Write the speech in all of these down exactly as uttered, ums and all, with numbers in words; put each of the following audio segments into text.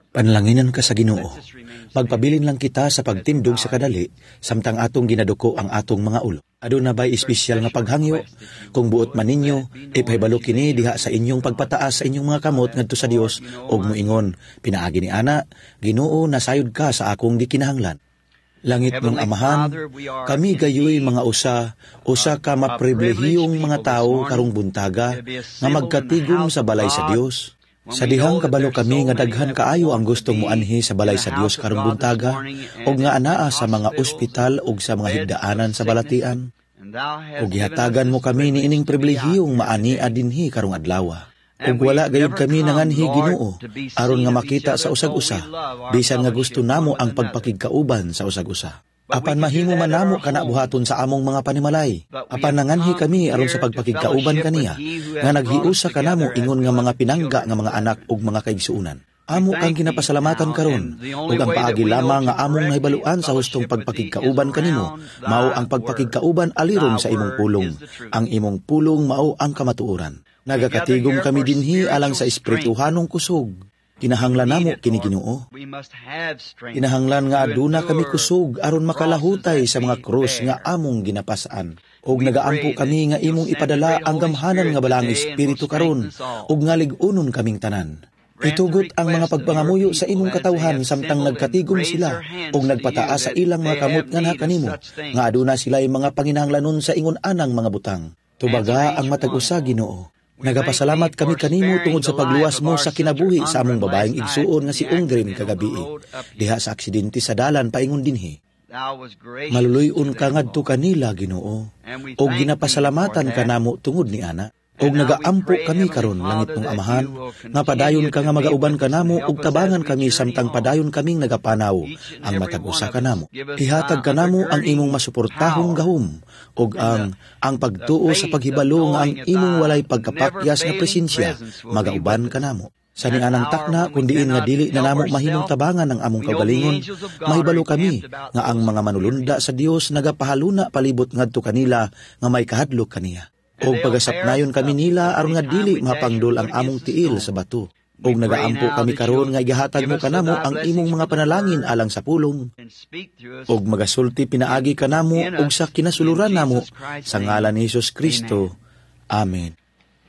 Panlanginan ka sa Ginoo. Magpabilin lang kita sa pagtindog sa kadali, samtang atong ginaduko ang atong mga ulo. Aduna ba'y espesyal nga paghangyo? Kung buot man ninyo, ipahibalo kini diha sa inyong pagpataas sa inyong mga kamot ngadto sa Dios, og moingon, pinaagi ni ana, Ginoo, nasayod ka sa akong gikinahanglan. Langit mong Amahan, kami gayoy mga usa, usa ka mapribilehiyong mga tao karong buntaga, nga magkatigom sa balay sa Dios. Sa dihang kabalo kami nga daghan kaayo ang gustong muanhi sa balay sa Dios karong buntaga, og nga anaa sa mga ospital og sa mga higdaanan sa balatian. Og gihatagan mo kami ni ining pribilehiyong maania dinhi karong adlaw. Ug wala gayud kami nanganhi Ginoo, aron nga makita sa usag-usa, bisan nga gusto namo ang pagpakigkauban sa usag-usa. Apan mahimo man namo kana buhaton sa among mga panimalay. Apan nanganhi kami aron sa pagpakigkauban kaniya, nga naghiusa kanamo ingon nga mga pinangga nga mga anak ug mga kaigsuonan. Amo kang ginapasalamatan karon, ug ang paagi lamang nga among nahibaluan sa hustong pagpakigkauban kanimo, mao ang pagpakigkauban aliron sa imong pulong. Ang imong pulong mao ang kamatuoran. Nagakatigom kami dinhi alang sa espirituhanong kusog. Kinahanglan namo kini Ginoo. Kinahanglan nga aduna kami kusog aron makalahutay sa mga krus nga among ginapasaan. Og nagaampo kami nga imong ipadala ang gamhanan nga balang espiritu karon, og nga lig-unon kaming tanan. Itugot ang mga pagpangamuyo sa imong katawhan samtang nagkatigom sila og nagpataas sa ilang mga kamot nga nakanimo, nga aduna sila'y mga panginahanglanon sa ingon anang mga butang. Tubaga ang matag-usa Ginoo. Nagapasalamat kami kanimo tungod sa pagluwas mo sa kinabuhi sa among babaeng igsuon nga si Ungdrin kagabi. Diha sa aksidente sa dalan paingon dinhi. Maluluyon ka ngadto kanila Ginoo, og ginapasalamatan kanamo tungod ni ana. Og nagaampo kami karon langit mong Amahan, nga padayon ka nga magauban kanamo ug tabangan kami samtang padayon kaming nagapanaw ang matag-usa kanamo. Ihatag kanamo ang imong masuportahong gahom ug ang ang pagtuo sa paghibalo nga ang imong walay pagkapakyas nga presensya magauban kanamo. Sa nianang takna kundiin nga dili na namo mahimong tabangan ang among kaugalingon, mahibalo kami nga ang mga manulunda sa Dios nagapahaluna palibot ngadto kanila nga may kahadlok kaniya. Og pagasapnayon kami nila aron nga dili mapangdol ang among tiil sa bato. Og nagaampo kami karon nga igihatag mo kanamo ang imong mga panalangin alang sa pulong. Og magasulti pinaagi kanamo og sa kinasuluran namo sa ngalan ni Hesus Kristo. Amen.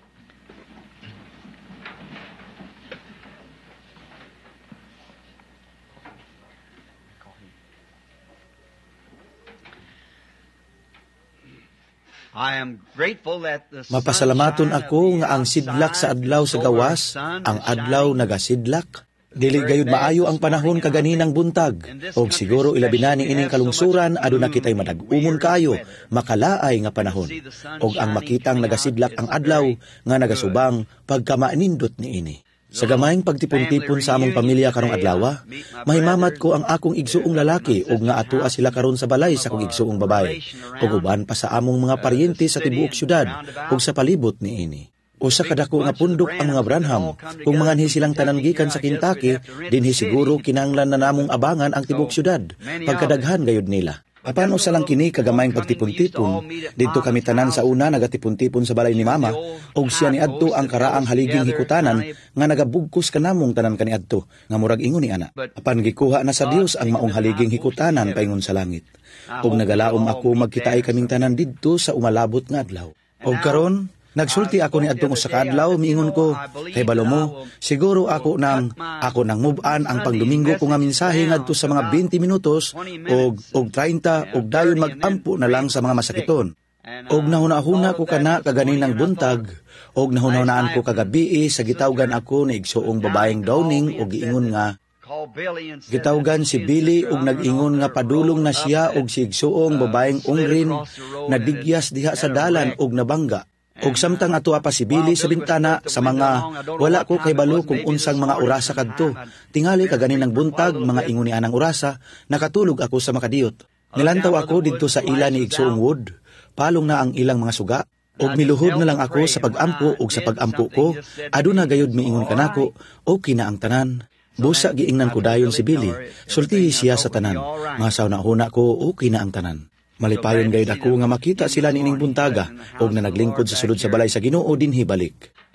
Mapasalamaton ako nga ang sidlak sa adlaw sa gawas, ang adlaw nagasidlak. Dili gayud maayo ang panahon kaganinang buntag, og siguro ilabi na ning ining kalungsuran aduna kitay madag-umon kaayo, makalaay nga panahon. Og ang makitang nagasidlak ang adlaw nga nagasubang pagkamaanindot niini. Sa gamayng pagtipon-tipon sa among pamilya karong adlaw, mahimamat ko ang akong igsuong lalaki ug nga atoa sila karon sa balay sa akong igsuong babae, ug uban pa sa among mga paryente sa tibuok syudad ug sa palibot niini. Usa kadako nga pundok ang mga Branham, kung manganhi silang tanan gikan sa Kentucky, dinhi siguro kinahanglan na namong abangan ang tibuok syudad, pagkadaghan gayud nila. Apan usa lang kini kagamayng pagtipon-tipon, didto kami tanan sa una nagatipon-tipon sa balay ni Mama, og siya niadto ang karaang haliging hikutanan nga nagabugkos kanamong tanan kaniadto, nga murag ingon ni ana. Apan gikuha na sa Dios ang maong haliging hikutanan paingon sa langit. Og nagalaom ako magkitaay kaming tanan didto sa umalabot nga adlaw. Og karon nagsulti ako ni adtong usa ka adlaw, miingon ko, kay balo mo, siguro ako nang ako nang move-an ang pangdomingo ko nga mensahe ngadto sa mga twenty minutos og og thirty og dayon magampo na lang sa mga masakiton. Og nahuna-huna ko kana kaganinang buntag, og nahuna-hunaan ko kagabi sa gitawgan ako ni igsuong babaeng Downing og giingon nga gitawgan si Billy og nag-ingon nga padulong na siya og si igsuong babaeng Ungrin na digyas diha sa dalan og nabangga. Og samtang atoa pa si Billy sa bintana sa mga wala ko kay balo kung unsang mga orasa kadto. Tingali kaganinang buntag mga ingon ni anang orasa, nakatulog ako sa makadiyot. Nilantaw ako didto sa ila ni igsuong wood. Palong na ang ilang mga suga. Og miluhod na lang ako sa pagampo og sa pagampo ko, aduna gayud miingon kanako, okay na ang tanan. Busa giingnan ko dayon si Billy, sultihi siya sa tanan. Masaw na huna ko, okay na ang tanan. Malipayon gayud ako nga makita sila nining buntaga og na naglingkod sa sulod sa balay sa Ginoo dinhi balik.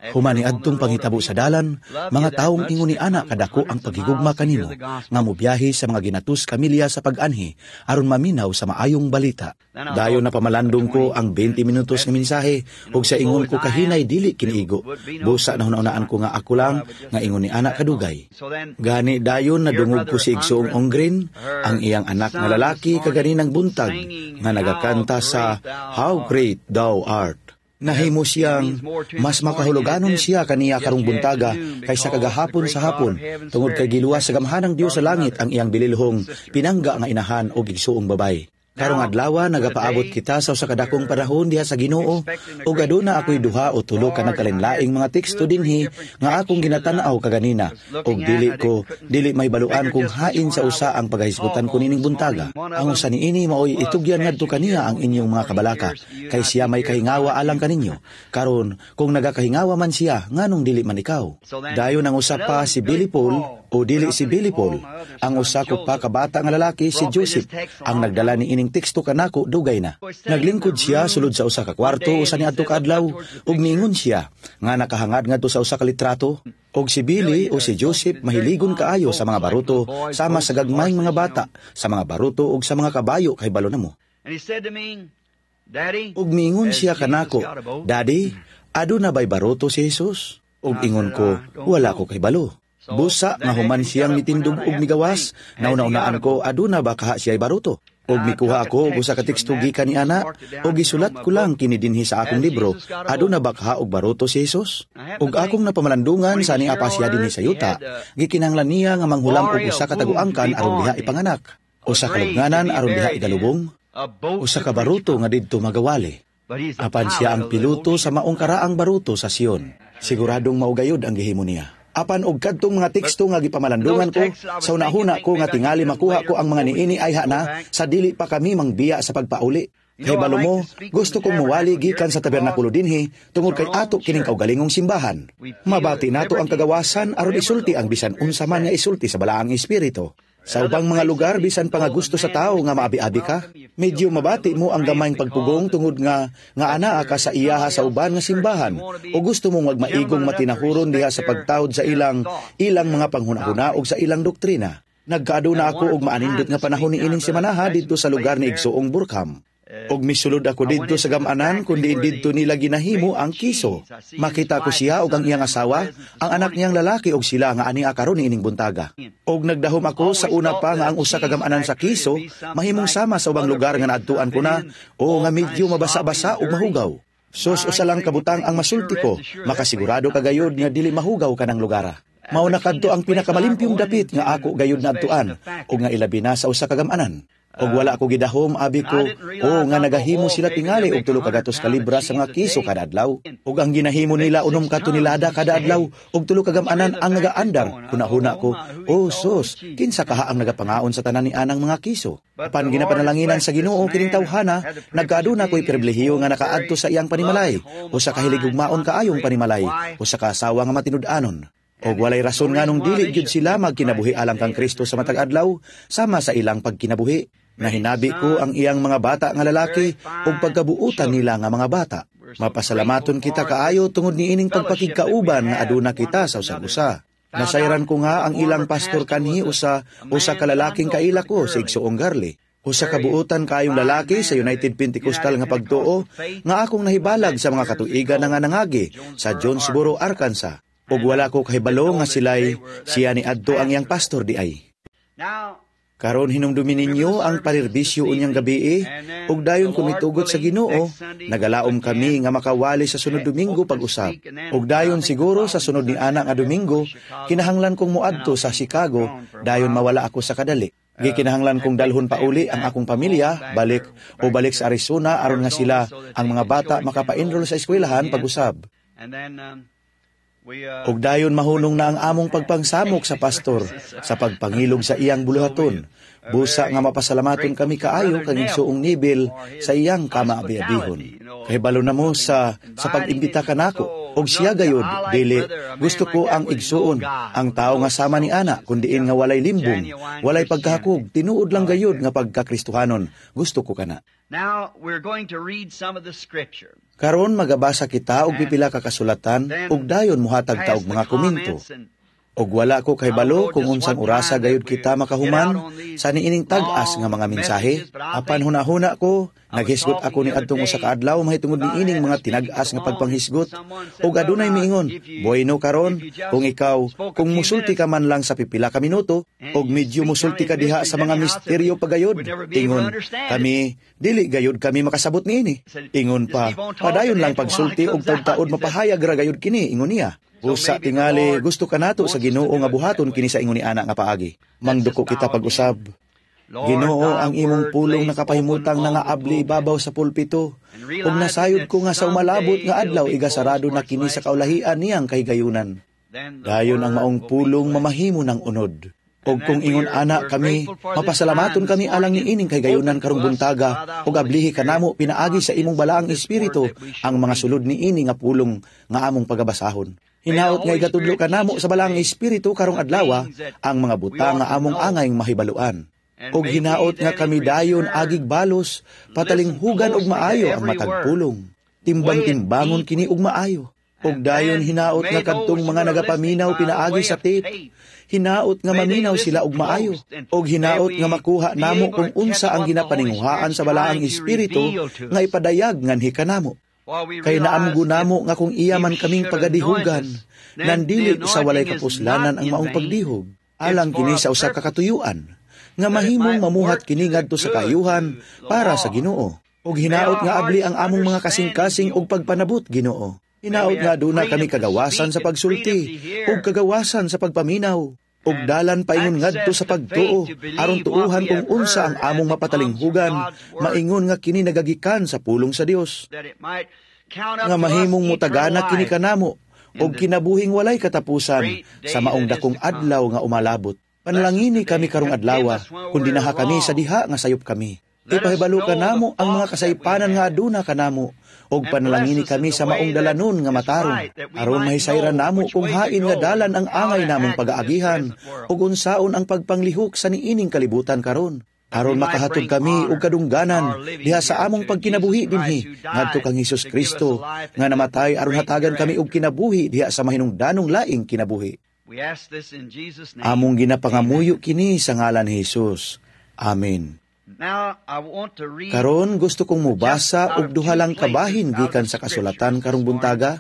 Humani adtong panghitabo sa dalan, mga taong inguni ana kadako ang paghigugma kanimo, nga mobiyahe sa mga ginatus kamilya sa pag-anhi, aron maminaw sa maayong balita. Dayon na pamalandong ko ang twenty minutos nga mensahe, ug sa ingon ko kahinay dili kiniigo. Busa na hunahunaan ko nga ako lang, nga inguni ana kadugay. Gani dayon nadungog ko si Igsoong Ongrin, ang iyang anak nga lalaki kaganinang buntag, nga nagakanta sa How Great Thou Art. Nahimo siyang mas makahuluganon siya kaniya karong buntaga kaysa kagahapon sa hapon, tungod kay giluwas sa gamhanang Dios sa langit ang iyang bililhong pinangga nga inahan o igsuong babay. Karong adlaw nagapaabot kita sa usa ka dakong panahon diha sa Ginoo, ug aduna ako'y duha o tulo ka nagkalainlaing mga teksto dinhi nga akong ginatan-aw kaganina, ug dili ko dili may baluan kung hain sa usa ang paghisgutan ko nining buntaga. Ang usa niini maoy itugyan ngadto kaniya ang inyong mga kabalaka, kay siya may kahingawa alang kaninyo. Karon kung nagakahingawa man siya, nganong dili man ikaw? Dayon ang usa pa si Billy Paul o dili si Billy Paul, ang usa ko pa kabata nga lalaki si Joseph, ang nagdala ni ining teksto kanako dugay na. Naglingkod siya sulod sa usa ka kwarto usa niadto ka adlaw, ug niingon siya nga nakahangad ngadto sa usa ka litrato. Og si Billy o si Joseph mahiligon kaayo sa mga baruto sama sa gagmayng mga bata, sa mga baruto ug sa mga kabayo kay balo namo. Ug niingon siya kanako, Daddy, aduna bay baruto si Jesus? Ug ingon ko, wala ko kay balo. Busa nga human siyang mitindog og migawas, nauna-unaan ko aduna ba kaha siya'y baruto. Og mikuha ako og usa ka teksto gikan ni ana, og gisulat ko lang kini dinhi sa akong libro, aduna ba kaha og baruto si Jesus? Og akong napamalandungan sa ni apa siya dinhi sa yuta, gikinahanglan niya nga manghulam og usa ka taguangkan aron diha ipanganak, usa ka lubnganan aron diha igalubong, usa ka baruto nga didto magawali. Apan siya ang piloto sa maong karaang baruto sa Sion. Siguradong maugayod ang gihimo niya. Apan og kadtong mga teksto nga gipamalandungan ko, sa unahuna ko nga tingali makuha ko ang mga niini ay hana sa dili pa kami mangbiya sa pagpauli. Kay balo mo, gusto kong muwali gikan sa tabernakulo dinhi tungod kay ato kining kaugalingong simbahan. Mabati nato ang kagawasan aron isulti ang bisan unsa man nga isulti sa balaang espiritu. Sa ubang mga lugar, bisan pa nga gusto sa tao nga maabi-abi ka, medyo mabati mo ang gamayng pagpugong tungod nga nga anaa ka sa iyaha sa uban nga simbahan, o gusto mong magmaigong matinahuron diha sa pagtawd sa ilang ilang mga panghunahuna o sa ilang doktrina. Nagkaaduna ako og maanindot nga panahon ni ining semanaha didto sa lugar ni Igsoong Burkham. Og misulod ako didto sa gamanan kundi didto nila ginahimo ang kiso. Makita ko siya og ang iyang asawa, ang anak niyang lalaki og sila nga ani akaron ni ining buntaga. Og nagdahom ako sa una pa nga ang usa ka gamanan sa kiso mahimong sama sa ubang lugar nga naadtuan ko na o nga medyo mabasa-basa ug mahugaw. Sus usa lang kabutang ang masulti ko, makasigurado ka gayud nga dili mahugaw kanang lugar. Mao na kadto ang pinakamalimpiong dapit nga ako gayud naadtuan og nga ilabi na sa usa ka gamanan. Og wala ko gidahom, abi ko, o nga nagahimo sila tingali og tulo ka gatos ka libra sa mga kiso kada adlaw. Og ang ginahimo nila unom ka tonelada kada adlaw, og tulo ka gamanan ang nagaandar. Kunahuna ko, o sos, kinsa kaha ang nagapangaon sa tanan ni anang mga kiso. Apan ginapanalanginan sa Ginoo kining tawhana, nagkaaduna ko'y pribilehiyo nga nakaadto sa iyang panimalay, o sa kahiligugmaon kaayong panimalay, o sa kasawa nga matinud-anon. Og walay rason nga nung dili gyud sila magkinabuhi alang kang Kristo sa matag adlaw, sama sa ilang pagkinabuhi. Nahinabi ko ang iyang mga bata nga lalaki ug pagkabuutan nila nga mga bata. Mapasalamaton kita kaayo tungod niining pagpakigkauban nga aduna kita sa usag-usa. Nasayran ko nga ang ilang pastor kanhi usa usa ka lalaking kaila ko sa Igsoong Garli. Usa ka buutan kaayong lalaki sa United Pentecostal nga pagtuo nga akong nahibalag sa mga katuigan nga nangagi sa Jonesboro, Arkansas. Ug wala ko kahibalo nga sila'y siya ni adto ang iyang pastor di ay. Karon hinumdumi ninyo ang panirbisyo unyang gabi, ug dayon kumitugot sa Ginoo, nagalaom kami nga makawali sa sunod Domingo pag-usab. Ug dayon siguro sa sunod ni ana nga Domingo, kinahanglan kong muadto sa Chicago, dayon mawala ako sa kadali. Gikinahanglan kong dalhon pa uli ang akong pamilya, balik o balik sa Arizona aron nga sila ang mga bata makapa-enroll sa eskwelahan pag-usab. Og dayon mahunong na ang among pagpangsamok sa pastor sa pagpangilog sa iyang buluhaton. Busa nga mapasalamaton kami kaayo kang Igsoong Nibil sa iyang kamaabi-abihon. Kay balo na mo sa sa pag-imbita kanako. Og siya gayud, dili, gusto ko ang igsuon, ang tao nga sama ni ana, kundiin nga walay limbong, walay pagkahakog, tinuod lang gayud nga pagkakristohanon. Gusto ko kana. Now, we're going to read some of the scripture. Karon magabasa kita og pipila ka kasulatan, ug dayon muhatag ta og mga komento. Og wala ko kay balo kung unsang orasa gayud kita makahuman sa niining tag-as nga mga mensahe. Apan hunahuna ko, naghisgot ako ni adtong usa ka adlaw mahitungod ni ining mga tinag-as nga pagpanghisgot. Og adunay miingon, bueno karon kung ikaw kung musulti ka man lang sa pipila ka minuto og medyo musulti ka diha sa mga misteryo pagayod. Ingon, kami dili gayud kami makasabot niini. Ingon pa, padayon lang pagsulti og taud-taud mapahayag ra gayud kini, ingon niya. Usa tingali gusto ka nato sa Ginoo nga buhaton kini sa ingon ni ana nga paagi. Mangduko kita pag-usab. Ginoo, ang imong pulong nakapahimutang na nga abli ibabaw sa pulpito. Ug nasayod ko nga sa umalabot nga adlaw igasarado na kini sa kaulahian niyang kahigayunan. Dayon ang maong pulong mamahimo ng unod. Og kung ingon ana kami, mapasalamaton kami alang ni ining kahigayunan karong buntaga, og ablihi kanamo pinaagi sa imong balaang espiritu ang mga sulod ni ini nga pulong nga among pagabasahon. Hinaot nga igatudlo kanamo sa balaang espiritu karong adlaw ang mga butang nga among angay mahibaluan. Og hinaot nga kami dayon agig balos, patalinghugan og maayo ang matag pulong. Timbang-timbangon kini og maayo. Og dayon hinaot nga kadtong mga nagapaminaw pinaagi sa tape. Hinaot nga maminaw sila og maayo. Og hinaot nga makuha namo kung unsa ang ginapaninguhaan sa balaang espiritu nga ipadayag nganhi kanamo. Kay naamgo namo nga kung iya man kaming pagadihugan, nandili sa walay kapuslanan ang maong pagdihog, alang kini sa usa ka katuyuan, nga mahimong mamuhat kini ngadto sa kayuhan para sa Ginoo. Og hinaot nga abli ang among mga kasing-kasing og pagpanabot, Ginoo. Hinaot nga aduna kami kagawasan sa pagsulti, og kagawasan sa pagpaminaw, og dalan paingon ngadto sa pagtuo, aron tuuhan kung unsa ang among mapatalinghugan, maingon nga kini nagagikan sa pulong sa Dios. Nga mahimong mutagana kini kanamo, og kinabuhing walay katapusan sa maong dakong adlaw nga umalabot. Panalangini kami karong adlaw, kundi naha kami sa diha nga sayop kami. Ipahibalo kanamo ang mga kasaypanan nga aduna kanamo, og panalangini kami sa maong dalanon nga matarong, aron mahisayran namo kung hain nga dalan ang angay namong pag-aagihan, ug unsaon ang pagpanglihok sa niining kalibutan karon. Aron makahatod kami og kadungganan diha sa among pagkinabuhi dinhi ngadto kang Hesus Kristo nga namatay aron hatagan kami og kinabuhi diha sa mahinungdanong laing kinabuhi. Among ginapangamuyo kini sa ngalan ni Hesus. Amen. Karon gusto kong mubasa og duha lang kabahin gikan sa kasulatan karong buntaga.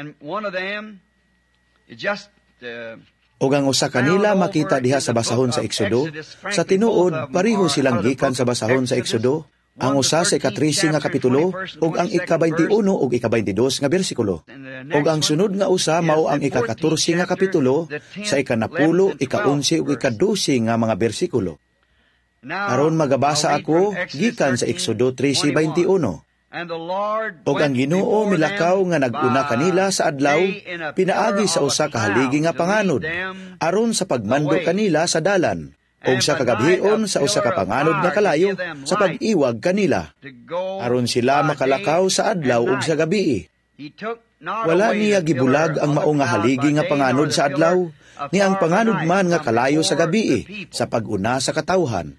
Og ang usa kanila makita diha sa basahon sa Eksodo. Sa tinuod, pareho silang gikan sa basahon sa Eksodo. Ang usa sa ikatrisi nga kapitulo, og ang ika-baintiuno og ika-baintidos nga bersikulo. Og ang sunod nga usa mao ang ika-katorsi nga kapitulo, sa ika-napulo, ika-unsi ug ika-dusi nga mga bersikulo. Aron magabasa ako, gikan sa Eksodo trese baintiuno. Og ang Ginoo milakaw nga nag-una kanila sa adlaw, pinaagi sa usa ka haligi nga panganod, aron sa pagmando kanila sa dalan, og sa kagabhion sa usa ka panganod nga kalayo sa pag-iwag kanila, aron sila makalakaw sa adlaw ug sa gabii. Wala niya gibulag ang mao nga haligi nga panganod sa adlaw, ni ang panganod man nga kalayo sa gabii, sa pag-una sa katawhan.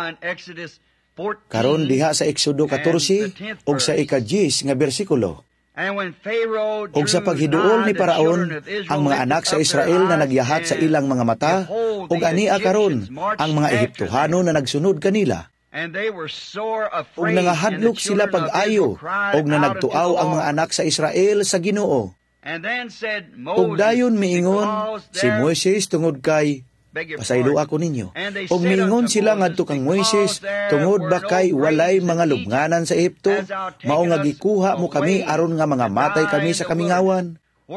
Karon diha sa Eksodo katorse og sa ika-diyes nga bersikulo. Og sa paghiduol ni Paraon ang mga anak sa Israel na nagyahat sa ilang mga mata, og ania karon ang mga Ehiptohano na nagsunod kanila. Og nangahadlok sila pag-ayo, og na nagtuaw ang mga anak sa Israel sa Ginoo. Og dayon miingon si Moises tungod kay, pasaylo ako ninyo. Og miingon sila ngadto kang Moises, tungod ba kay walay mga lubnganan sa Ehipto, mao nga gikuha mo kami aron nga mga matay kami sa kamingawan.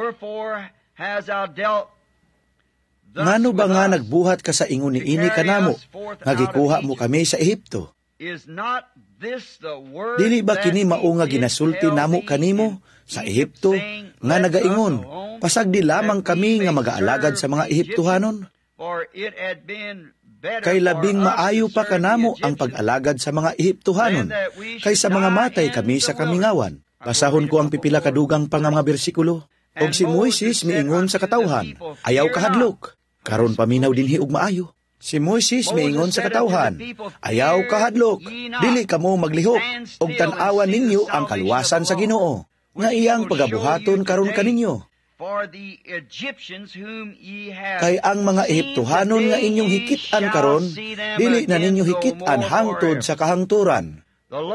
Ngano ba nga nagbuhat ka sa ingon ni ini kanamo, nga gikuha mo kami sa Ehipto? Dili ba kini mao nga ginasulti namo kanimo sa Ehipto, nga nagaingon, pasagdi lamang kami nga mag-aalagad sa mga Ehiptohanon? Kay labing maayo pa kanamo ang pag-alagad sa mga Ehiptohanon, kay sa mga matay kami sa kamingawan. Basahon ko ang pipila kadugang pa nga mga bersikulo. Og si Moises miingon sa katawhan, ayaw kahadlok. Karon paminaw dinhi og maayo. Si Moises miingon sa katawhan, ayaw kahadlok, dili kamo maglihok, og tan-awan ninyo ang kaluwasan sa Ginoo, nga iyang pagabuhaton karon kaninyo. Kay ang mga Ehiptohanon nga inyong hikitan karon, dili na ninyo hikitan hangtod sa kahangturan.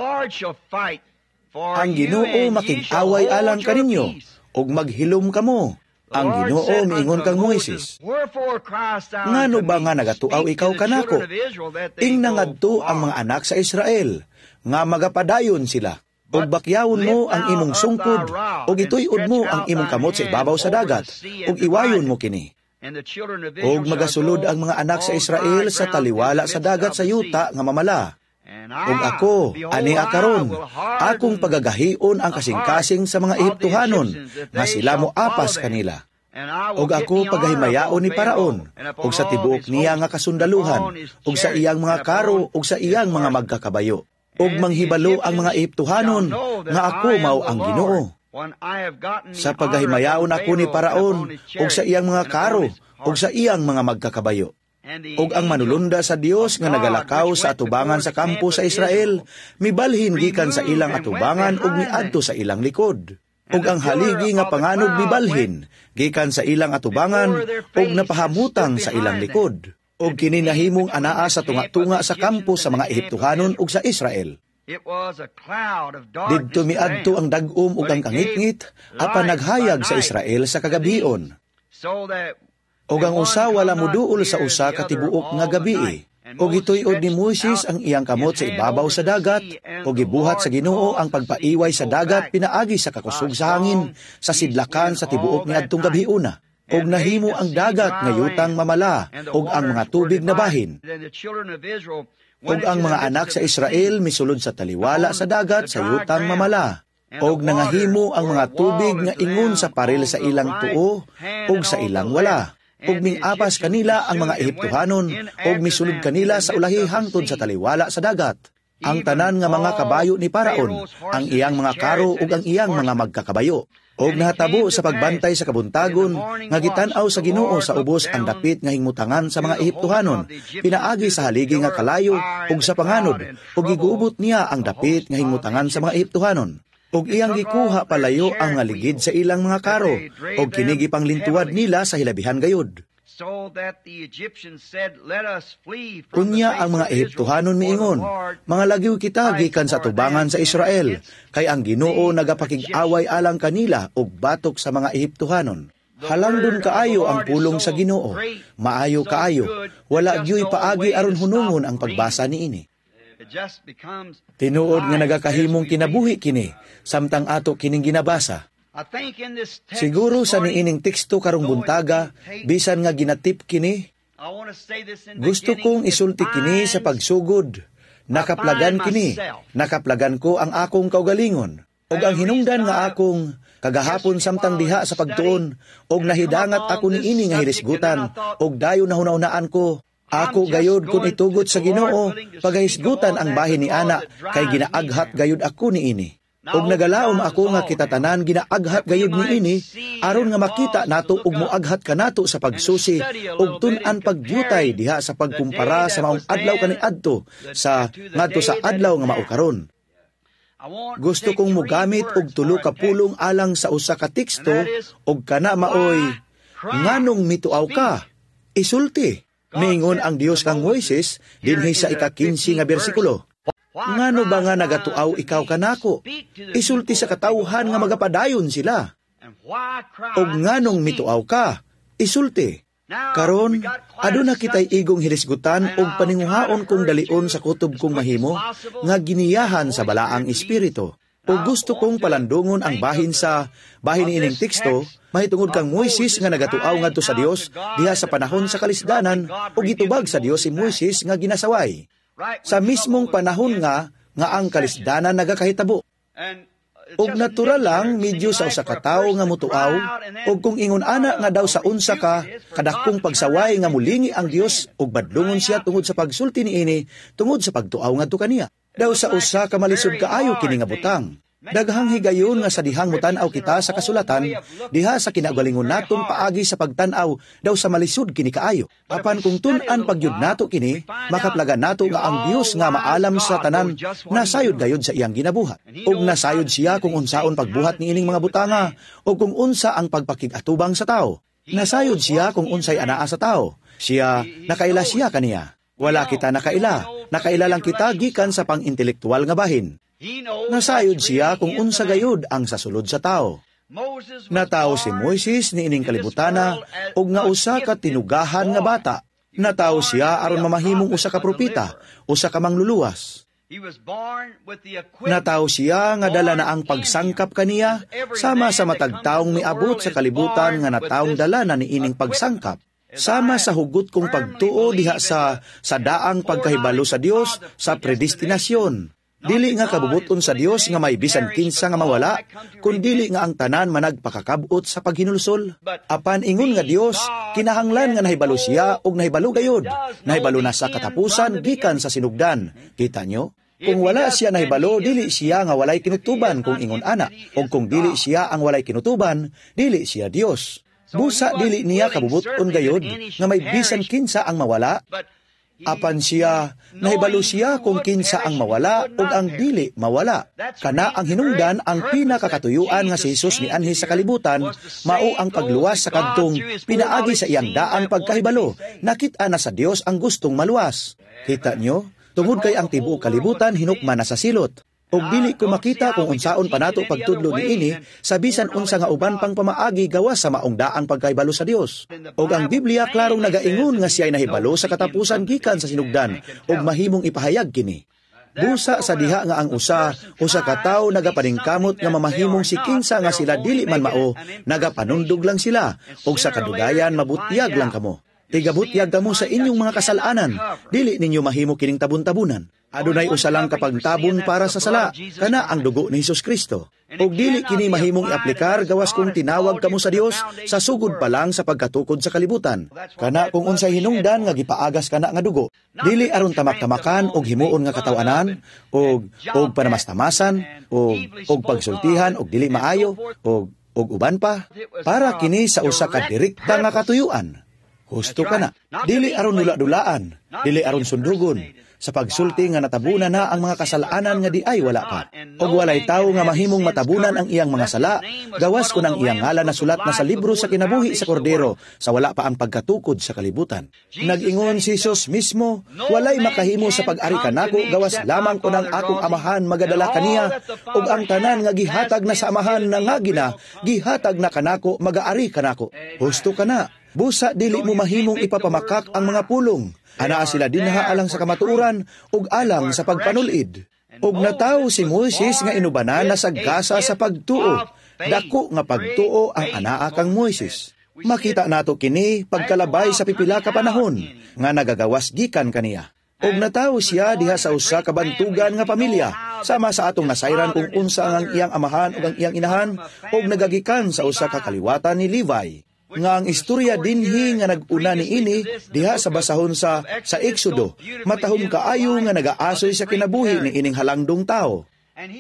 Ang Ginoo makig-away alang kaninyo, og maghilom kamo. Ang Ginoo miingon kang Moises, ngano ba nga nagatuaw ikaw kanako? Ing nangadto ang mga anak sa Israel, nga magapadayon sila. Og bakyawon mo ang imong sungkod, og ituy-od mo ang imong kamot sa ibabaw sa dagat, og iwayon mo kini. Og magasulod ang mga anak sa Israel sa taliwala sa dagat sa yuta nga mamala. Og ako, ani akaron, akong pagagahion ang kasing-kasing sa mga Ehiptohanon, nga sila mo apas kanila. Og ako pagahimayaon ni Paraon, og sa tibuok niya nga kasundaluhan, og sa iyang mga karo, og sa iyang mga magkakabayo. Og manghibalo ang mga Ehiptohanon, nga ako mao ang Ginoo. Sa pagahimayaon ako ni Paraon, og sa iyang mga karo, og sa iyang mga magkakabayo. Og ang manulunda sa Dios nga nagalakaw sa atubangan sa kampo sa Israel, mibalhin gikan sa ilang atubangan og miadto sa ilang likod. Og ang haligi nga panganog mibalhin gikan sa ilang atubangan og napahamutang sa ilang likod. Og kini nahimong anaa sa tunga-tunga sa kampo sa mga Ehiptohanon ug sa Israel. Didto miadto ang dag-om ug ang kangitngit apan naghayag sa Israel sa kagabion. Og ang usa wala moduol sa usa ka tibuok nga gabii. Og ituy-od ni Moises ang iyang kamot sa ibabaw sa dagat, og gibuhat sa Ginoo ang pagpaiway sa dagat pinaagi sa kakusog sa hangin, sa sidlakan sa tibuok niadtong gabiuna. Og nahimo ang dagat nga yutang mamala, og ang mga tubig na bahin. Og ang mga anak sa Israel misulod sa taliwala sa dagat sa yutang mamala. Og nangahimo ang mga tubig nga ingon sa paril sa ilang tuo, og sa ilang wala. Og mingapas kanila ang mga Ehiptohanon, og misulod kanila sa ulahi hangtod sa taliwala sa dagat. Ang tanan nga mga kabayo ni Paraon, ang iyang mga karo ug ang iyang mga magkakabayo. Og nahatabo sa pagbantay sa kabuntagon, nga gitan-aw sa Ginoo sa ubos ang dapit nga hingmutangan sa mga Ehiptohanon, pinaagi sa haligi nga kalayo ug sa panganod, ug giguubot niya ang dapit nga hingmutangan sa mga Ehiptohanon. Og iyang gikuha palayo ang nga ligid sa ilang mga karo, og kinigi panglintuwad nila sa hilabihan gayud. Unya ang mga Ehiptohanon miingon, mga lagiw kita gikan sa tubangan sa Israel, kay ang Ginoo nagapakig-away alang kanila og batok sa mga Ehiptohanon. Halangdon kaayo ang pulong sa Ginoo, maayo kaayo, wala gyoy paagi aron hunungon ang pagbasa niini. Tinuod nga nagakahimong kinabuhi kini, samtang ato kining ginabasa. Siguro sa niining teksto karong buntaga, bisan nga ginatip kini, gusto kong isulti kini sa pagsugod. Nakaplagan kini, nakaplagan ko ang akong kaugalingon, og ang hinungdan nga akong kagahapon samtang diha sa pagtuon, og nahidangat ako niini nga hirisgutan, og dayon nahuna-hunaan ko. Ako gayod kung itugot sa Ginoo, pagahisgutan ang bahin ni ana, kay ginaaghat gayod ako niini. Og nagalaom ako nga kitatanan ginaaghat gayud niini, aron nga makita nato og moaghat kanato sa pagsusi og tun-an pagyutay diha sa pagkumpara sa maong adlaw kaniadto sa ngadto sa adlaw nga mao karon. Gusto kong mogamit og tulo ka pulong alang sa usa ka teksto og kana maoy nganong mituaw ka, isulti. Miingon ang Dios kang Moises dinhi sa ika-kinsi nga bersikulo. Ngano ba nga nagatuaw ikaw kanako? Isulti sa katawhan nga magapadayon sila. Og nganong mituaw ka? Isulti. Karon, aduna kitay igong hilisgutan og paninguhaon kong dalion sa kutob kong mahimo nga giniyahan sa balaang espiritu. O gusto kong palandungon ang bahin sa bahin ining teksto, mahitungod kang Moises nga nagatuaw ngadto sa Dios diha sa panahon sa kalisdanan o gitubag sa Dios si Moises nga ginasaway. Sa mismong panahon nga nga ang kalisdanan nagakahitabo. Og natural lang medyo sa usa ka tawo nga mutuaw, og kung ingon ana nga daw sa unsa ka kadakong pagsaway nga mulingi ang Dios og badlungon siya tungod sa pagsulti niini tungod sa pagtuaw ngadto kaniya. Daw sa usa ka malisod kaayo kini nga butang. Daghang higayon nga sa dihang mutan-aw kita sa kasulatan, diha sa kinagalingon natong paagi sa pagtan-aw daw sa malisud kini kaayo. Apan kung tun-an pagyud nato kini, makaplagan nato nga ang Dios nga maalam sa tanan, nasayod gayud sa iyang ginabuhat. Ug nasayod siya kung unsaon pagbuhat ni ining mga butanga, o kung unsa ang pagpakig-atubang sa tao. Nasayod siya kung unsay anaa sa tao. Siya, nakaila siya kaniya. Wala kita nakaila, nakaila lang kita gikan sa pang-intelektual nga bahin. Nasayod siya kung unsa gayud ang sasulod sa tao. Natao si Moises ni ining kalibutana ug nga usa ka tinugahan nga bata. Natao siya aron mamahimong usa ka propeta, usa ka mangluluwas. Natao siya nga dala na ang pagsangkap kaniya sama sa matag taong miabot sa kalibutan nga nataong dala na ni ining pagsangkap. Sama sa hugot kong pagtuo diha sa sa daang pagkahibalo sa Dios sa predestinasyon. Dili nga kabubuton sa Dios nga may bisan kinsa nga mawala, kun dili nga ang tanan managpakakabot sa paghinulsol. Apan ingon nga Dios, kinahanglan nga nahibalo siya og nahibalo gayud. Nahibalo na sa katapusan gikan sa sinugdan. Kita nyo? Kung wala siya nahibalo, dili siya nga walay kinutuban kung ingon ana. O kung dili siya ang walay kinutuban, dili siya Dios. Busa dili niya kabubuton gayud nga may bisan kinsa ang mawala. Apan siya, nahibalo siya kung kinsa ang mawala ug ang dili mawala. Kana ang hinungdan ang pinakakatuyuan nga si Jesus ni anhi sa kalibutan, mao ang pagluwas sa kadtong pinaagi sa iyang daang pagkahibalo. Nakita na sa Dios ang gustong maluwas. Kita nyo? Tungod kay ang tibuok kalibutan hinukman na sa silot. Og dili ko makita kung unsaon pa nato pagtudlo niini sa bisan unsa nga uban pang pamaagi gawas sa maong daang pagkahibalo sa Dios. Og ang Biblia klarong nagaingon nga siya ay nahibalo sa katapusan gikan sa sinugdan og mahimong ipahayag kini. Busa sa diha nga ang usa, usa ka tawo nagapaningkamot nga mamahimong si kinsa nga sila dili man mao, nagapanundog lang sila og sa kadugayan mabutyag lang kamo. Tigabutyag kamo sa inyong mga kasalanan, dili ninyo mahimo kining tabun-tabunan. Adunay usa lang kapag tabon para sa sala, kana ang dugo ni Hesus Kristo. Og dili kini mahimong i-aplikar gawas kung tinawag kamo sa Dios sa sugod pa lang sa pagkatukod sa kalibutan. Kana kung unsay hinungdan nga gipaagas kana nga dugo, dili aron tamak-tamakan og himuon nga katawanan, og og panamas-tamasan, og og pagsultihan og dili maayo, og og uban pa, para kini sa usa ka direkta nga katuyuan. Husto ka na. Dili aron dula-dulaan, dili aron sundugon, sa pagsulti nga natabunan na ang mga kasalanan nga di ay wala pa. Og walay tawo nga mahimong matabunan ang iyang mga sala, gawas ko ng iyang ngalan na sulat na sa libro sa kinabuhi sa Kordero, sa wala pa ang pagkatukod sa kalibutan. Nag-ingon si Jesus mismo, walay makahimo sa pag-ari kanako, gawas lamang ko ng akong amahan magadala kaniya, og ang tanan nga gihatag na sa amahan na nga gina, gihatag na kanako, mag-aari kanako. Husto ka na. Busa dili mo mahimong ipapamakak ang mga pulong. Anaa sila dinha alang sa kamatuoran ug alang sa pagpanulid. Ug natawo si Moises nga inubanan na sa gasa sa pagtuo. Dako nga pagtuo ang anaa kang Moises. Makita nato kini pagkalabay sa pipila ka panahon nga nagagawas gikan kaniya. Ug natawo siya diha sa usa ka bantugan nga pamilya sama sa atong nasayran kung unsa ang iyang amahan ug ang iyang inahan ug nagagikan sa usa ka kaliwatan ni Levi. Nga ang istorya dinhi nga nag-una ni ini diha sa basahon sa sa Exodo, matahom kaayo nga nagaasoy sa kinabuhi ni ining halangdong tao.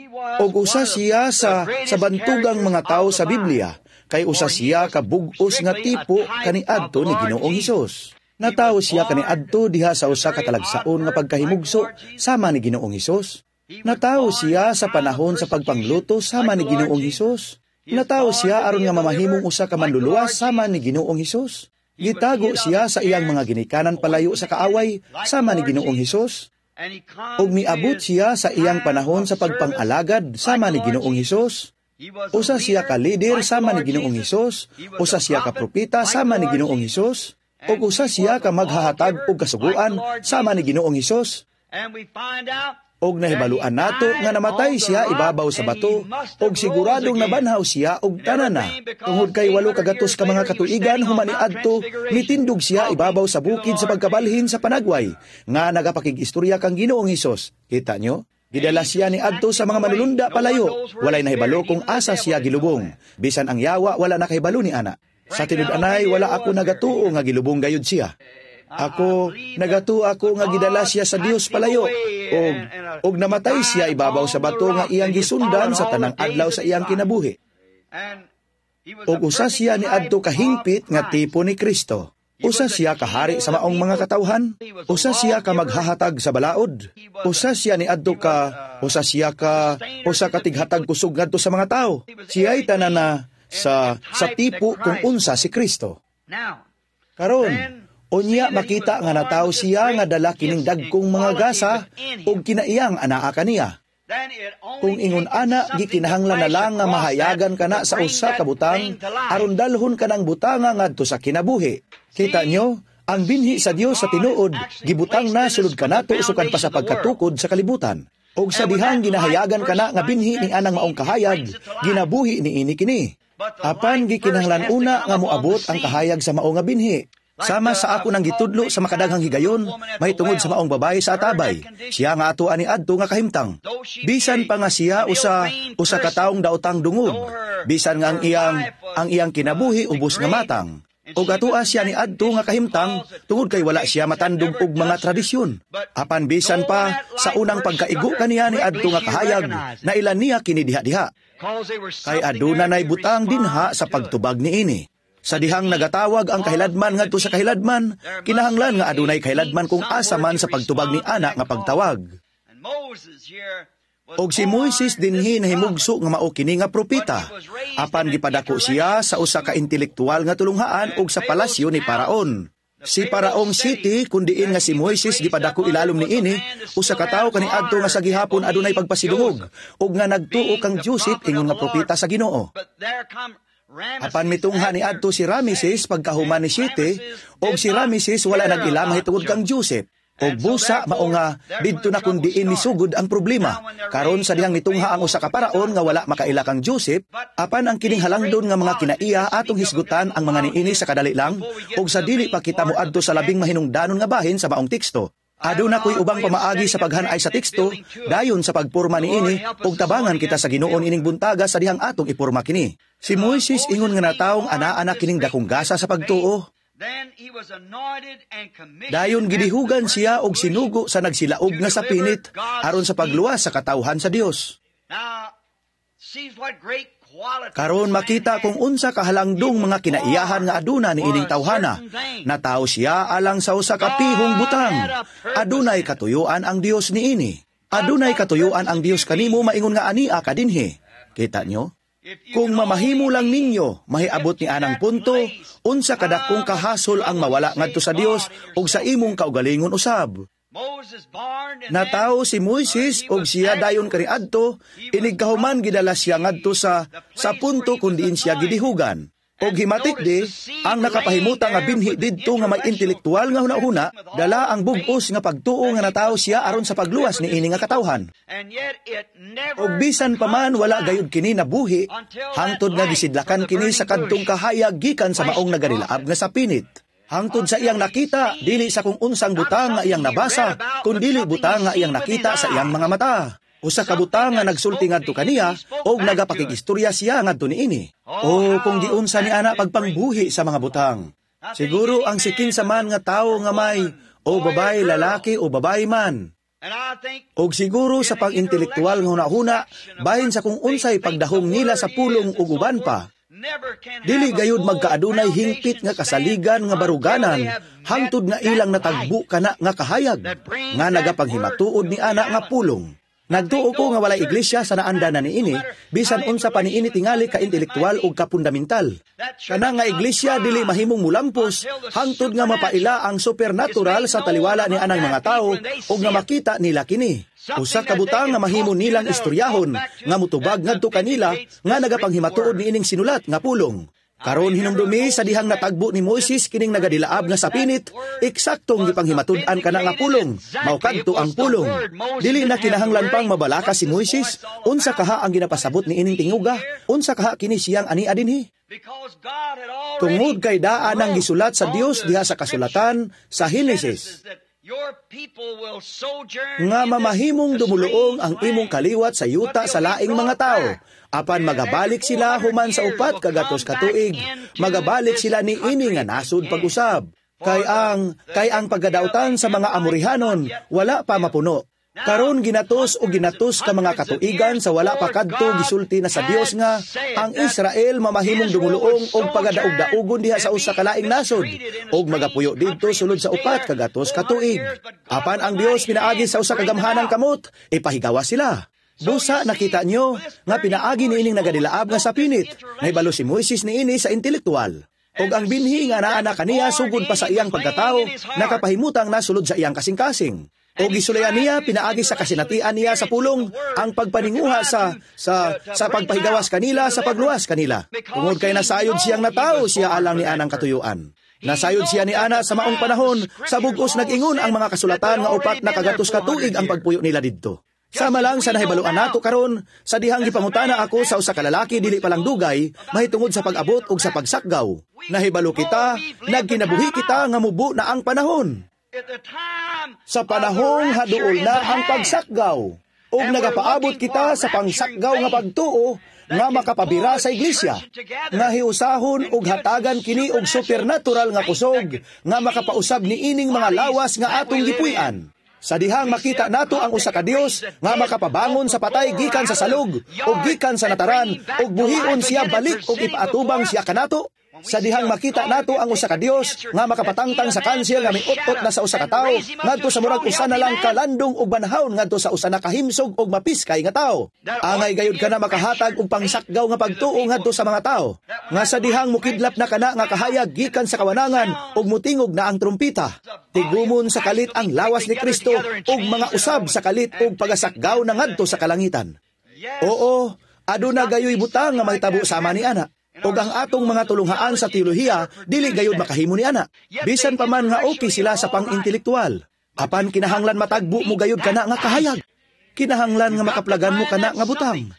Og usa siya sa sa bantugang mga tao sa Biblia, kay usa siya ka bug-os nga tipo kaniadto ni Ginoong Hesus. Natawo siya kaniadto diha sa usa ka talagsaon nga pagkahimugso sama ni Ginoong Hesus. Natawo siya sa panahon sa pagpangluto sama ni Ginoong Hesus. Natawo siya aron nga mamahimong usa ka manluluwas sama ni Ginoong Hesus. Gitago siya sa iyang mga ginikanan palayo sa kaaway sama ni Ginoong Hesus. Ug miabot siya sa iyang panahon sa pagpang-alagad sama ni Ginoong Hesus. Usa siya ka leader sama ni Ginoong Hesus. Usa siya ka propeta sama ni Ginoong Hesus. Ug usa siya ka maghahatag og kasuguan sama ni Ginoong Hesus. Og nahibaluan nato nga namatay siya ibabaw sa bato, og siguradong nabanhaw siya og tanana. Tungod kay walo kagatos ka mga katuigan humani adto, mitindog siya ibabaw sa bukid sa pagkabalhin sa panagway, nga nagapakig-istorya kang Ginoong Hesus. Kita nyo? Gidala siya ni adto sa mga manulunda palayo, walay nahibalo kung asa siya gilubong. Bisan ang yawa wala nakahibalo ni ana. Sa tinud-anay wala ako nagatuo nga gilubong gayud siya. Ako, nagato ako nga gidala siya sa Dios palayo, og, og namatay siya ibabaw sa bato nga iyang gisundan sa tanang adlaw sa iyang kinabuhi. Og usa siya ni adto kahingpit nga tipo ni Kristo. Usa siya kahari sa maong mga katawhan, usa siya ka maghahatag sa balaod, usa siya ni adto ka, usa siya ka, usa ka tighatag kusog ngadto sa mga tao. Siya'y tanana sa sa tipo kung unsa si Kristo. Karon, unya makita nga nataw siya nga dala kining dagkong mga gasa ug kinaiyang anaa kaniya. Kung ingon ana, gikinahanglan na lang nga mahayagan kana sa usa ka butang, aron dalhon kanang butanga ngadto sa kinabuhi. Kita nyo, ang binhi sa Dios sa tinuod, gibutang na sulod kanato usukan pa sa pagkatukod sa kalibutan. Og sa dihang ginahayagan kana nga binhi ni anang maong kahayag, ginabuhi ni ini kini. Apan gikinahanglan una nga moabot ang kahayag sa mao nga binhi. Sama sa ako nang gitudlo sa makadaghang higayon, may tungod sa maong babae sa atabay. Siya nga ato ani adto nga kahimtang. Bisan pa nga siya usa usa ka taong daotang dungog. Bisan nga ang iyang ang iyang kinabuhi ubos nga matang. Og atoa siya ni adto nga kahimtang tungod kay wala siya matandog og mga tradisyon. Apan bisan pa sa unang pagkaigo kaniya ni adto nga kahayag, na ilan niya kini diha-diha. Kay aduna nay butang dinha sa pagtubag niini. Sa dihang nagatawag ang kahiladman ngadto sa kahiladman, kinahanglan nga adunay kahiladman kung asa man sa pagtubag ni ana nga pagtawag. Og si Moises dinhi nahimugso nga mao kini nga propeta. Apan gipadako siya sa usa ka intelektual nga tulunghaan og sa palasyo ni Paraon. Si Paraong City, kundiin nga si Moises gipadako ilalom ni ini, usa ka tawo kaniadto nga sa gihapon adunay pagpasidungog, og nga nagtuo kang Joseph ingon nga propeta sa Ginoo. Apan mitungha ni adto si Rameses pagkahuman ni City, og si Rameses wala nag-ila mahitungod kang Joseph. Og busa mao nga didto na kun diin misugod ang problema. Karon sa dihang mitungha ang usa ka paraon nga wala makaila kang Joseph, apan ang kining halangdon nga mga kinaiya atong hisgutan ang mga niini sa kadali lang, og sa dili pa kita moadto sa labing mahinungdanon nga bahin sa maong teksto. Aduna ko'y ubang pamaagi sa paghanay sa teksto, dayon sa pagporma niini, og tabangan kita sa Ginoon ining buntaga sa dihang atong iporma kini. Si Moises ingon nga nataong anaa kining dakong gasa sa pagtuo. Dayon gidihugan siya og sinugo sa nagsilaog nga sapinit aron sa pagluwas sa katawhan sa Dios. Karon makita kung unsa kahalangdong mga kinaiyahan nga aduna ni ining tawhana. Nataw siya alang sa usa ka pihong butang. Adunay katuyuan ang Dios niini. Adunay katuyuan ang Dios kanimo maingon nga ania ka dinhi. Kita nyo? Kung mamahimo lang ninyo, mahiabot ni anang punto, unsa kadakong kahasol ang mawala ngadto sa Dios ug sa imong kaugalingon usab. Natawo si Moises og siya dayon kaniadto, inig kahuman gidala siya ngadto sa sa punto kun diin siya gidihugan. Og himatik di, ang nakapahimuta nga binhi didto nga may intelektual nga hunahuna, dala ang bug-os nga pagtuo nga natawo siya aron sa pagluwas ni ini nga katawhan. Og bisan pa man wala gayud kini nabuhi, hangtod nga gisidlakan kini sa kadtong kahayag gikan sa maong nagadilaab nga sapinit. Hangtod sa iyang nakita, dili sa kung unsang butang nga iyang nabasa, kundili butang nga iyang nakita sa iyang mga mata. Usa ka butang nga nagsulti ngadto kaniya og nagapakigistorya siya ngadto niini. O kung giunsa ni ana pagpangbuhi sa mga butang. Siguro ang sikin sa man nga tawo nga may o babae lalaki o babae man. Og siguro sa pang-intelektual nga hunahuna bahin sa kung unsay pagdahong nila sa pulong ug uban pa. Dili gayud magkaadunay hingpit nga kasaligan nga baruganan hangtod nga ilang natagbo kana nga kahayag nga nagapanghimatuod ni ana nga pulong. Nagtuo ko nga walay iglesia sa naanda na niini, bisan unsa pa niini tingali ka intelektual ug kapundamental. Kana nga iglesia dili mahimong mulampos hangtod nga mapaila ang supernatural sa taliwala ni anang mga tawo ug nga makita nila kini. Usa ka butang nga mahimo nilang istoryahon nga mutubag ngadto kanila nga nagapanghimatuod niining sinulat nga pulong. Karon hinumdumi sa dihang natagbo ni Moises kining nagadilaab nga sapinit, eksaktong gipanghimatud-an kana nga pulong, mao kadto ang pulong. Dili na kinahanglan pang mabalaka si Moises, unsa kaha ang ginapasabot ni ining tinguga, unsa kaha kini siyang ania dinhi. Tungod kay daan ang gisulat sa Dios diha sa kasulatan sa Henesis, nga mamahimong dumuluong ang imong kaliwat sa yuta sa laing mga tao, apan magabalik sila human sa upat kagatos ka tuig, magabalik sila ni ini nga nasud pag-usab. Kay ang, kay ang paggadautan sa mga Amorihanon, wala pa mapuno. Karon ginatos o ginatos ka mga katuigan sa wala pa kadto gisulti na sa Dios nga ang Israel mamahimong dumuluong og pagadaog-daugon diha sa usa ka laing nasod og magapuyo didto sulod sa upat ka gatos ka tuig. Apan ang Dios pinaagi sa usa ka gamhanang kamot, ipahigawa sila. Busa nakita nyo nga pinaagi niining nagadilaab nga sa pinit. Nahibalo si Moises niini sa intelektual. Og ang binhi nga naa na kaniya sugod pa sa iyang pagkatao, nakapahimutang nasulod sa iyang kasing-kasing. O gisulayan niya, pinaagi sa kasinatian niya sa pulong, ang pagpaninguha sa sa sa pagpahigawas kanila, sa pagluwas kanila. Tungod kay nasayod siyang natao, siya alang ni anang katuyuan. Nasayod siya ni ana sa maong panahon, sa bugos nag-ingon ang mga kasulatan nga upat na kagatos ka tuig ang pagpuyo nila didto. Sama lang sa nahibaluan nato karon, sa dihang gipangutana ako sa usa ka lalaki dili pa lang dugay, mahitungod sa pag-abot ug sa pagsakgaw. Nahibalo kita, nagkinabuhi kita nga mubo na ang panahon. Sa panahong haduol na ang pagsakgaw, ug nagapaabot kita sa pangsakgaw nga pagtuo nga makapabira sa iglesia, nga hiusahon ug hatagan kini og supernatural nga kusog nga makapausab niining mga lawas nga atong gipuy-an. Sa dihang makita nato ang usa ka Dios nga makapabangon sa patay gikan sa salug ug gikan sa nataran ug buhion siya balik ug ipaatubang siya kanato. Sa dihang makita nato ang usa ka Dios nga makapatangtang sa kanser nga miot-ot na sa usa ka tawo ngadto sa murag usa na lang kalandong ug banhawon ngadto sa usa na kahimsog ug mapiskay nga tawo. Angay gayud kana makahatag og pangsakgaw nga pagtuo ngadto sa mga tawo. Nga sa dihang mukidlap na kana nga kahayag gikan sa kawanangan ug mutingog na ang trumpita. Tigumon sa kalit ang lawas ni Kristo ug mga usab sa kalit ug pagasakgaw na ngadto sa kalangitan. Oo, aduna gayoy butang nga mahitabo sama ni ana. O ang atong mga tulunghaan sa teolohiya, dili gayud makahimo ni ana. Bisan pa man nga okay sila sa pang-intelektual. Apan kinahanglan matagbo mo gayud kana nga kahayag. Kinahanglan nga makaplagan mo kana nga butang.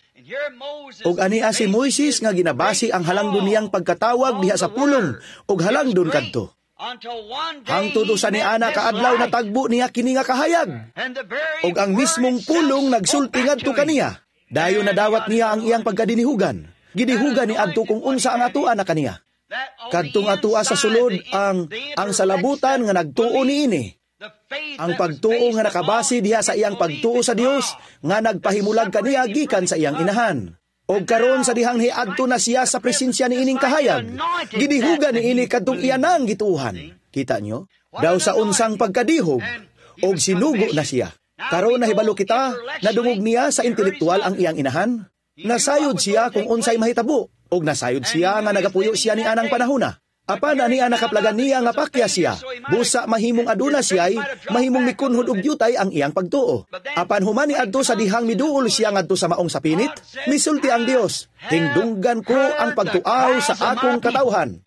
Og ania si Moises nga ginabasi ang halangdon niyang pagkatawag diha sa pulong, og halangdon kadto. Hangtod usa ni ana kaadlaw na tagbo niya kini nga kahayag. Og ang mismong pulong nagsulti ngadto kaniya. Dayon nadawat niya ang iyang pagkadinihugan. Gidihugan ni adto kung unsa ang atuan na kaniya. Kadtong atua sa sulod ang ang salabutan nga nagtuo niini. Ang pagtuo nga nakabase diha sa iyang pagtuo sa Dios nga nagpahimulag kaniya gikan sa iyang inahan. Og karon sa dihang hiadto na siya sa presensya niining kahayag, gidihugan niini kadtong iyanang gituuhan. Kita nyo? Daw sa unsang pagkadihog og sinugo na siya. Karon nahibalo kita nadungog niya sa intelektual ang iyang inahan. Nasayod siya kung unsay mahitabo, og nasayod siya nga nagapuyo siya ni anang panahona. Apan ani ana kaplagan niya nga pakya siya. Busa mahimong aduna siya'y mahimong mikunhod og yutay ang iyang pagtuo. Apan humani adto sa dihang miduol siya ngadto sa maong sapinit, misulti ang Dios, hingdunggan ko ang pagtuaw sa akong katawhan.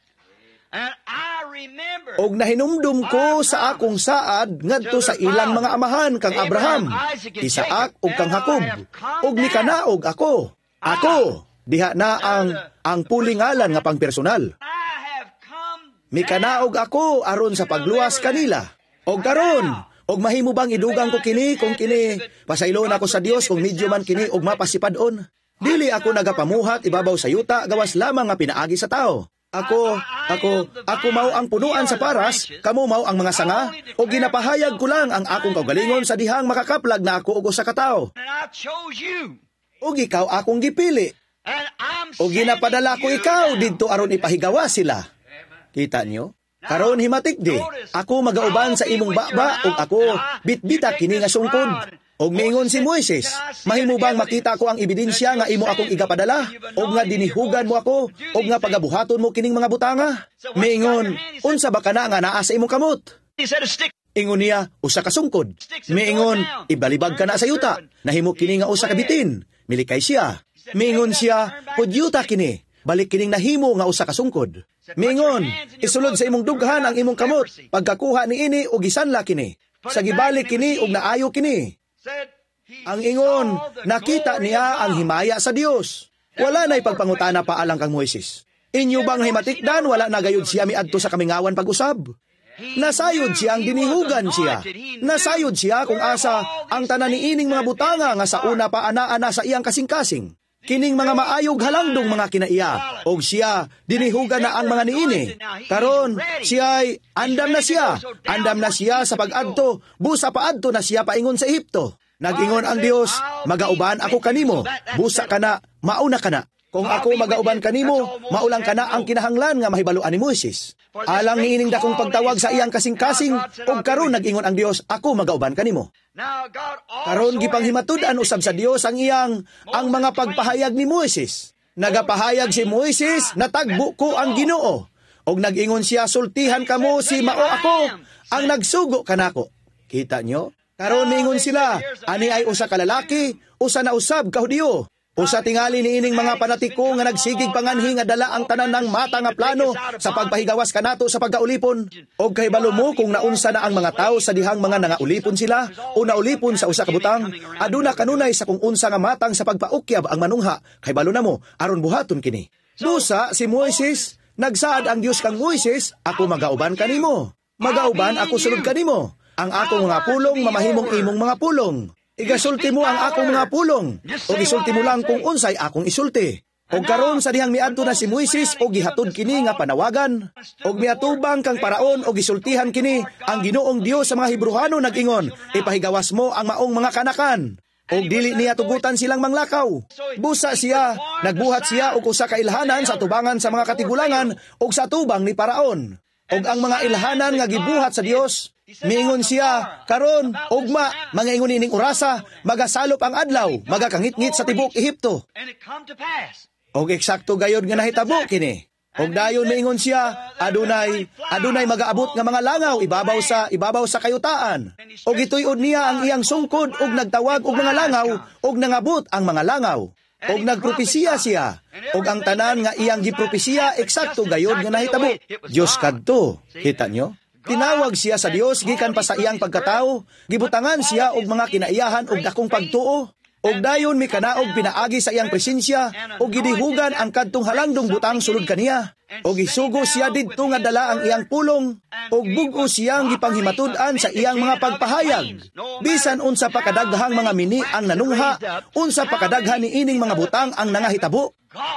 Og nahinumdum ko sa akong saad ngadto sa ilang mga amahan kang Abraham, Isaak ug kang Jacob, og nikanaog ako. Ako, diha na ang ang pulingalan nga pangpersonal. Mikanaog ako aron sa pagluwas kanila. Og karon, og mahimo bang idugang ko kini kung kini pasaylon ako sa Dios kung medyo man kini og mapasipadon? Dili ako nagapamuhat ibabaw sa yuta gawas lamang nga pinaagi sa tao. Ako, ako, ako mao ang punuan sa paras, kamo mao ang mga sanga, o ginapahayag ko lang ang akong kaugalingon sa dihang makakaplag na ako og usa ka tawo. O ikaw akong gipili. O ginapadala ko ikaw didto aron ipahigawa sila. Kita nyo? Karon himatik di, ako magauban sa imong baba ug ako bitbita kini nga sungkod. Og mingon si Moises, mahimo bang makita ko ang ebidensya nga imo akong igapadala? Og nga dinihugan mo ako? Og nga pagabuhaton mo kining mga butanga? Mingon, unsa ba kana nga naa sa imong kamot? Ingon niya, usa ka sungkod. Mingon, ibalibag ka na sa yuta. Nahimo kini nga usa ka bitin. Milikay siya. Mingon siya, pudyuta kini. Balik kining nahimo nga usa ka sungkod. Mingon, isulod sa imong dughan ang imong kamot. Pagkakuha ni ini og gisanla kini. Sa gibalik kini og naayo kini. Ang ingon, nakita niya ang himaya sa Dios. Wala na'y pagpangutana pa alang kang Moises. Inyo bang himatikdan, wala na gayud siya miadto sa kamingawan pag-usab? Nasayod siya ang dinihugan siya. Nasayod siya kung asa ang tanan niining mga butanga nga sa una pa ana-ana sa iyang kasing-kasing. Kining mga maayog halangdong mga kinaiya, og siya dinihugan na ang mga niini. Karon siya ay andam na siya, andam na siya sa pag-adto, busa pa adto na siya paingon sa Ehipto. Nag-ingon ang Dios, magauban ako kanimo, busa ka na, mauna ka na. Kung ako magauban kanimo, maulang ka na ang kinahanglan nga mahibaluan ni Moises. Alang niining dakong pagtawag sa iyang kasing-kasing, ug karon nag-ingon ang Dios, ako magauban kanimo. Karon gipanghimatud-an usab sa Dios ang iyang ang mga pagpahayag ni Moises. Nagapahayag si Moises, natagbo ko ang Ginoo. Og nag-ingon siya, sultihan kamo si mao ako, ang nagsugo kanako. Kita nyo? Karon niingon sila, ani ay usa ka lalaki, usa na usab ka Hudiyo. Usa tingali niining mga panatiko nga nagsigig panganhi nga dala ang tanan ng mata nga plano sa pagpahigawas kanato sa pagkaulipon. Og kahibalo mo kung naunsa na ang mga tao sa dihang mga nangaulipon sila o naulipon sa usa ka butang, aduna kanunay sa kung unsa nga matang sa pagpaukyab ang manungha, kahibalo na mo aron buhaton kini. Dusa si Moises, nagsaad ang Dios kang Moises, ako magauban kanimo. Magauban ako sulod kanimo. Ang akong mga pulong mamahimong imong mga pulong. Igasulti mo ang akong mga pulong, o gisulti mo lang kung unsay akong isulti. O karon sa dihang miadto na si Moises, o gihatod kini nga panawagan, o miatubang kang paraon, o gisultihan kini, ang Ginoong Dios sa mga Hebreano nag-ingon, ipahigawas mo ang maong mga kanakan. O dili niya tugutan silang manglakaw. Busa siya, nagbuhat siya og usa ka ilhanan sa tubangan sa mga katigulangan, o sa tubang ni paraon. O ang mga ilhanan nga gibuhat sa Dios, miingon siya, karon, ugma, mga ingon ining orasa, magasalop ang adlaw, magakangit-ngit sa tibok Ehipto. Og eksakto gayod nga nahitabo kini. Og dayon miingon siya, adunay, adunay magaabot nga mga langaw ibabaw sa ibabaw sa kayutaan. Og gituy-od niya ang iyang sungkod og nagtawag og mga langaw og nangabot ang mga langaw. Og nagpropesiya siya, og ang tanan nga iyang gipropesiya eksakto gayod nga nahitabo. Dios kadto, kita nyo? Tinawag siya sa Dios gikan pa sa iyang pagkatao, gibutangan siya og mga kinaiyahan og dakong pagtuo, og dayon mi kanaog pinaagi sa iyang presensya og gidihugan ang kadtong halangdong butang sulod kaniya. Og isugo siya didto nga dala ang iyang pulong, og bug-o siyang gipanghimatud-an sa iyang mga pagpahayag. Bisan unsa pa kadaghang mga mini ang nanungha, unsa pa kadaghan niining mga butang ang nangahitabo.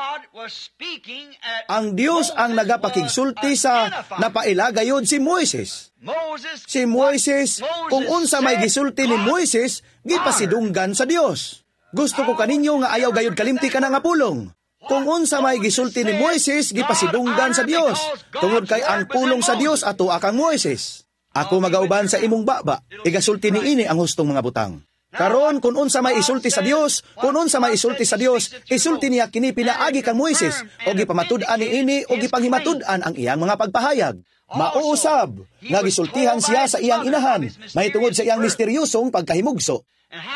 Ang Dios ang nagapakigsulti sa napailagayod si Moises. Si Moises, kung unsa may gisulti ni Moises, gipasidunggan sa Dios. Gusto ko kaninyo nga ayaw gayod kalimti ka na nga pulong. Kung unsa may gisulti ni Moises, gipasidunggan sa Dios. Tungod kay ang pulong sa Dios ato akang Moises. Ako magauban sa imong baba, igasulti ni ini ang hustong mga butang. Karon kung unsa may isulti sa Dios, kung unsa may isulti sa Dios, isulti niya kini pinaagi kang Moises, o gipamatud-an ni ini o gipanghimatud-an ang iyang mga pagpahayag. Mauusab, nga gisultihan siya sa iyang inahan, may tungod sa iyang misteryosong pagkahimugso.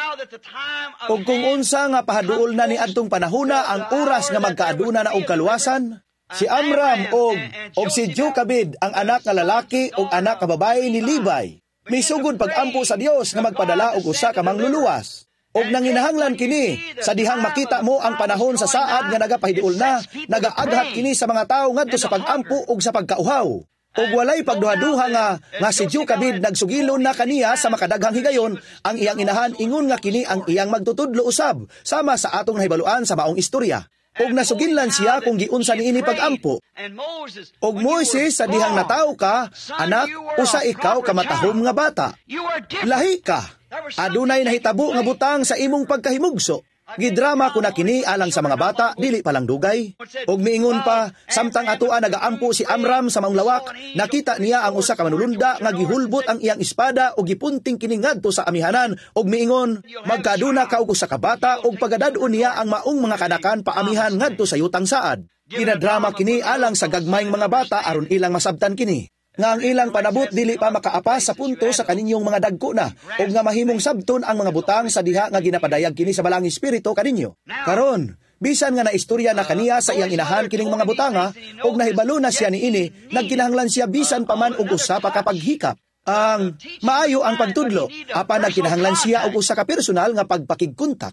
O kung unsa nga pahaduol na ni adtong panahona ang oras nga magkaaduna na og kaluwasan, si Amram og og si Jochebed ang anak nga lalaki og anak nga babae ni Levi. May sugod pag-ampo sa Dios nga magpadala og usa ka mangluluwas. Og nanginahanglan kini sa dihang makita mo ang panahon sa saad nga nagapahiduol na, nagaaghat kini sa mga tawo ngadto sa pag-ampo og sa pagkauhaw. Og walay pagduha-duha nga nga si Jochebed nagsugilon na kaniya sa makadaghang higayon, ang iyang inahan ingon nga kini ang iyang magtutudlo usab sama sa atong nahibaluan sa maong istorya. Og nasuginlan siya kung giunsa niini pag-ampo. Og Moises, sa dihang nataw ka, anak, usa ikaw kamatahom nga bata. Lahi ka. Adunay nahitabo nga butang sa imong pagkahimugso. Gidrama ko na kini alang sa mga bata, dili palang dugay. Og miingon pa, samtang atoa nagaampo si Amram sa maong lawak, nakita niya ang usa ka manulunda nga gihulbot ang iyang espada og gipunting kini ngadto sa amihanan, og miingon, magkaduna ka og usa ka bata og pagadad-on niya ang maong mga kanakan paamihan ngadto sa yutang saad. Ginadrama kini alang sa gagmayng mga bata aron ilang masabtan kini. Nga ang ilang panabot dili pa makaapas sa punto sa kaninyong mga dagko na, o nga mahimong sabton ang mga butang sa diha nga ginapadayag kini sa balang espiritu kaninyo. Karon, bisan nga naistorya na kaniya sa iyang inahan kining mga butanga, og nahibalo na siya niini, nagkinahanglan siya bisan pa man og usa pa kapaghikap. Ang maayo ang pagtudlo, apan nagkinahanglan siya og usa ka personal nga pagpakigkontak.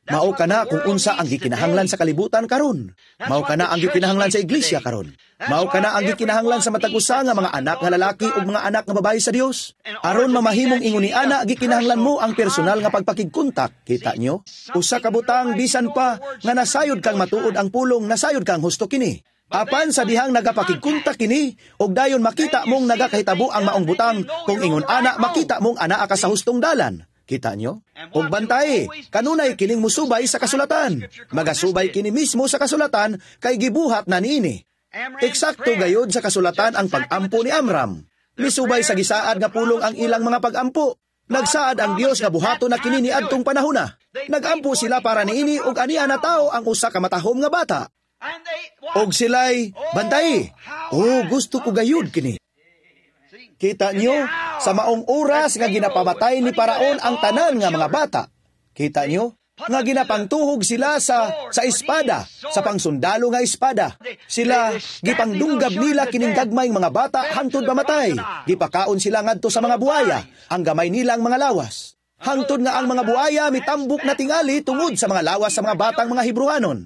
Mao kana kung unsa ang gikinahanglan sa kalibutan karon. Mao kana ang gikinahanglan sa iglesia karon. Mao kana ang gikinahanglan sa matag usa nga mga anak nga lalaki ug mga anak nga babaye sa Dios. Aron mamahimong inguni ana gikinahanglan mo ang personal nga pagpakigkontak. Kita nyo? Usa ka butang bisan pa nga nasayod kang matuod ang pulong, nasayod kang husto kini. Apan sa dihang nagapakigkontak kini ug dayon makita mong nagakahitabo ang maong butang, kung ingon ana makita mong anaa ka sa hustong dalan. Kita nyo? Og bantay, kanunay kining musubay sa kasulatan. Magasubay kini mismo sa kasulatan kay gibuhat na niini. Eksakto gayod sa kasulatan ang pag-ampo ni Amram. Misubay sa gisaad nga pulong ang ilang mga pag-ampo. Nagsaad ang Dios nga buhato na kini ni adtong panahon na. Nagampo sila para niini og aniya na tao ang usa ka matahom nga bata. Og sila'y bantay. Oh, gusto ko gayud kini. Kita nyo, sa maong oras nga ginapamatay ni Paraon ang tanan nga mga bata. Kita nyo, nga ginapangtuhog sila sa sa espada, sa pangsundalo nga espada. Sila, gipangdunggab nila kining gagmayng mga bata hangtod mamatay. Gipakaon sila ngadto sa mga buaya, ang gamay nilang mga lawas. Hangtod nga ang mga buaya mitambok na tingali tungod sa mga lawas sa mga batang mga Hebrewanon.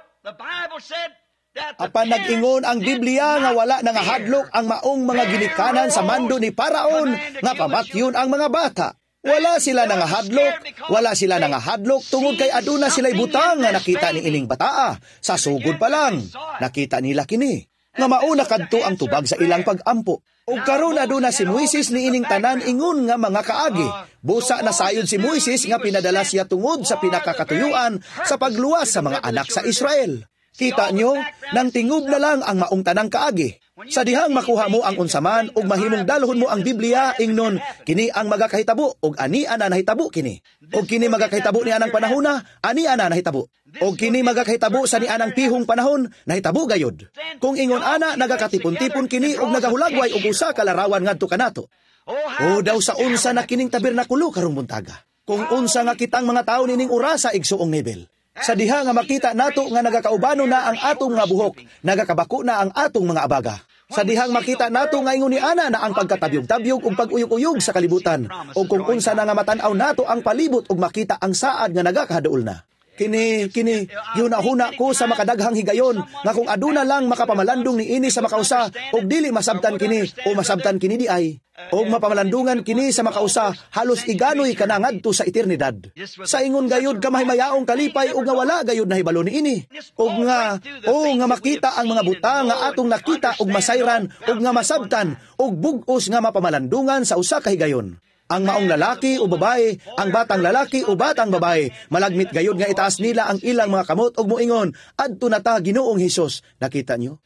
Apan nag-ingon ang Biblia nga wala na nga hadlok ang maong mga ginikanan sa mando ni Paraon nga pamatyon ang mga bata. Wala sila na nga hadlok, wala sila na nga hadlok tungod kay aduna sila'y butang nga nakita ni ining bataa. Sa sugod pa lang, nakita nila kini. Nga mauna kadto ang tubag sa ilang pag-ampo. O karon aduna si Moises ni ining tanan ingon nga mga kaagi. Busa na sayod si Moises nga pinadala siya tungod sa pinakakatuyuan sa pagluwas sa mga anak sa Israel. Kita nyo, nang tingob na lang ang maong tanang kaagi. Sa dihang makuha mo ang unsaman ug mahimong dalhon mo ang Biblia ingnon kini ang magakahitabo ug ani ana nahitabo kini. Ug kini magakahitabo ni anang panahona, ani ana nahitabo. Ug kini magakahitabo sa ni anang pihong panahon, nahitabo gayod. Kung ingon ana nagakatipon-tipon kini ug nagahulagway og usa ka larawan ngadto kanato. O daw sa unsa na kining tabernakulo karong buntaga. Kung unsa nga kitang mga tawo nining orasa igsuong nivel. Sa diha nga makita nato nga nagakaubano na ang atong nga buhok, nagakabako na ang atong mga abaga. Sa dihang makita nato nga ingon ni ana na ang pagkatabyog-tabyog ug pag-uyog-uyog sa kalibutan, o kung unsa na nga matan-aw nato ang palibot ug makita ang saad nga nagakahaduol na. Kini, kini, yunahuna ko sa makadaghang higayon, nga kung aduna lang makapamalandong ni ini sa makausa, og dili masabtan kini, o masabtan kini di ay. O mapamalandungan kini sa makausa, halos iganoy kanangadto sa eternidad. Sa ingon gayod kamahaymayaong kalipay, o nga wala gayod na hibalo ni ini. O nga, o nga makita ang mga buta nga atong nakita, og masayran, og nga masabtan, og bugos nga mapamalandungan sa usa ka higayon. Ang maong lalaki o babae, ang batang lalaki o batang babae, malagmit gayod nga itaas nila ang ilang mga kamot og moingon, adto na ta Ginoong Hesus. Nakita nyo?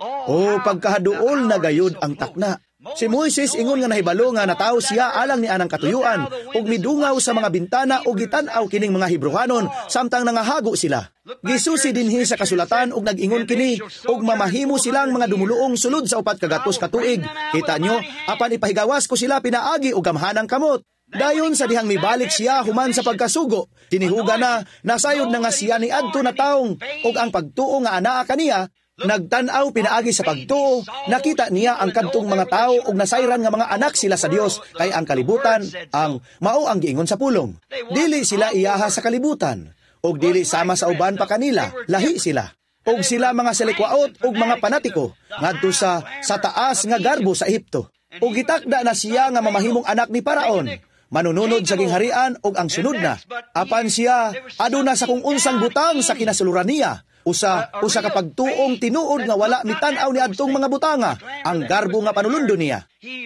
O pagkahaduol na gayod ang takna. Si Moises ingon nga nahibalo nga nataw siya alang ni anang katuyuan ug midungaw sa mga bintana ug gitan-aw kining mga Hebrewanon samtang nangahago sila. Gisusi dinhi sa kasulatan ug nag-ingon kini ug mamahimo silang mga dumuluong sulod sa upat kagatos ka tuig. Kita nyo, apan ipahigawas ko sila pinaagi ug gamhanang kamot. Dayon sa dihang mibalik siya human sa pagkasugo, tinihuga na nasayod na nga siya ni adto na taong ug ang pagtuo nga anaa kaniya. Nagtan-aw pinaagi sa pagtuo, nakita niya ang kadtong mga tao ug nasayran nga mga anak sila sa Dios kay ang kalibutan ang mao ang giingon sa pulong. Dili sila iyaha sa kalibutan ug dili sama sa uban pa kanila, lahi sila. Ug sila mga salikwaot ug mga panatiko ngadto sa sa taas nga garbo sa Ehipto. Ug gitakda na siya nga mamahimong anak ni Paraon. Manununod sa gingharian ug ang sunod na apan siya aduna sa kung unsang butang sa kinasuluran niya. Usa, usa kapag tuong tinuod nga wala mitan-aw ni adtong mga butanga, ang garbo nga panulundo niya.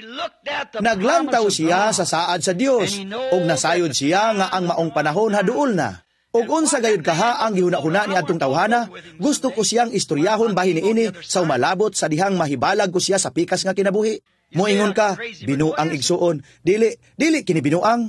Naglantaw siya sa saad sa Dios, ug nasayod siya nga ang maong panahon haduol na. Ug unsa gayud kaha ang gihuna-huna ni adtong tawhana, gusto ko siyang istoryahon bahin niini sa umalabot sa dihang mahibalag ko siya sa pikas nga kinabuhi. Moingon ka, binuang igsuon, dili, dili kini binuang.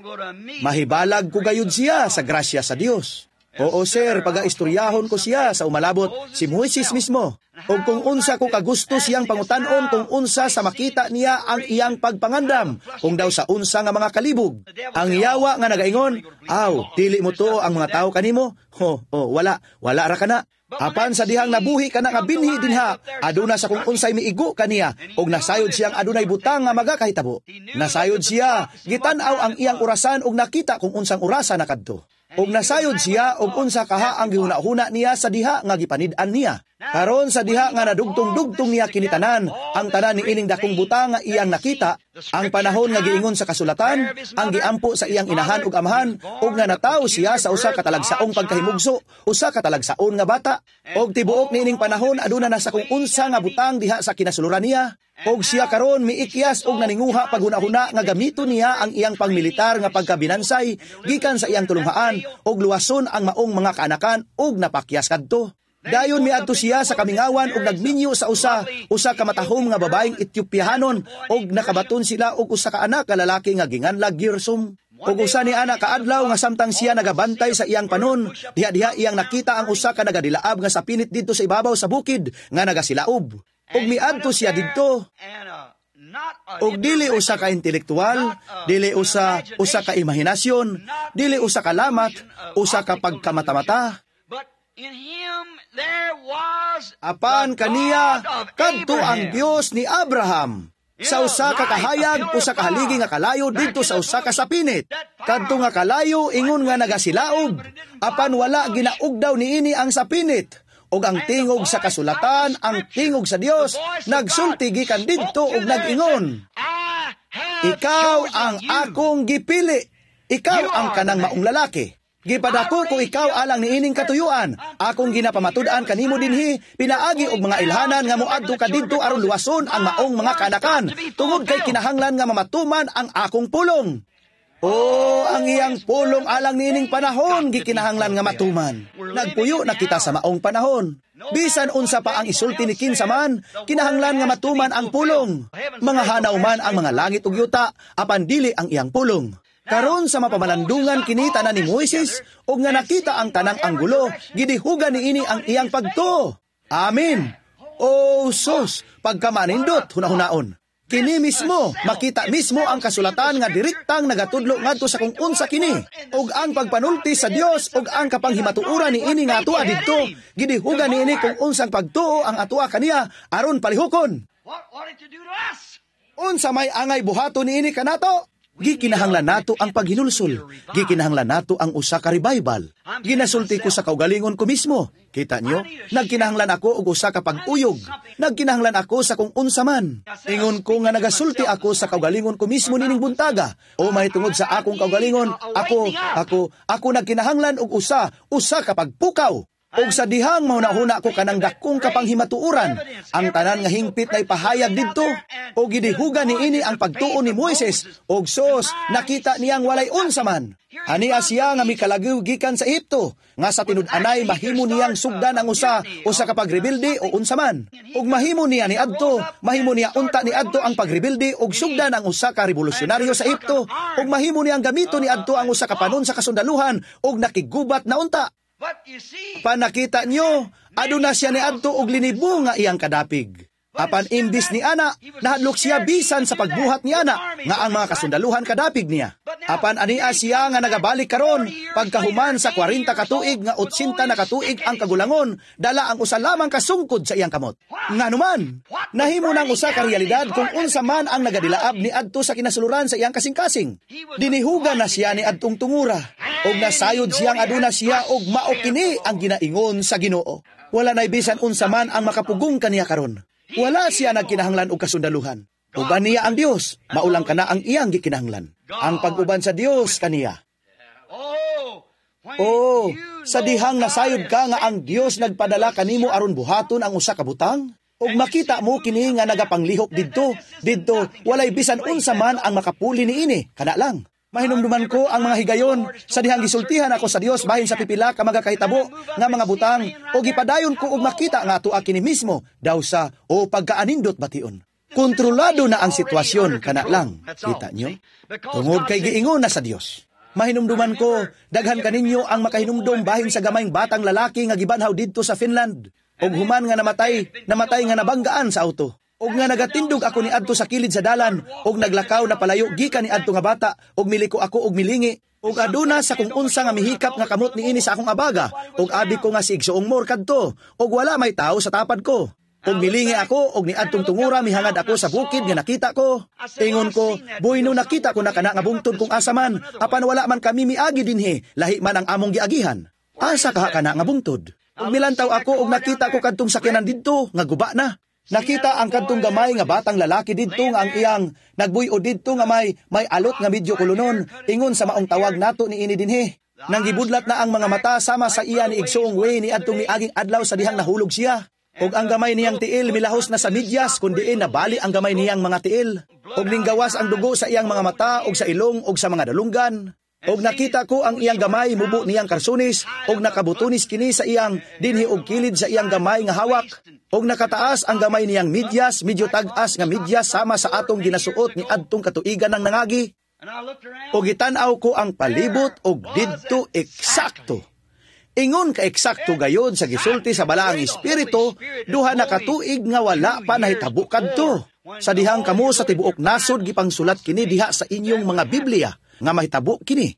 Mahibalag ko gayud siya sa grasya sa Dios. Oo sir, pag-aistoryahon ko siya sa umalabot si Moises mismo. O kung unsa ko kagusto siyang pangutanon kung unsa sa makita niya ang iyang pagpangandam, kung daw sa unsa nga mga kalibog. Ang yawa nga nagaingon, aw, dili mo to ang mga tao kanimo? Ho, oh, wala, wala ra kana. Apan sa dihang nabuhi kana nga binhi dinha, aduna sa kung unsay miigo kaniya, og nasayod siyang adunay butang nga magakahitabo. Nasayod siya, gitan-aw ang iyang orasan og nakita kung unsang orasa nakadto. Og nasayod siya og unsa kaha ang gihuna-huna niya sa diha nga gipanid-an niya. Karon sa diha nga nadugtong-dugtong niya kini tanan, ang tanan ni ining dakong butang nga iyang nakita, ang panahon nga giingon sa kasulatan, ang giampo sa iyang inahan ug amahan, ug nga natawo siya sa usa ka talagsaong pagkahimugso, usa ka talagsaon nga bata. Og tibuok ni ining panahon aduna na sa kung unsa nga butang diha sa kinasuluran niya. Og siya karon miikyas og naninguha paghuna-huna nga gamito niya ang iyang pangmilitar nga pagkabinansay gikan sa iyang tulunghaan og luwason ang maong mga kaanakan og napakyas kadto. Dayon miadto siya sa kamingawan og nagminyo sa usa usa ka matahom nga babaeng Etiopiahanon og nakabaton sila og usa ka anak ka lalaki nga ginganlag Gersom. Og usa ni ana kaadlaw nga samtang siya nagabantay sa iyang panon, diha-diha iyang nakita ang usa ka nagadilaab nga sapinit didto sa ibabaw sa bukid nga nagasilaob. Og miadto siya didto. Og dili usa ka intelektual, dili usa usa ka imahinasyon, dili usa ka lamat, usa ka pagkamata-mata. Apan kaniya kadto ang Dios ni Abraham. Sa usa ka kahayag, usa ka haligi nga kalayo didto sa usa ka sapinit. Kadto nga kalayo ingon nga nagasilaob, apan wala ginaugdaw niini ang sapinit. Og ang tingog sa kasulatan, ang tingog sa Dios, nagsulti gikan didto og nag-ingon, ikaw ang akong gipili, ikaw ang kanang maong lalaki. Gipadako ko ikaw alang niining katuyuan, akong ginapamatud-an kanimo dinhi, pinaagi og mga ilhanan nga moadto ka didto aron luwason ang maong mga kanakan, tungod kay kinahanglan nga mamatuman ang akong pulong. Oh, ang iyang pulong alang nining panahon gikinahanglan nga matuman. Nagpuyo na kita sa maong panahon. Bisan unsa pa ang isulti ni kinsa man, kinahanglan nga matuman ang pulong. Mga hanaw man ang mga langit ug yuta, apan dili ang iyang pulong. Karon sa mapamalandungan kini tanan ni Moises, ug nga nakita ang tanang anggulo, gidihugan niini ang iyang pagtuo. Amen. Oh, sus, pagkamanindot hunahunaon. Kini mismo, makita mismo ang kasulatan nga direktang nagatudlo ngadto sa kung unsa kini. Og ang pagpanulti sa Dios og ang kapanghimatuoran niini nga atua didto, gidihugan niini kung unsang pagtuo ang atua kaniya aron palihukon. Unsa may angay buhaton niini kanato? Gikinahanglan nato ang paghinulsol. Gikinahanglan nato ang usa ka revival. Ginasulti ko sa kaugalingon ko mismo. Kita nyo? Nagkinahanglan ako og usa ka pag-uyog. Nagkinahanglan ako sa kung unsa man. Ingon ko nga nagasulti ako sa kaugalingon ko mismo nining buntaga. O may tungod sa akong kaugalingon, ako, ako, ako nagkinahanglan og usa, usa ka pagpukaw. Og sa dihang maunahuna ko kanang dakong kapanghimatuuran, ang tanan nga hingpit na ipahayag didto, o gidihugan niini ang pagtuo ni Moises, og sos, nakita niyang walay unsa man. Ani siya nga mikalagaw gikan sa Ehipto, nga sa tinud-anay mahimo niyang sugdan ang usa, usa ka pagrebilde o unsa man. Og mahimo niya ni adto, mahimo niya unta ni adto ang pagrebilde og sugdan ang usa ka revolusyonaryo sa Ehipto, og mahimo niyang gamito ni adto ang usa ka panon sa kasundaluhan og nakigubat na unta. Panakita nyo, aduna siya ni adto og linibo nga iyang kadapig. Apan imbis ni ana, nahadlok siya bisan sa pagbuhat ni ana, nga ang mga kasundaluhan kadapig niya. Apan ania siya nga nagabalik karon, pagkahuman sa kwarenta katuig nga otsinta na katuig ang kagulangon, dala ang usa lamang kasungkod sa iyang kamot. Nga naman, nahimo nang usa ka realidad kung unsa man ang nagadilaab ni adto sa kinasuluran sa iyang kasing-kasing. Dinihugan na siya ni adtong tungura, og nasayod siyang aduna siya og mao kini ang ginaingon sa Ginoo. Wala nay bisan unsa man ang makapugong kaniya karon. Wala siya nagkinahanglan og kasundaluhan. Uban niya ang Dios, maulang kana ang iyang gikinahanglan. Ang pag-uban sa Dios kaniya. Oh, sa dihang nasayod ka nga ang Dios nagpadala kanimo aron buhaton ang usa ka butang, ug makita mo kini nga nagapanglihok didto, didto walay bisan unsa man ang makapuli niini, kana lang. Mahinumduman ko ang mga higayon sa dihang gisultihan ako sa Dios bahin sa pipila ka magakahitabo nga mga butang o gipadayon ko og makita nga ato kini mismo daw sa o pagkaanindot bation. Kontrolado na ang sitwasyon kana lang. Kita nyo? Tungod kay giingon na sa Dios. Mahinumduman ko, daghan kaninyo ang makahinumdum bahin sa gamayng batang lalaki nga gibanhaw didto sa Finland. Og human nga namatay, namatay nga nabanggaan sa auto. Og nga nagatindog ako ni adto sa kilid sa dalan, og naglakaw na palayo gikan ni adto nga bata, og miliko ako og milingi, og aduna sa kung unsa nga mihikap nga kamot niini sa akong abaga, og abi ko nga si Igsoong Mor kadto, og wala may tao sa tapad ko. Og milingi ako og niadtong tungura mihangad ako sa bukid nga nakita ko. Ingon ko, buhay no nakita ko na kana nga bungtod kung asa man, apan wala man kami miagi dinhi, lahi man ang among giagihan. Asa kaha kana nga bungtod? Og milantaw ako og nakita ko kadtong sakyanan didto nga guba na. Nakita ang kadtong gamay nga batang lalaki didto nga ang iyang nagbuy-o didto nga may may alot nga medyo kulunon, ingon sa maong tawag nato ni ini dinhi. Nang gibudlat na ang mga mata sama sa iya ni igsoong way ni adtong miaging adlaw sa dihang nahulog siya. Og ang gamay niyang tiil milahos na sa midyas kundi nabali ang gamay niyang mga tiil. Og ninggawas ang dugo sa iyang mga mata og sa ilong og sa mga dalunggan. Og nakita ko ang iyang gamay mubo niyang karsunis og nakabutunis kini sa iyang dinhi og kilid sa iyang gamay nga hawak. Og nakataas ang gamay niyang midyas, medyo tag-as nga midyas sama sa atong ginasuot ni adtong katuigan ng nangagi. Og gitan-aw ko ang palibot og didto eksakto. Ingon ka eksakto gayod sa gisulti sa balaang espiritu, duha na katuig nga wala pa nahitabo kadto. Sa dihang kamo sa tibuok nasod gipangsulat kini diha sa inyong mga Biblia nga mahitabo kini.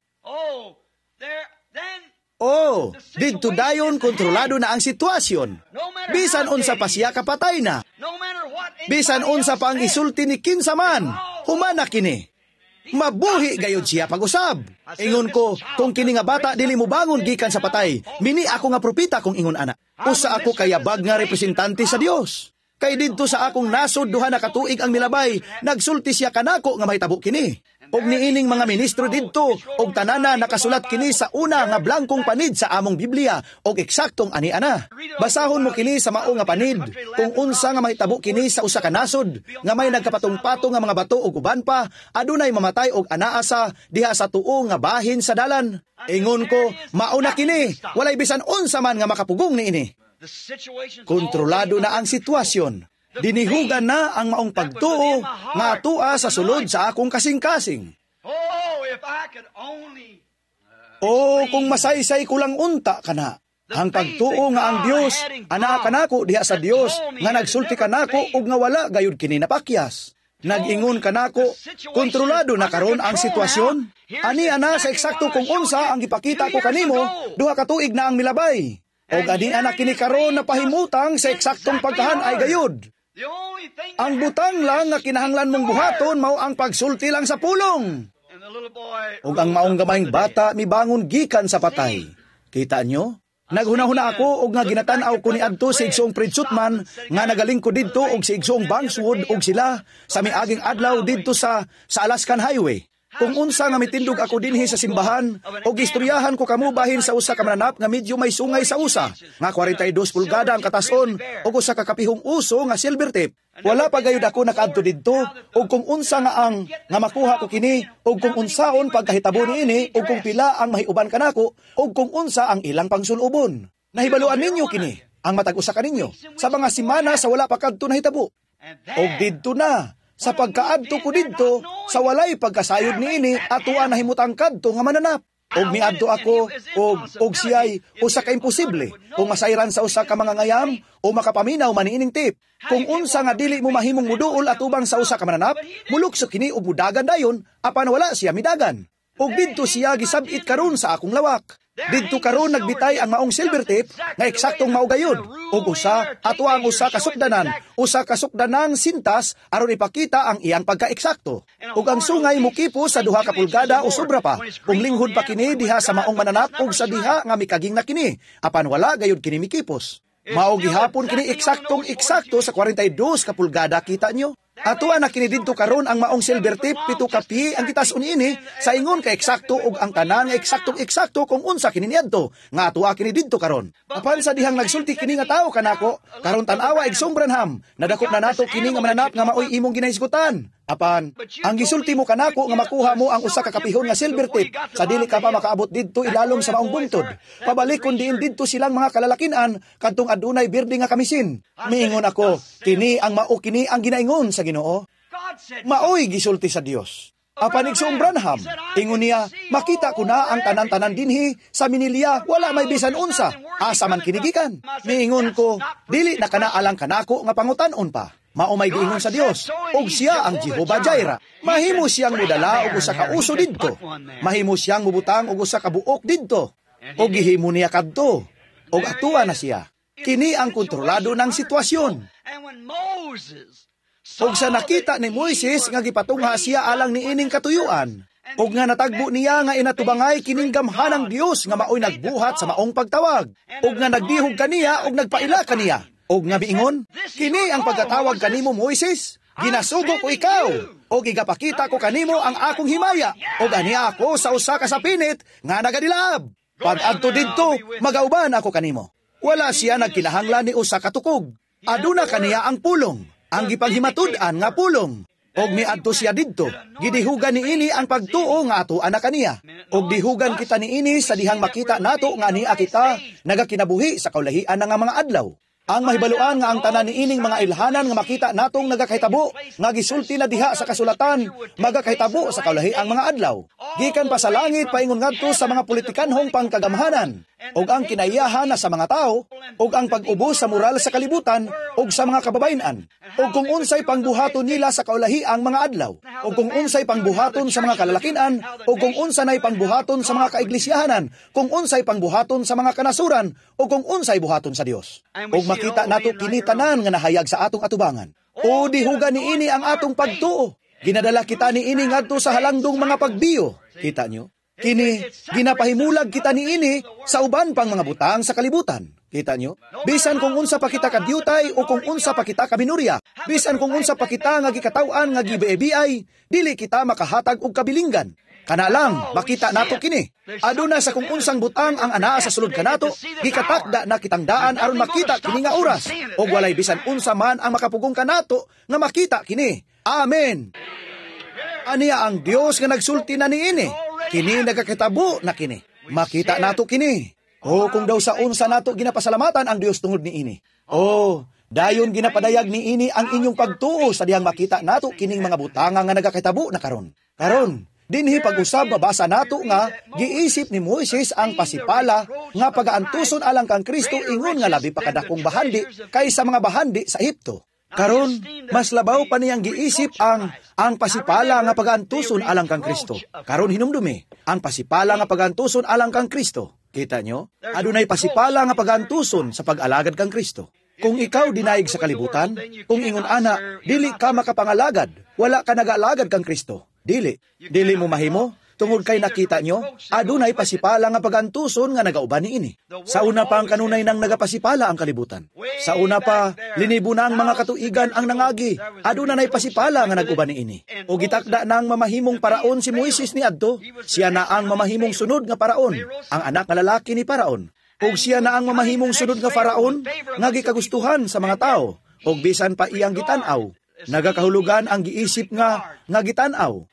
Oh, didto dayon kontrolado na ang sitwasyon. Bisan unsa pa siya kapatay na. Bisan unsa pa ang gisulti ni kinsa man, humana kini. Mabuhi gayod siya pag-usab. Ingon ko, kung kini nga bata dili mo bangon gikan sa patay, mini ako nga propeta kung ingon ana. Usa ako kayabag nga representante sa Dios. Kay didto sa akong nasod duha na katuig ang milabay, nagsulti siya kanako nga mahitabo kini. Og niining mga ministro didto, og tanana nakasulat kini sa una nga blankong panid sa among Biblia, og eksaktong ani ana. Basahon mo kini sa mao nga panid, kung unsa nga mahitabo kini sa usa ka nasod, nga may nagkapatong-patong nga mga bato og uban pa, adunay mamatay og anaa sa diha sa tuo nga bahin sa dalan. Ingon ko, mauna kini, walay bisan unsa man nga makapugong niini. Kontrolado na ang sitwasyon. Dinihugan na ang maong pagtuo nga atua sa sulod sa akong kasing-kasing. Oh, kung masaysay ko lang unta kana. Ang pagtuo nga ang Dios, ana kanako diha sa Dios, nga nagsulti kanako ug nga wala gayud kini napakyas. Nag-ingon kanako, kontrolado na karon ang sitwasyon. Ani ana sa eksakto kung unsa ang gipakita ko kanimo, duha ka tuig na ang milabay. Og ani ana kini karon na pahimutang sa eksaktong pagkahan ay gayud. Ang butang lang nga kinahanglan mong buhaton mao ang pagsulti lang sa pulong. Ug ang maong gamayng bata mibangon gikan sa patay. Kita nyo? Naghuna-huna ako og nga ginatan-aw ko ni adto si Igsoong Pridsutman nga nagaling ko didto og si Igsoong Bangswood og sila sa miaging adlaw didto sa sa Alaskan Highway. Kung unsa nga mitindog ako dinhi sa simbahan og istoryahan ko kamo bahin sa usa ka mananap nga medyo may sungay sa usa nga forty-two pulgada ang katason og usa ka kapihong uso nga silver tip. Wala pa gayud ako nakaadto didto og kung unsa nga ang nga makuha ko kini og kung unsaon pagkahitabo niini og kung pila ang mahiuban kanako og kung unsa ang ilang pangsulubon. Nahibaluan ninyo kini ang matag usa kaninyo sa mga semana sa wala pa kadto nahitabo. Og didto na sa pagkaadto ko didto, sa walay pagkasayod niini, atuan na himutang kadto nga mananap. Og miadto ako, og, og siya'y usa ka imposible, kung masayran sa usa ka mga ngayam, o makapaminaw maniining tip. Kung unsa nga dili mo mahimong muduol at ubang sa usa ka mananap, mulukso kini og mudagan dayon, apan wala siya midagan. Og didto siya gisabit karon sa akong lawak. Didto karon nagbitay ang maong silver tip nga eksaktong mao gayud. Og usa ato ang usa ka sukdanan, usa ka sukdanang sintas aron ipakita ang iyang pagkaeksakto. Ug ang sungay mokipo sa duha ka pulgada o sobra pa. Kung linghod pa kini diha sa maong mananap ug sa diha nga mikaging na kini, apan wala gayud kini mikipos. Mao gihapon kini eksaktong eksakto sa forty-two ka pulgada, kita nyo? Atuan na kini didto karon ang maong silver tip pito ka pi ang kitas uniini sa ingon ka eksakto ug ang tanan nga eksaktong eksakto kung unsa kini niadto nga atua kini didto karon. Apan sa dihang nagsulti kini nga tawo kanako karon tan-awa Igsoong Branham nadakop na nato kini nga mananap nga maoy imong ginahisgutan. Apan ang gisulti mo kanako nga makuha mo ang usa ka kapihon nga silver tip sa dili ka pa makaabot didto ilalom sa maong buntod. Pabalik kun diin didto silang mga kalalakinan kadtong adunay birdi nga kamisin. Miingon ako, kini ang mao kini ang ginaingon sa Ginoo. Maoy gisulti sa Dios. Apan Igsoong Branham, ingon niya, makita ko na ang tanan-tanan dinhi sa Minilya, wala may bisan unsa, asa man kinigikan. Miingon ko, dili na kanaalang kanako nga pangutan-on pa. Mao may giingon sa Dios, og siya ang Jehovah Jireh. Mahimo siyang mudala og usa ka uso didto. Mahimo siyang mubutang og usa ka buok didto. Og gihimo niya kadto. Og atua na siya. Kini ang kontrolado ng sitwasyon. Og sa nakita ni Moises nga gipatungha siya alang ni ining katuyuan, og nga natagbo niya nga inatubangay kining gamhanang Dios nga maoy nagbuhat sa maong pagtawag, og nga nagdihog kaniya og nagpaila kaniya, og nga biingon, kini ang pagkatawag kanimo Moises, ginasugo ko ikaw, og igapakita ko kanimo ang akong himaya, og aniya ako sa usa ka sapinit nga nagadilab. Pag adto didto, magauban ako kanimo. Wala siya nagkinahanglan ni usa ka tukog. Aduna kaniya ang pulong, ang gipaghimatud-an nga pulong. Og miadto siya didto, gidihugan ni ini ang pagtuo nga ato ana kaniya. Og dihugan kita ni ini sa dihang makita nato nga niya kita nagakinabuhi sa kaulahian nga mga adlaw. Ang mahibaluan nga ang tanan ni ining mga ilhanan nga makita natong nagakahitabo nga gisulti na diha sa kasulatan magakahitabo sa kaulahiang mga adlaw. Gikan pa sa langit paingon ngadto sa mga politikanhong pangkagamhanan og ang kinaiyahan na sa mga tao og ang pag-ubos sa moral sa kalibutan og sa mga kababayen-an og kung unsay pangbuhaton nila sa kaulahiang mga adlaw og kung unsay pangbuhaton sa mga kalalakinan og kung unsa nay pangbuhaton sa mga kaiglesiyahanan kung unsay pangbuhaton sa mga kanasuran og kung unsay buhaton sa Dios. Og makita nato kini tanan nga nahayag sa atong atubangan. O dihugan ni ini ang atong pagtuo. Ginadala kita ni ini ngadto sa halangdong mga pagbiyo. Kita nyo? Kini, ginapahimulag kita ni ini sa uban pang mga butang sa kalibutan. Kita nyo? Bisan kung unsa pa kita kadyutay o kung unsa pa kita kabinurya. Bisan kung unsa pa kita nga gikatawan nga gibeebiyay, dili kita makahatag og kabilinggan. Kana lang, makita nato kini. Aduna sa kung unsang butang ang anaa sa sulod kanato, gikatakda na kitang daan aron makita kini nga oras. O walay bisan unsa man ang makapugong kanato nga makita kini. Amen. Aniya ang Dios nga nagsulti na niini. Kini nagakitabo na kini. Makita nato kini. O kung daw sa unsa nato ginapasalamatan ang Dios tungod niini. O dayon ginapadayag niini ang inyong pagtuo sa diyang makita nato kining mga butanga nga nagakitabo na karon. Karon dinhi pag-usab babasa nato nga giisip ni Moises ang pasipala nga pagaantuson alang kang Kristo ingon nga labi pa kadakong bahandi kaysa mga bahandi sa Ehipto. Karon mas labaw pa niyang giisip ang ang pasipala nga pagaantuson alang kang Kristo. Karon hinumdumi ang pasipala nga pagaantuson alang kang Kristo. Kita nyo? Adunay pasipala nga pagaantuson sa pag-alagad kang Kristo. Kung ikaw dinaig sa kalibutan, kung ingon ana, dili ka makapangalagad, wala ka nag-alagad kang Kristo. Dili. Dili mo mahimo. Tungod kay nakita nyo, adunay pasipala nga pagantuson nga nagauban ni ini. Sa una pa ang kanunay nang nagapasipala ang kalibutan. Sa una pa, linibo na ang mga katuigan ang nangagi. Aduna nay pasipala nga naguban ni ini. O gitakda na ang mamahimong paraon si Moises ni adto. Siya na ang mamahimong sunod nga paraon, ang anak nga lalaki ni paraon. O siya na ang mamahimong sunod nga paraon, nga gikagustuhan sa mga tao. O bisan pa iyang gitanaw. Nagakahulugan ang giisip nga, nga gitanaw.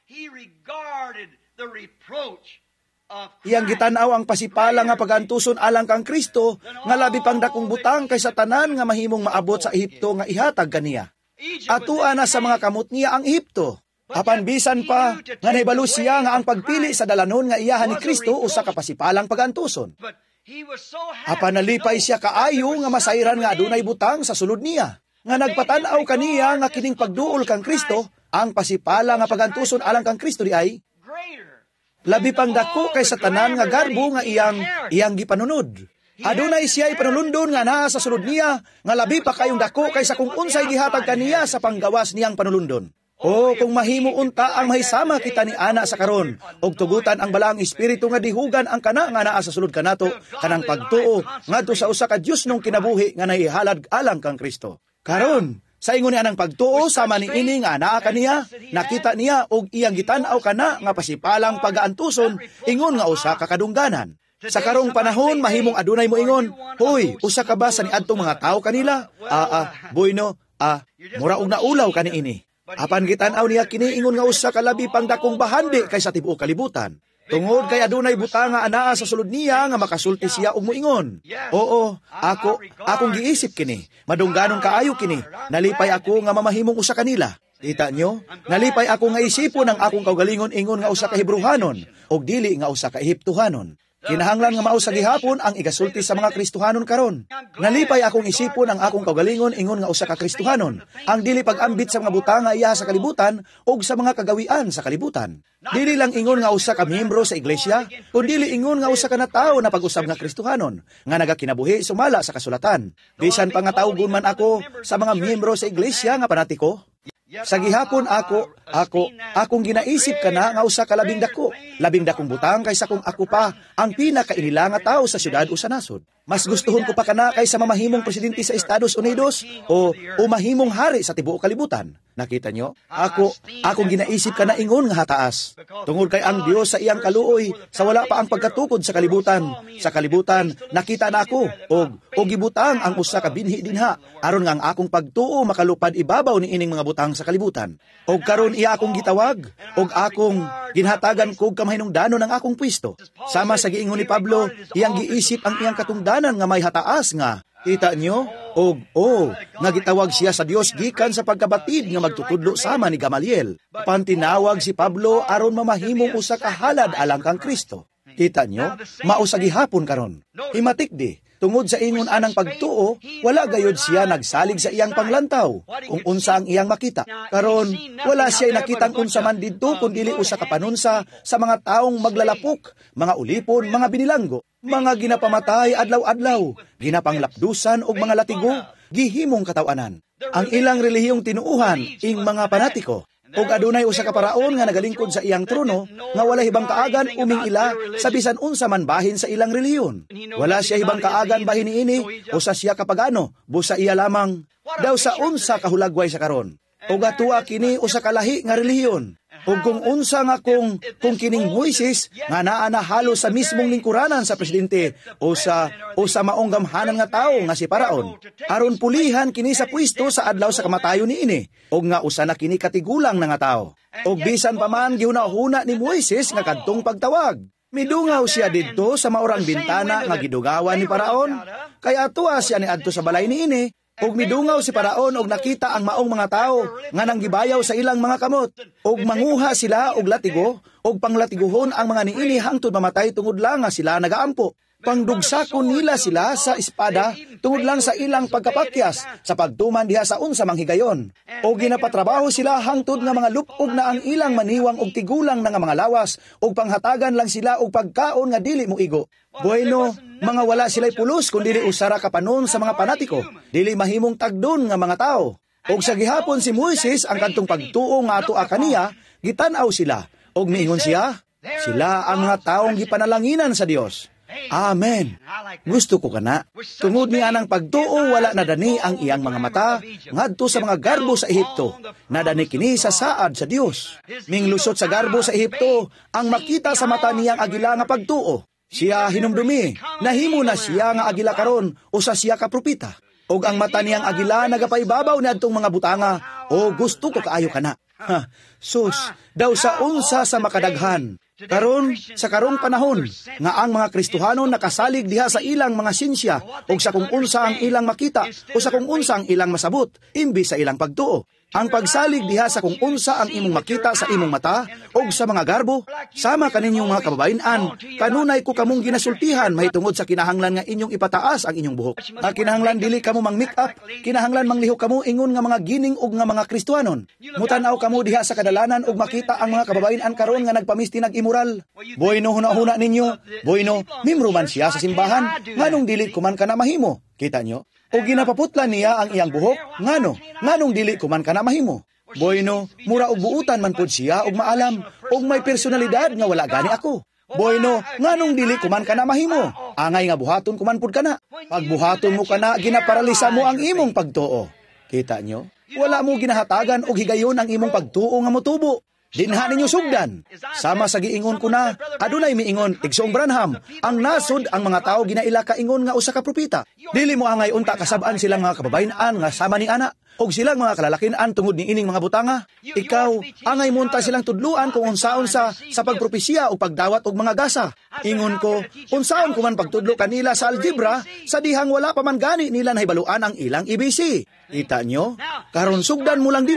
Iyang gitanaw ang pasipala nga pagantuson alang kang Kristo nga labi pang dakong butang kaysa tanan nga mahimong maabot sa Ehipto nga ihatag kaniya. Atua na sa mga kamot niya ang Ehipto. Apan bisan pa nga nahibalo siya nga ang pagpili sa dalanon nga iyahan ni Kristo usa ka pasipalang pagantuson. Apan nalipay siya kaayo nga masayran nga adunay butang sa sulod niya. Nga nagpatanaw kaniya nga kining pagduol kang Kristo ang pasipala nga pagantuson alang kang Kristo di ay labi pang dako kaysa tanan nga garbo nga iyang iyang gipanunod. Adunay siya ipanulundon nga naa sa sulod niya nga labi pa kayong dako kaysa kung unsay gihatag kaniya sa panggawas niyang panulundon. O kung mahimo unta ang mahisama kita ni ana sa karon og tugutan ang balaang espiritu nga dihugan ang kana nga naa sa sulod kanato kanang pagtuo ngadto sa usa ka Dios nung kinabuhi nga nahihalad alang kang Kristo. Karon sa ingon niya ng pagtuo sama ni ini nga anaa kaniya, nakita niya og iyang gitan-aw kana nga pasipalang pagaantuson ingon nga usa ka kadungganan. Sa karong panahon mahimong adunay mo ingon, "Hoy, usa ka ba sa niadtong mga tao kanila?" Ah, ah, boyno, ah, mura og naulaw kani ini. Apan gitan-aw niya kini ingon nga usa ka labi pang dakong bahandi kaysa tibuok kalibutan. Tungod kay adunay butanga anaa sa sulod niya nga makasulti siya og moingon. Oo, ako, akong giisip kini. Madungganon kaayo kini. Nalipay ako nga mamahimong usa kanila. Kita nyo? Nalipay ako nga isipon ang akong kaugalingon ingon nga usa ka Hebrehanon og dili nga usa ka Ehiptohanon. Kinahanglan nga mao sa gihapon ang igasulti sa mga Kristohanon karon. Nalipay akong isipon ang akong kaugalingon ingon nga usa ka Kristohanon, ang dili pag-ambit sa mga butanga iya sa kalibutan o sa mga kagawian sa kalibutan. Dili lang ingon nga usa ka miyembro sa iglesia, kundi dili ingon nga usa ka na tawo na pag-usab nga Kristohanon, nga nagakinabuhi sumala sa kasulatan. Bisan pa nga tawgon man ako sa mga miyembro sa iglesia nga panatiko, sa gihapon ako, ako, akong ginaisip ka na nga usa ka labing dako, labing dakong butang kaysa kung ako pa ang pinakainila nga tao sa syudad o sa nasod. Mas gustuhon ko pa kana kaysa mamahimong presidente sa Estados Unidos o umahimong hari sa tibuok kalibutan. Nakita nyo? Ako, akong ginaisip ka na ingon nga hataas. Tungod kay ang Dios sa iyang kaluoy, sa wala pa ang pagkatukod sa kalibutan. Sa kalibutan, nakita na ako, og, og gibutang ang usa ka binhi dinha, aron nga ang akong pagtuo makalupad ibabaw ni ining mga butang sa kalibutan. Og karon iya akong gitawag, og akong ginhatagan kog kamahinungdanon ang akong pwesto. Sama sa giingon ni Pablo, iyang giisip ang iyang katungdanan nga may hataas nga. Kita nyo? Og, oh, nga gitawag siya sa Dios gikan sa pagkabatid nga magtutudlo sama ni Gamaliel. Pantinawag si Pablo aron mamahimong usa ka halad alang kang Kristo. Kita nyo? Mao sa gihapon karon. Himatik di. Tungod sa ingon anang pagtuo, wala gayod siya nagsalig sa iyang panglantaw, kung unsa ang iyang makita. Karon, wala siya nakitang unsa man didto kundi usa ka panunsa sa mga taong maglalapok, mga ulipon, mga binilanggo, mga ginapamatay adlaw-adlaw, ginapanglapdusan og mga latigo, gihimong katawanan. Ang ilang relihiyong tinuuhan, ing mga panatiko, og adunay usa ka paraon nga nagalingkod sa iyang trono nga wala hibang kaagan uming ila sa bisan unsa man bahin sa ilang relihiyon. Wala siya hibang kaagan bahin niini o sa siya kapagano, busa iya lamang daw sa unsa kahulagway sa karon. Og atua kini usa ka lahi nga relihiyon. Og kung unsa nga kung kung kining Moises nga naa na halos sa mismong lingkuranan sa presidente o sa o sa maong gamhanan nga tawo nga si Paraon, aron pulihan kini sa pwesto sa adlaw sa kamatayon niini, og nga usa na kini katigulang na nga tawo. Og bisan pa man gihuna-huna ni Moises nga kadtong pagtawag, midungaw siya didto sa maurang bintana nga gidugawan ni Paraon, kay atua siya ni adto sa balay niini. Og midungaw si Paraon og nakita ang maong mga tao nga nanggibayaw sa ilang mga kamot. Og manguha sila og latigo, og panglatiguhon ang mga niini hangtod mamatay tungod lang nga sila nagaampo. Pangdugsakon nila sila sa espada tungod lang sa ilang pagkapakyas sa pagtuman diha sa unsa mang higayon. Og ginapatrabaho sila hangtod nga mga lupog na ang ilang maniwang og tigulang na nga mga lawas, og panghatagan lang sila og pagkaon nga dili moigo. Bueno, mga wala sila'y pulos kung dili usara kapanon sa mga panatiko, dili mahimong tagdon nga mga tao. Og sa gihapon si Moises ang kadtong pagtuo nga ato kaniya, gitan-aw sila, og miingon siya, sila ang mga taong gipanalanginan sa Dios. Amen. Gusto ko kana. Tungod niya ng pagtuo, wala nadani ang iyang mga mata ngadto sa mga garbo sa Ehipto. Nadani kini sa saad sa Dios. Minglusot sa garbo sa Ehipto, ang makita sa mata niyang agila nga pagtuo. Siya hinumdumi, nahimo na siya nga agila karon o sa siya ka propita. Og ang mata niyang agila nagapaibabaw ni adtong mga butanga, o gusto ko kaayo kana. Ha, sus, daw sa unsa sa makadaghan. Karon sa karong panahon nga ang mga Kristohanon nakasalig diha sa ilang mga sinsya o sa kung unsa ang ilang makita o sa kung unsa ang ilang masabot imbis sa ilang pagtuo. Ang pagsalig diha sa kung unsa ang imong makita sa imong mata o sa mga garbo, sama kaninyong mga kababayan-an, kanunay ko kamong ginasultihan mahitungod sa kinahanglan nga inyong ipataas ang inyong buhok. Nga kinahanglan dili kamo mang make up, kinahanglan manglihok kamo ingon nga mga gining ug nga mga Kristohanon. Mutanaw kamo diha sa kadalanan ug makita ang mga kababayan-an karon nga nagpamisti nag-immoral. Boyno huna-huna ninyo, boyno mimro man siya sa simbahan, nganong dili ko man kana mahimo. Kita nyo? O ginapaputlan niya ang iyang buhok, ngano, nganong dili ko man kana mahimo. Boyno, mura og buutan man pud siya og maalam, og may personalidad nga wala gani ako. Boyno, nganong dili ko man kana mahimo, angay nga buhaton ko man pud kana. Pag buhaton mo kana, ginaparalisa mo ang imong pagtuo. Kita nyo? Wala mo ginahatagan og higayon ang imong pagtuo nga motubo. Dinha ninyo sugdan. Sama sa giingon ko na, adunay miingon, Igsoong Branham, ang nasod ang mga tao ginaila ka ingon nga usa ka propita. Dili mo angay unta kasabaan silang mga kababayan-an nga sama ni ana, og silang mga kalalakin-an tungod ni ining mga butanga. Ikaw, angay munta silang tudluan kung unsaon sa sa pagpropesya o pagdawat og mga gasa. Ingon ko, unsaon ko man pagtudlo kanila sa algebra, sa dihang wala pa man gani nila nahibaluan ang ilang A B C. Kita nyo? Karon sugdan mo lang dinha.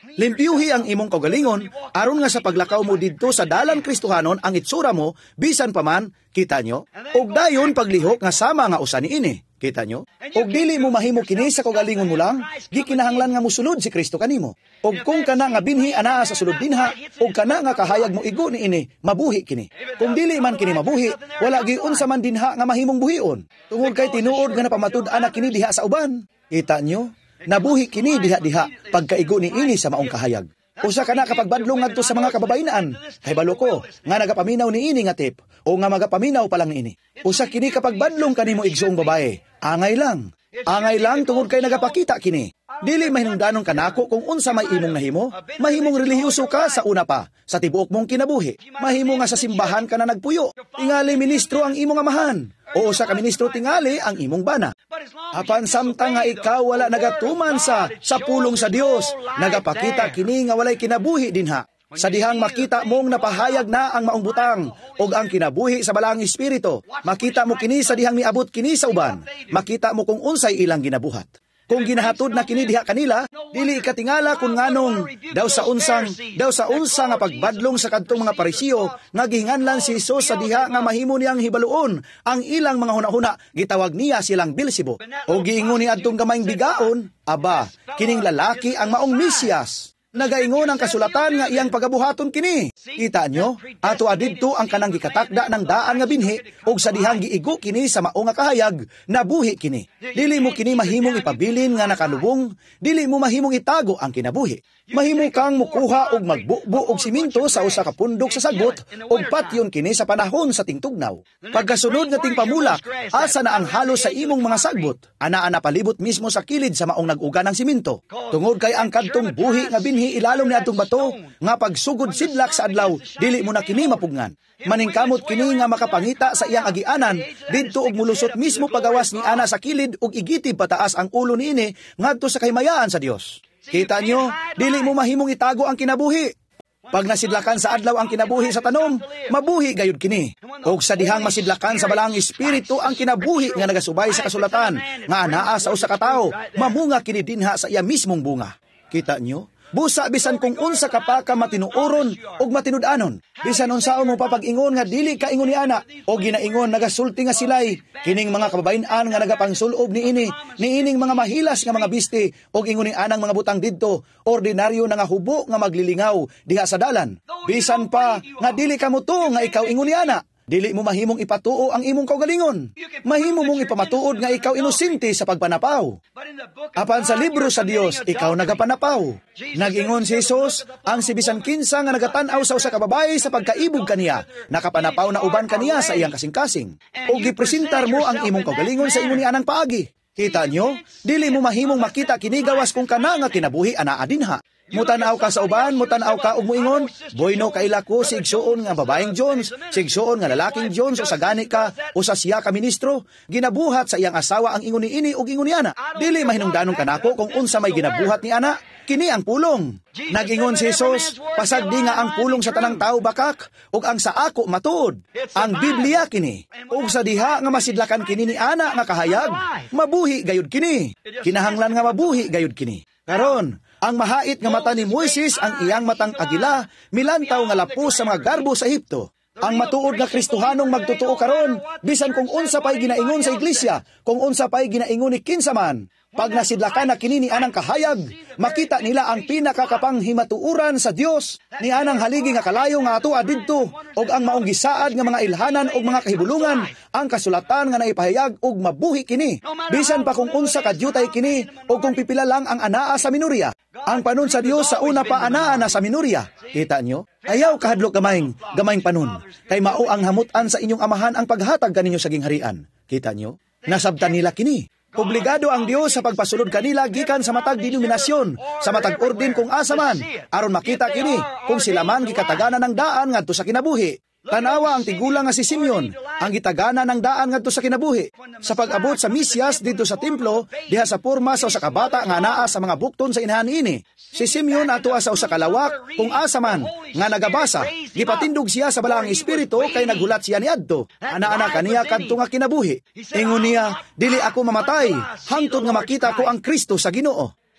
Limpyuhi ang imong kaugalingon aron nga sa paglakaw mo didto sa dalan Kristohanon ang itsura mo bisan pa man, kita nyo? Og dayon paglihok nga sama nga usa niini. Kita nyo? Og dili mo mahimo kini sa kaugalingon mo lang, gikinahanglan nga mosulod si Kristo kanimo. Og kung kana nga binhi anaa sa sulod dinha, og kana nga kahayag mo igo niini, mabuhi kini. Kung dili man kini mabuhi, wala giun sa man dinha nga mahimong buhion. Tungod kay tinuod nga napamatud-an na kini diha sa uban. Kita nyo? Nabuhi kini diha-diha pagkaigo ni ini sa maong kahayag. Usa ka na kapag badlong ngadto sa mga kababaynaan, kay balo ko, nga nagapaminaw ni ini nga tip, o nga magapaminaw pa lang ni ini. Usa kini kapag badlong kanimo igsoong babae, angay lang. Angay lang tungod kay nagapakita kini. Dili mahinungdanon kanako kung unsa may imong nahimo, mahimong relihiyoso ka sa una pa, sa tibuok mong kinabuhi. Mahimo nga sa simbahan ka na nagpuyo, tingali ministro ang imong amahan, o sa ka ministro tingali ang imong bana. Apan samtang nga ikaw wala nagatuman sa sa pulong sa Dios, nagapakita kini nga walay kinabuhi dinha. Sa dihang makita mong napahayag na ang maong butang o ang kinabuhi sa balang espiritu, makita mo kini sa dihang miabot kini sa uban, makita mo kung unsay ilang ginabuhat. Kung ginahatod na kini diha kanila, dili ikatingala kung nganong daw sa unsang daw sa unsa nga pagbadlong sa kadtong mga Parisiyo nga gihinganlan si Hesus sa diha nga mahimo niyang hibaluon ang ilang mga hunahuna, gitawag niya silang Beelzebub. O giingon ni adtong gamayng bigaon, aba, kining lalaki ang maong Mesiyas. Nagaingon ang kasulatan nga iyang pagabuhaton kini. Kita nyo, ato adidto ang kanang gikatakda ng daan nga binhi og sa dihang giigo kini sa mao nga kahayag, nabuhi kini. Dili mo kini mahimong ipabilin nga nakalubong, dili mo mahimong itago ang kinabuhi. Mahimo kang mukuha og magbubo og siminto sa usa ka pundok sa sagbot og patyon kini sa panahon sa tingtugnaw. Pagkasunod nga tingpamulak, asa na ang halos sa imong mga sagbot, anaa na palibot mismo sa kilid sa maong nag-uga ng siminto. Tungod kay ang kadtong buhi nga binhi ilalom ni adtong bato nga pagsugod sidlak sa adlaw, dili mo na kini mapugngan. Maningkamot kini nga makapangita sa iyang agianan didto og mulusot mismo pagawas ni ana sa kilid ug igitib pataas ang ulo niini ngadto sa kahimayaan sa Dios. Kita nyo, dili mo mahimong itago ang kinabuhi. Pag nasidlakan sa adlaw ang kinabuhi sa tanom, mabuhi gayud kini. Og sa dihang masidlakan sa balang espiritu ang kinabuhi nga nagasubay sa kasulatan, nga anaa sa usa ka tawo, mamunga kini dinha sa iya mismong bunga. Kita nyo? Busa bisan kung unsa ka pa ka matinuoron og matinud-anon. Bisan unsaon mo pa pag-ingon nga dili ka ingon ni ana o ginaingon nagasulti nga silay kining mga kababayen-an nga nagapangsulob niini, niining mga mahilas nga mga biste og ingon ni anang mga butang didto, ordinaryo na nga hubo nga maglilingaw diha sa dalan. Bisan pa nga dili ka muto nga ikaw ingon ni ana. Dili mo mahimong ipatuo ang imong kaugalingon. Mahimo mong ipamatuod nga ikaw inosente sa pagpanapaw. Apan sa libro sa Dios, ikaw nagapanapaw. Nag-ingon si Jesus, ang si bisan kinsa nga nagatan-aw sa usa ka babae sa pagkaibog kaniya, nakapanapaw na uban kaniya sa iyang kasing-kasing. O gipresentar mo ang imong kaugalingon sa imong nianang paagi. Kita nyo, dili mo mahimong makita kini gawas kung kana nga kinabuhi anaa dinha. Mutanaw ka sa uban, mutanaw ka og muingon, boyno kaila ko si igsuon nga babaeng Jones, si igsuon nga lalaking Jones o sa gani ka o sa siya ka ministro, ginabuhat sa iyang asawa ang ingon ni ini ug ingon ni ana. Dili mahinungdanon kanako kung unsa may ginabuhat ni ana, kini ang pulong. Nag-ingon si Jesus, pasagdi nga ang pulong sa tanang tao bakak ug ang sa ako matuod. Ang Biblia kini. Ug sa diha nga masidlakan kini ni ana nga kahayag, mabuhi gayud kini. Kinahanglan nga mabuhi gayud kini. Karon, ang mahait nga mata ni Moises ang iyang matang agila, milantaw nga lapos sa mga garbo sa Ehipto. Ang matuod nga Kristohanong magtotoo karon, bisan kung unsa pay ginaingon sa iglesia, kung unsa pay ginaingon ni kinsaman. Pag nasidlakan na kini ni anang kahayag, makita nila ang pinakakapanghimatuuran sa Dios, ni anang haligi nga kalayo nga ato adidto, og ang maong gisaad nga mga ilhanan og mga kahibulungan, ang kasulatan nga naipahayag og mabuhi kini. Bisan pa kung unsa kadyutay kini, og kung pipila lang ang anaa sa minurya. Ang panon sa Dios sa una pa anaa na sa minurya. Kita nyo? Ayaw kahadlok gamayng, gamayng panon. Kay mao ang hamutan sa inyong amahan ang paghatag kaninyo sa gingharian. Kita nyo? Nasabtan nila kini. Obligado ang Dios sa pagpasulod kanila gikan sa matag denominasyon, sa matag orden kung asa man, aron makita kini kung sila man gikataganan ng daan ngadto sa kinabuhi. Tanawa ang tigulang nga si Simeon, ang gitagana ng daan ngadto sa kinabuhi. Sa pag-abot sa Mesias dito sa templo, diha sa porma sa usa ka bata nga naa sa mga bukton sa inahan ini. Si Simeon atua sa usa ka lawak kung asa man nga nagabasa, gipatindog siya sa balaang espiritu kay naghulat siya niadto. Ana-ana kaniya kadto nga kinabuhi. Ingon niya, dili ako mamatay hangtod nga makita ko ang Kristo sa Ginoo.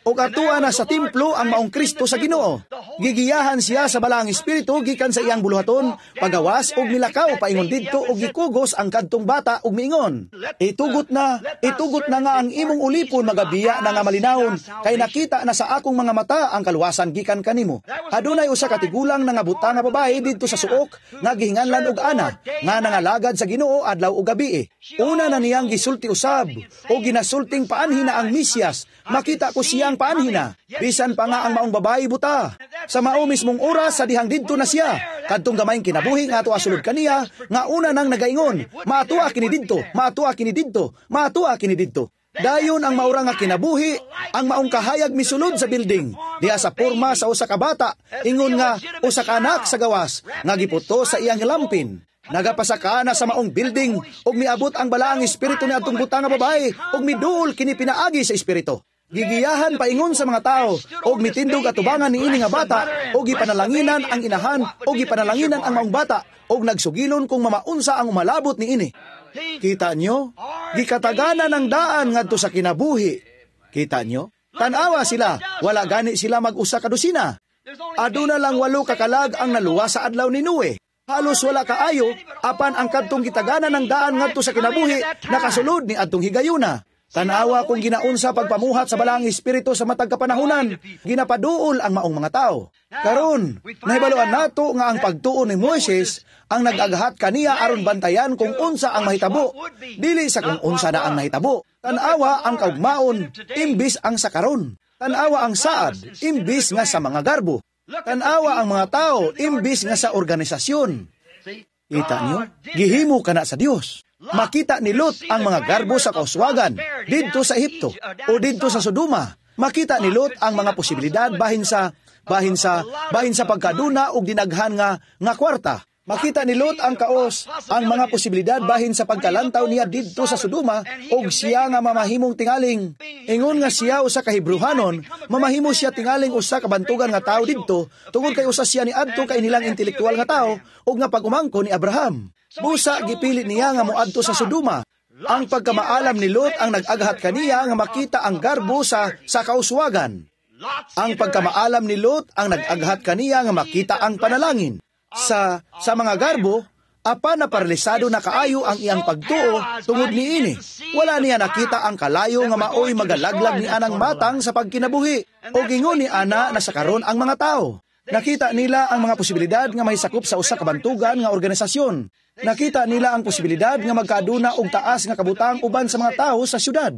o atua na sa templo ang maong Kristo sa Ginoo. Gigiyahan siya sa balaang espiritu gikan sa iyang buluhaton, pagawas og milakaw paingon didto og gikugos ang kadtong bata og miingon. Itugot na, itugot na nga ang imong ulipon magabiya na nga malinawon, kay nakita na sa akong mga mata ang kaluwasan gikan kanimo. Adunay usa ka tigulang nga buta nga babae didto sa suok nga gihinganlan og ana, nga nangalagad sa Ginoo adlaw ug gabi. Una na niyang gisulti usab o ginasulting paanhina ang Mesyas. Makita ko siyang paanhina, bisan pa nga ang maong babae buta. Sa mao mismong oras sa dihang didto na siya, kadtong gamayng kinabuhi nga atua sulod kaniya, nga una nang nagaingon, maatua kini didto, maatua kini didto, maatua kini didto. Dayon ang maura nga kinabuhi, ang maong kahayag misulod sa building, diha sa porma sa usa ka bata, ingon nga usa ka anak sa gawas, nga giputo sa iyang lampin. Nagapasaka na sa maong building, ug miabot ang balaang espiritu ni adtong buta nga babae, ug miduol kini pinaagi sa espiritu. Gigiyahan paingon sa mga tao, og mitindog atubangan ni ini nga bata, og gipanalanginan ang inahan, og gipanalanginan ang maong bata, og nagsugilon kung mamaunsa ang umalabot ni ini. Kita nyo? Gikataganan ng daan ngadto sa kinabuhi. Kita nyo? Tanawa sila, wala gani sila mag-usa ka dosina. Aduna lang walo kakalag ang naluwa sa adlaw ni Noe. Halos wala kaayo, apan ang kadtong gitaganan ng daan ngadto sa kinabuhi, nakasulod ni adtong higayuna. Tanawa kung ginaunsa pagpamuhat sa balaang espiritu sa matag kapanahunan, ginapaduol ang maong mga tao. Karon, nahibaluan nato nga ang pagtuon ni Moises ang nag-agahat kaniya aron bantayan kung unsa ang mahitabo, dili sa kung unsa na ang nahitabo. Tanawa ang kaugmaon, imbis ang sakaron. Tanawa ang saad, imbis nga sa mga garbo. Tanawa ang mga tao, imbis nga sa organisasyon. Kita niyo? Gihimo ka na sa Dios. Makita ni Lot ang mga garbo sa kauswagan, didto sa Ehipto, o didto sa Sodoma. Makita ni Lot ang mga posibilidad bahin sa, bahin sa, bahin sa pagkaduna o dinaghan nga, nga kwarta. Makita ni Lot ang kaos, ang mga posibilidad bahin sa pagkalantaw niya didto sa Sodoma, o siya nga mamahimong tingaling. Ingon nga siya usa ka Hebrehanon, mamahimo siya tingaling usa ka bantugan nga tao didto, tungod kay usa siya ni adto kay nilang intelektual nga tao, o nga pag-umangko ni Abraham. Busa gipili niya nga moadto sa Sodoma. Ang pagkamaalam ni Lot ang nag-agahat kaniya nga makita ang garbo sa sa kauswagan. Ang pagkamaalam ni Lot ang nag-agahat kaniya nga makita ang panalangin. Sa sa mga garbo, apa na paralisado na kaayo ang iyang pagtuo tungod niini. Wala niya nakita ang kalayo nga maoy magalaglag ni anang matang sa pagkinabuhi. O gingon ni ana na sa karon ang mga tao. Nakita nila ang mga posibilidad nga may sakop sa usa ka bantugan nga organisasyon. Nakita nila ang posibilidad nga magkaaduna og taas nga kabutang uban sa mga tao sa syudad.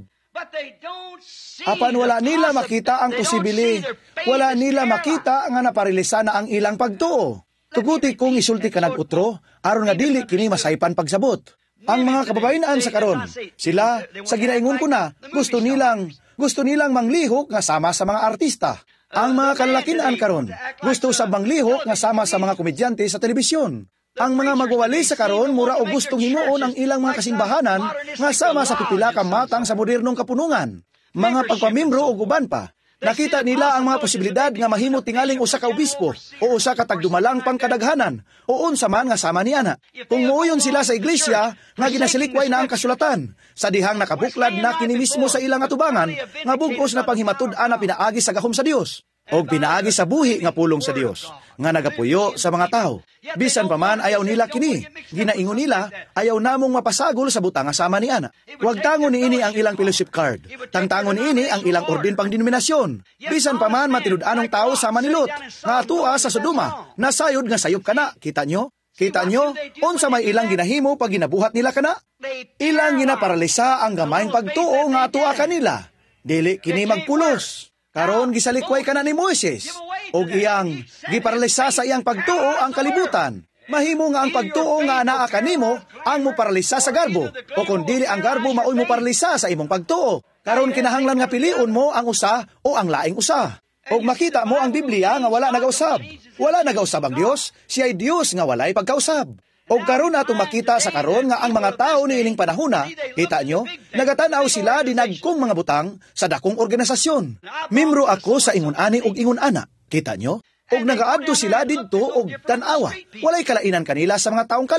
Apan wala nila makita ang posibili, wala nila makita nga naparilisa na ang ilang pagtuo. Tuguti kong isulti ka nag-utro, aron nga dili kini masaypan pagsabot. Ang mga kababaynaan sa karon, sila, sa ginaingon ko na, gusto nilang, gusto nilang manglihok nga sama sa mga artista. Ang mga kalalakinan karon, gusto sa manglihok nga sama sa mga komedyante sa telebisyon. Ang mga magwawali sa karon, mura o gustong himuon ang ilang mga kasimbahanan nga sama sa pipila ka matang sa modernong kapunungan. Mga pagpamimbro o guban pa. Nakita nila ang mga posibilidad nga mahimo tingaling usa ka obispo o usa ka tagdumalang pangkadaghanan o unsa man nga sama ni ana. Kung muuyon sila sa iglesia nga ginasilikway na ang kasulatan sa dihang nakabuklad na kini mismo sa ilang atubangan nga bugos na panghimatud-an na pinaagi sa gahom sa Dios o pinaagi sa buhi nga pulong sa Dios nga nagapuyo sa mga tao. Bisan pa man ayaw nila kini, ginaingon nila ayaw namong mapasagol sa butang nga sama ni ana. Huwag tangon niini ang ilang fellowship card. Tangtangon niini ang ilang ordin pang denominasyon. Bisan pa man matinud-anong tao sama ni Lot nga atua sa Sodoma, nasayod nga sayop kana. Kita nyo? Kita nyo? Unsa may ilang ginahimo pag ginabuhat nila kana? Ilang ginaparalisa ang gamayng pagtuo nga atua kanila. Dili kini magpulos. Karon gisalikway kana ni Moises, og iyang giparalisa sa iyang pagtuo ang kalibutan. Mahimo nga ang pagtuo nga anaa kanimo ang mo paralisa sa garbo, o kun dili ang garbo maoy mo paralisa sa imong pagtuo. Karon kinahanglan nga piliun mo ang usa o ang laing usa. Og makita mo ang Biblia nga wala nagausab. Wala nagausab ang Dios, siya ay Dios nga walay pagkausab. Og karon nato makita sa karon nga ang mga tao niining panahona, kita nyo, nagatanaw sila dinagkong mga butang sa dakong organisasyon. Membro ako sa ingon ani og ingon ana, kita nyo? Og nagaadto sila didto og tan-awa. Walay kalainan kanila sa mga taong kalye.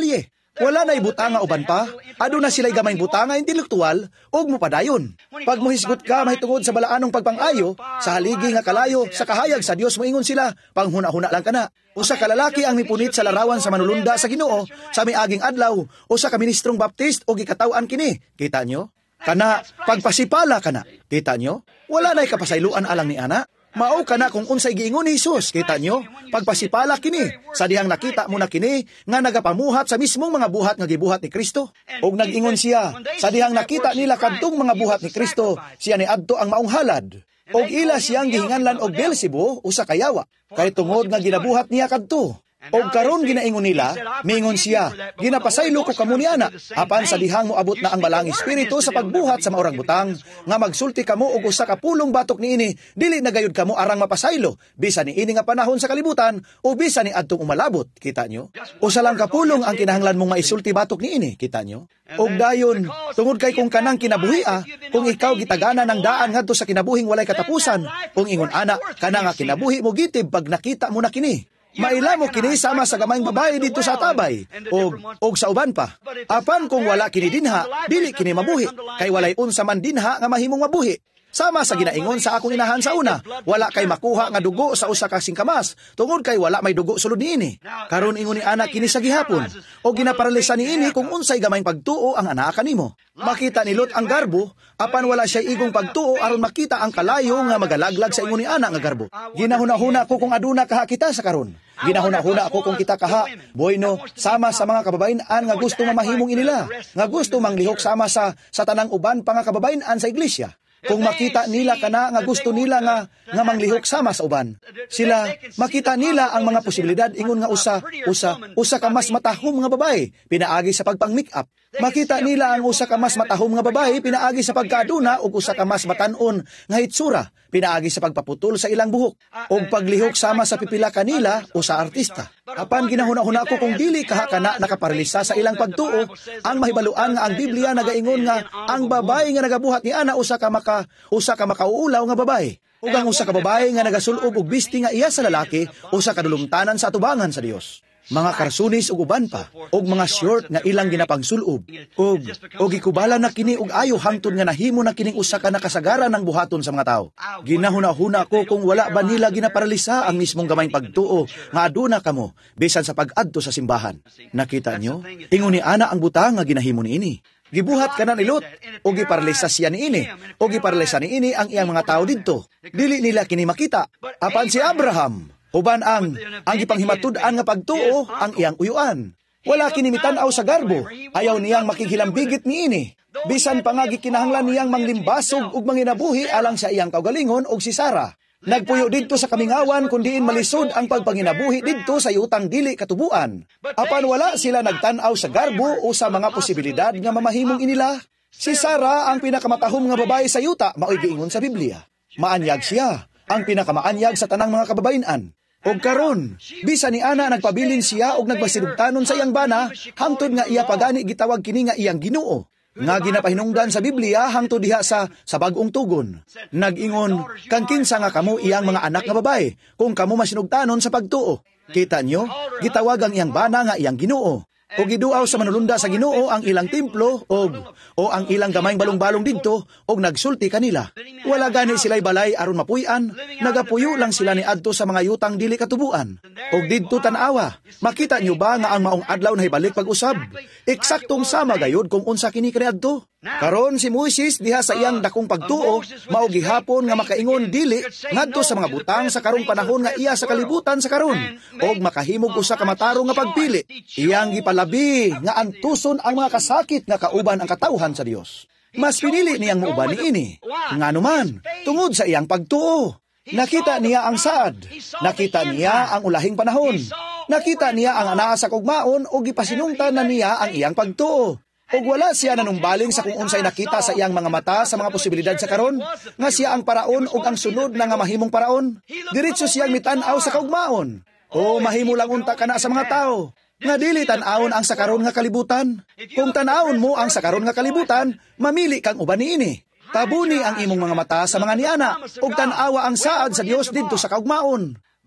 Wala na ibutanga uban pa, ado na sila'y gamay butanga intelektual, og mo padayon. Pag mohisgot ka mahitungod sa balaanong pagpangayo, sa haligi nga kalayo, sa kahayag sa Dios moingon sila, panghuna-huna lang kana. O sa kalalaki ang mipunit sa larawan sa manulunda sa Ginoo, sa miaging adlaw, o sa kaministrong baptist o gikatawan kini. Kita nyo? Kana, pagpasipala kana. Kita nyo? Wala na'y kapasayloan alang ni ana. Mao ka na kung unsay giingon ni Jesus, kita nyo? Pagpasipala kini, sa dihang nakita mo na kini, nga nagapamuhat sa mismong mga buhat nga gibuhat ni Kristo. Og nag-ingon siya, sa dihang nakita nila kadtong mga buhat ni Kristo, siya ni adto ang maong halad. Og ila siyang gihinganlan og Beelzebub usa ka yawa, kay tungod nga ginabuhat niya kadto. Og karon ginaingon nila, mingon siya, ginapasaylo ko kamo niana, apan sa dihang moabot na ang balang espiritu sa pagbuhat sa maurang butang, nga magsulti kamo og usa ka pulong batok niini, dili na gayud kamo arang mapasaylo, bisan ni ini nga panahon sa kalibutan, o bisan ni adtong umalabot, kita nyo? Usa lang ka pulong ang kinahanglan mong maisulti batok niini, kita nyo? Og dayon, tungod kay kung kanang kinabuhia, kung ikaw gitagana ng daan ngadto sa kinabuhing walay katapusan, kung ingon ana, kana nga kinabuhi mo gitib pag nakita mo na kini. Maila mo kini sama sa gamayng babae dito sa tabay, og, og sa uban pa. Apan kung wala kini dinha, dili kini mabuhi, kay walay unsa man dinha nga mahimong mabuhi. Sama sa ginaingon sa akong inahan sa una, wala kay makuha nga dugo sa usa ka singkamas, tungod kay wala may dugo sulod niini. Karon ingon ni anak kini sa gihapon, o ginaparalisa niini kung unsay gamayng pagtuo ang anak kanimo. Makita ni Lot ang garbo, apan wala siya igong pagtuo aron makita ang kalayo nga magalaglag sa ingon ni anak nga garbo. Ginahuna-huna ko kung aduna kaha kita sa karon. Ginahuna-huna ako kung kita kaha, bueno, sama sa mga kababayan-an nga gusto mamahimong inila, nga gusto manglihok sama sa sa tanang uban pa nga kababayan-an sa iglesia. Kung makita nila kana nga gusto nila nga nga manglihok sama sa uban, sila makita nila ang mga posibilidad ingon nga usa usa usa ka mas matahom nga babae pinaagi sa pagpang-make up. Makita nila ang usa ka mas matahom nga babae pinaagi sa pagkaaduna ug usa ka mas matan-on nga hitsura pinaagi sa pagpaputol sa ilang buhok ug paglihok sama sa pipila kanila o sa artista. Apan ginahuna-huna ko kung dili kaha kana nakaparalisa sa ilang pagtuo, ang mahibaluan nga ang Biblia nagaingon nga ang babae nga nagabuhat ni ana usa ka maka usa ka makauulaw nga babae. Ug ang usa ka babae nga nagasulob og bisti nga iya sa lalaki usa ka dulumtanan sa atubangan sa Dios. Mga karsunis ug uban pa, og mga short nga ilang ginapangsulob, og og ikubala na kini og ayo hangtod nga nahimo na kining usa ka nakasagaran ng buhaton sa mga tawo. Ginahuna-huna ko kung wala ba nila ginaparalisa ang mismong gamayng pagtuo nga aduna kamo bisan sa pag-adto sa simbahan. Nakita nyo? Ingon ni ana ang butang nga ginahimo niini. Gibuhat ka na ni Lot, o giparalisa siya niini, o giparalisa niini ang iyang mga tao didto. Dili nila kini makita. Apan si Abraham, uban ang ang gipanghimatud-an nga pagtuo ang iyang uyuan. Wala kini mitanaw sa garbo, ayaw niyang makikilambigit niini. Bisan pa nga gikinahanglan niyang manglimbasog ug manginabuhi alang sa iyang kaugalingon og si Sarah. Nagpuyo didto sa kamingawan kun diin malisod ang pagpanginabuhi didto sa yutang dili katubuan. Apan wala sila nagtan-aw sa garbo o sa mga posibilidad nga mamahimong inila. Si Sarah ang pinakamatahom nga babae sa yuta, maoy giingon sa Biblia. Maanyag siya, ang pinakamaanyag sa tanang mga kababayan-an. Og karon, bisan ni ana nagpabilin siya og nagbasilugtanon sa iyang bana, hangtod nga iya pagani gitawag kini nga iyang Ginoo. Nga ginapahinungdan sa Biblia hangtod diha sa sa bag-ong tugon. Nag-ingon, kang kinsa nga kamo iyang mga anak nga babae, kung kamo masinugtanon sa pagtuo. Kita nyo, gitawag ang iyang bana nga iyang Ginoo. O giduaw sa manulunda sa Ginoo ang ilang templo og o ang ilang gamayng balong-balong didto og nagsulti kanila. Wala gani sila'y balay aron mapuy-an, nagapuyo lang sila ni adto sa mga yutang dili katubuan. Og didto tan-awa, makita nyo ba nga ang maong adlaw na hibalik pag-usab? Eksaktong sama gayud kung unsa kini kaniadto. Karon si Moises diha sa iyang dakong pagtuo, mao gihapon nga makaingon dili ngadto sa mga butang sa karong panahon nga iya sa kalibutan sa karon og makahimog usa ka matarong nga pagpili. Iyang gipalabi nga antuson ang mga kasakit nga kauban ang katawhan sa Dios. Mas pinili niyang muuban niini. Nganuman, tungod sa iyang pagtuo. Nakita niya ang saad. Nakita niya ang ulahing panahon. Nakita niya ang anaa sa kugmaon o gipasinungtan na niya ang iyang pagtuo. Og wala siya nanumbaling sa kung unsay nakita sa iyang mga mata sa mga posibilidad sa karon, nga siya ang paraon og ang sunod na nga mahimong paraon. Diretso siyang mitan-aw sa kaugmaon. O mahimo lang unta kana sa mga tao. Nga dili tan-awon ang sa karon nga kalibutan. Kung tan-awon mo ang sa karon nga kalibutan, mamili kang uban niini. Tabuni ang imong mga mata sa mga niana, og tan-awa ang saad sa Dios didto sa kaugmaon.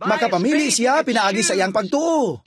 Makapamili siya pinaagi sa iyang pagtuo.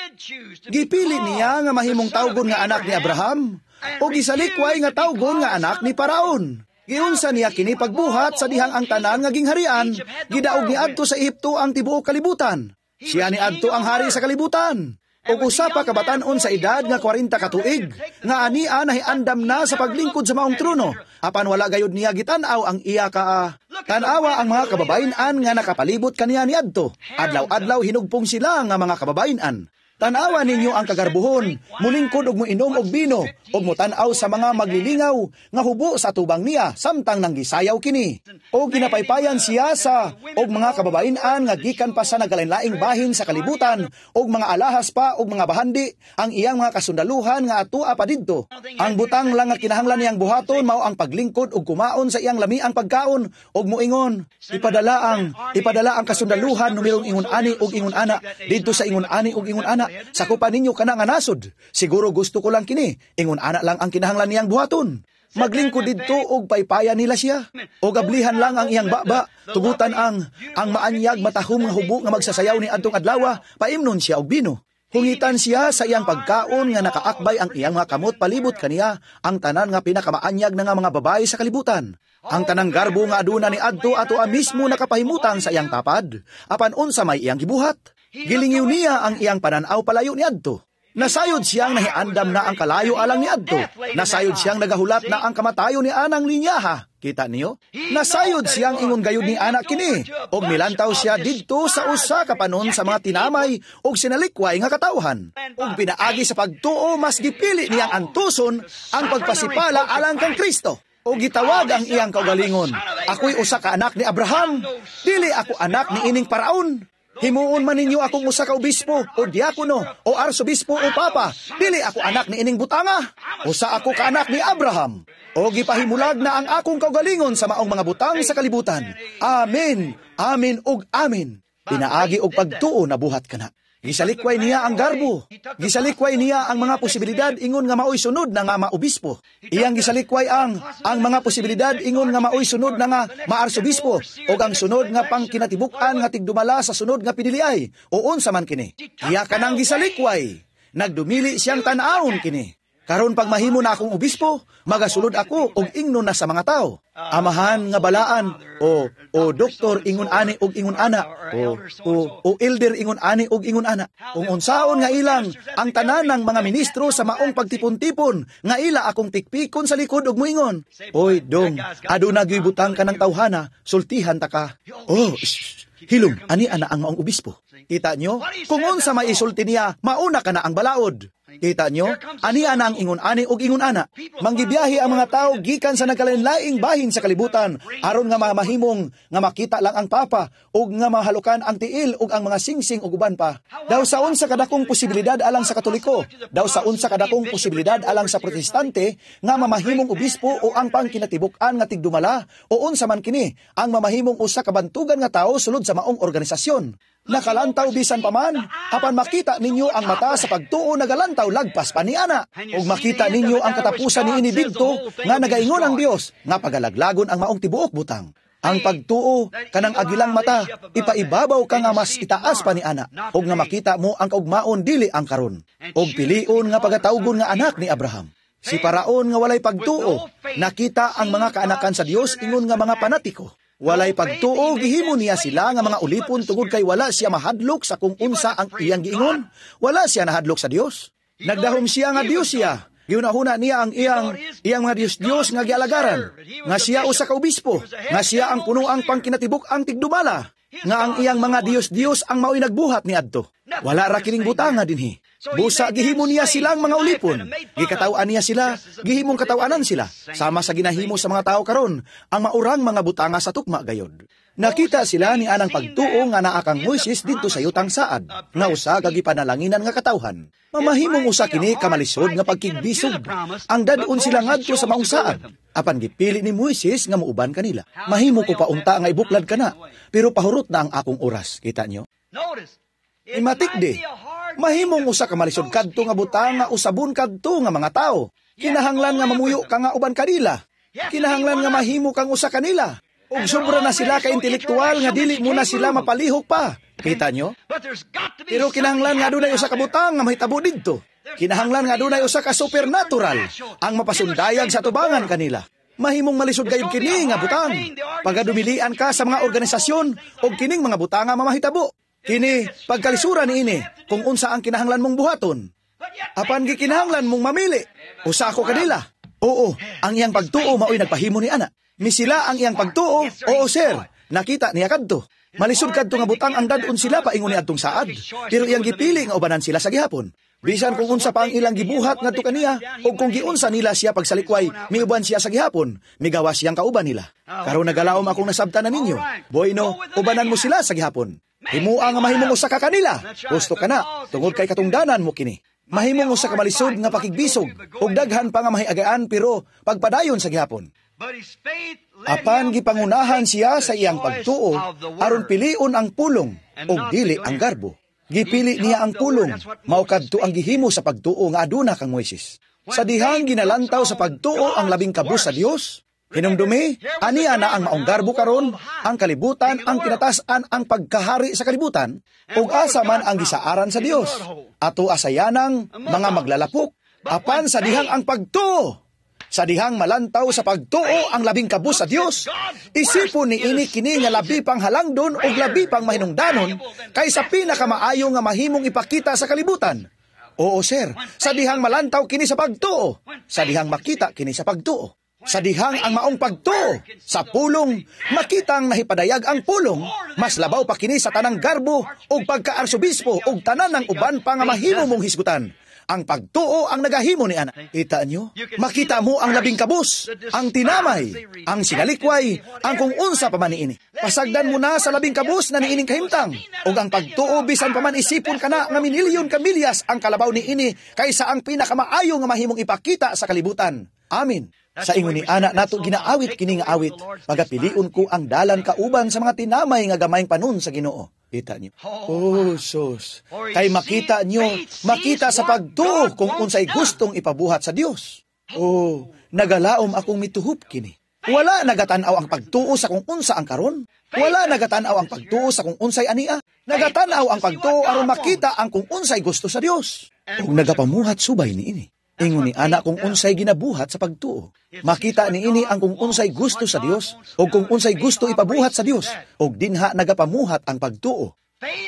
Gipili niya nga mahimong tawgon nga anak ni Abraham o gisalikway nga tawgon nga anak ni Paraon. Giunsa niya kini pagbuhat sa dihang ang tanan nga gingharian, gidaog ni adto sa Ehipto ang tibuok kalibutan. Siya ni adto ang hari sa kalibutan. Ug usa pa kabatan-on sa edad nga kwarenta ka tuig, nga ania nahiandam na sa paglingkod sa maong trono. Apan wala gayud niya gitan-aw ang iya ka tan-awa ang mga kababayen-an nga nakapalibot kaniya ni adto. Adlaw-adlaw hinugpong sila nga mga kababayen-an. Tanawa ninyo ang kagarbuhon, mulingkod og moinom og bino, og motanaw sa mga maglilingaw nga hubo sa tubang niya samtang nanggisayaw kini. O ginapaypayan siya sa og mga kababayen-an nga gikan pa sa nagalain-laing bahin sa kalibutan, og mga alahas pa og mga bahandi ang iyang mga kasundaluhan nga atua pa didto. Ang butang lang nga kinahanglan niyang buhaton mao ang paglingkod og kumaon sa iyang lamiang pagkaon og moingon. Ipadala ang ipadala ang kasundaluhan numerong ingon ani og ingon ana didto sa ingon ani og ingon ana. Sakupan ninyo kana nga nasod. Siguro gusto ko lang kini. Ingon ana lang ang kinahanglan niyang buhaton. Maglingkod didto og paypaya nila siya. O gablihan lang ang iyang baba. Tugutan ang ang maanyag matahom nga hubo nga magsasayaw ni adtong adlaw, paimnon siya og bino. Hungitan siya sa iyang pagkaon nga nakaakbay ang iyang mga kamot palibot kaniya ang tanan nga pinakamaanyag na nga mga babae sa kalibutan. Ang tanang garbo nga aduna ni adto ato mismo nakapahimutan sa iyang tapad. Apan unsa may iyang gibuhat? Gilingiw niya ang iyang pananaw palayo ni adto. Nasayod siyang nahiandam na ang kalayo alang ni adto. Nasayod siyang nagahulat na ang kamatayo ni anang linyaha. Kita niyo? Nasayod siyang ingon gayud ni anak kini. Og milantaw siya didto sa usa ka panon sa mga tinamay og sinalikway nga katawhan. Og pinaagi sa pagtuo mas gipili niyang antuson ang pagpasipala alang kang Kristo. O gitawag ang iyang kaugalingon. Ako'y usa ka anak ni Abraham. Dili ako anak ni ining Paraon. Himuon man ninyo akong usa ka obispo o diakono o arsobispo o papa. Dili ako anak ni ining butanga. Usa ako ka anak ni Abraham. O gipahimulag na ang akong kaugalingon sa maong mga butang sa kalibutan. Amen. Amen ug amen. Pinaagi og pagtuo na buhat kana. Gisalikway niya ang garbo. Gisalikway niya ang mga posibilidad ingon nga maoy sunod na nga maobispo. Iyang gisalikway ang ang mga posibilidad ingon nga maoy sunod na nga maarsobispo o ang sunod nga pangkinatibuk-an nga tigdumala sa sunod nga piniliay o unsa man kini. Iya kanang gisalikway. Nagdumili siyang tan-awon kini. Karon pag mahimo na akong obispo, magasulod ako og ingnon na sa mga tao. Amahan nga balaan o o doktor ingon ani og ingon ana o o, o elder ingon ani og ingon ana. Kung unsaon nga ilang ang tanan ng mga ministro sa maong pagtipon-tipon nga ila akong tikpikon sa likod og moingon. Oy dong, aduna gyud butang ka ng tawhana, sultihan ta ka. Oh, shh, hilom, ani ana ang maong obispo. Kita nyo? Kung unsa may isulti niya, mauna ka na ang balaod. Kita nyo? Ani ana ang ingon ani og ingon ana. Manggibiyahe ang mga tao gikan sa nagkalain-laing bahin sa kalibutan aron nga mahimong nga makita lang ang papa ug nga mahalukan ang tiil ug ang mga singsing ug uban pa. Daw sa unsa kadakong posibilidad alang sa Katoliko, daw sa unsa kadakong posibilidad alang sa Protestante nga mamahimong obispo o ang pangkinatibuk-an nga tigdumala o unsa man kini ang mamahimong usa ka bantugan nga tawo sulod sa maong organisasyon. Nakalantaw bisan pa man, apan makita ninyo ang mata sa pagtuo nagalantaw lagpas pa ni ana. Ug makita ninyo ang katapusan ni inibigto nga nagaingon ang Dios nga pagalaglagon ang maong tibuok butang. Ang pagtuo kanang agilang mata, ipaibabaw ka nga mas itaas pa ni ana. Ug nga makita mo ang kaugmaon dili ang karon. Ug pilion nga pagatawgon nga anak ni Abraham. Si Paraon nga walay pagtuo, nakita ang mga kaanakan sa Dios ingon nga mga panatiko. Walay pagtuo, gihimo niya sila nga mga ulipon tungod kay wala siya mahadlok sa kung unsa ang iyang giingon. Wala siya nahadlok sa Dios. Nagdahom siya nga Dios siya. Giunahuna niya ang iyang iyang mga Dios-Dios nga gialagaran. Nga siya usa ka obispo, nga siya ang punuang pangkinatibuk ang tigdumala. Nga ang iyang mga Dios-Dios ang mao'y nagbuhat ni adto. Wala ra kining butanga dinhi. Busa gihimo niya silang mga ulipon. Gikataw-an niya sila, gihimong katawanan sila. Sama sa ginahimo sa mga tao karon, ang maurang mga butanga sa tukma gayod. Nakita sila ni anang pagtuo nga naa kang Moises didto sa yutang saad, nga usa ka gipanalanginan nga katawhan. Mamahimong usa kini kamalisod nga pagkigbisog. Ang dadon sila ngadto sa maong saad. Apan gipili ni Moises nga muuban kanila. Mahimo ko pa unta nga ibuklad kana, pero pahurot na ang akong oras. Kita nyo? Imatik di. Mahimong usa ka malisod kadto nga butang nga usabon kadto nga mga tao. Kinahanglan nga mamuyo ka nga uban kanila. Kinahanglan nga mahimo kang usa kanila. ug sobra na sila ka intelektual nga dili mo na sila mapalihok pa. Kita nyo? Pero kinahanglan nga dunay usa ka butang nga mahitabo didto. Kinahanglan nga dunay usa ka supernatural ang mapasundayag sa tubangan kanila. Mahimong malisod gayud kini nga butang. Pagadumilian ka sa mga organisasyon o kining mga butang nga mamahitabo. Kini pagkalisura ni ini kung unsa ang kinahanglan mong buhaton. Apan gikinahanglan mong mamili. Usa ako kanila. Oo, ang iyang pagtuo mao'y nagpahimo ni ana. Misila ang iyang pagtuo. Oo, sir. Nakita niya kadto. Malisod kadto nga butang ang dadun sila paingon ni adtong saad. Pero iyang gipili nga ubanan sila sa gihapon. Bisan kung unsa pa ang ilang gibuhat ngadto kaniya o kung giunsa nila siya pagsalikway, miuban siya sa gihapon, migawas siyang kauban nila. Karon nagalaom akong nasabtanan ninyo. Bueno, ubanan mo sila sa gihapon. Himua nga mahimong usa ka kanila. Gusto ka na, tungod kay katungdanan mo kini. Mahimong usa ka malisod nga pakigbisog ug daghan pa nga mahiagayaan pero pagpadayon sa gihapon. Apan gipangunahan siya sa iyang pagtuo aron pilion ang pulong ug dili ang garbo. Gipili niya ang pulong, mao kadto ang gihimo sa pagtuo nga aduna kang Moises. Sa dihang ginalantaw sa pagtuo ang labing kabus sa Dios, hinumdumi, aniya na ang maong garbo karon, ang kalibutan, ang kinatasan, ang pagkahari sa kalibutan, ug asa man ang gisaaran sa Dios. Ato asayanang mga maglalapok, apan sa dihang ang pagtuo. Sa dihang malantaw sa pagtuo ang labing kabus sa Dios, isipon ni ini kini nga labi pang halangdon o labi pang mahinungdanon kaysa pinakamaayo nga mahimong ipakita sa kalibutan. Oo, sir, sa dihang malantaw kini sa pagtuo, sa dihang makita kini sa pagtuo. Sa dihang ang maong pagtuo, sa pulong, makitang nahipadayag ang pulong, mas labaw pa kini sa tanang garbo o pagka-arsobispo o tanan ng uban pa nga mahimo mong hisgutan. Ang pagtuo ang nagahimo ni ana. Kita nyo? Makita mo ang labing kabus, ang tinamay, ang sinalikway, ang kung unsa pa man niini. Pasagdan mo na sa labing kabus na niining kahimtang. O ang pagtuo bisan pa man isipon ka na nga minilyon kamilyas ang kalabaw niini kaysa ang pinakamaayo nga mahimong ipakita sa kalibutan. Amin. Sa ingon ni ana nato ginaawit kini nga awit, pagapilion ko ang dalan kauban sa mga tinamay nga gamayng panon sa Ginoo. Kita niyo. Oh, sus. Kay makita niyo, makita sa pagtuo kung unsay gustong ipabuhat sa Dios. Oh, nagalaom akong mituhop kini. Wala nagatanaw ang pagtuo sa kung unsa ang karon. Wala nagatanaw ang pagtuo sa kung unsay ania. Nagatanaw ang pagtuo aron makita ang kung unsay gusto sa Dios. Ug nagapamuhat subay niini. Ingon ni ana kung unsay ginabuhat sa pagtuo. Makita ni ini ang kung unsay gusto sa Dios o kung unsay gusto ipabuhat sa Dios o dinha nagapamuhat ang pagtuo.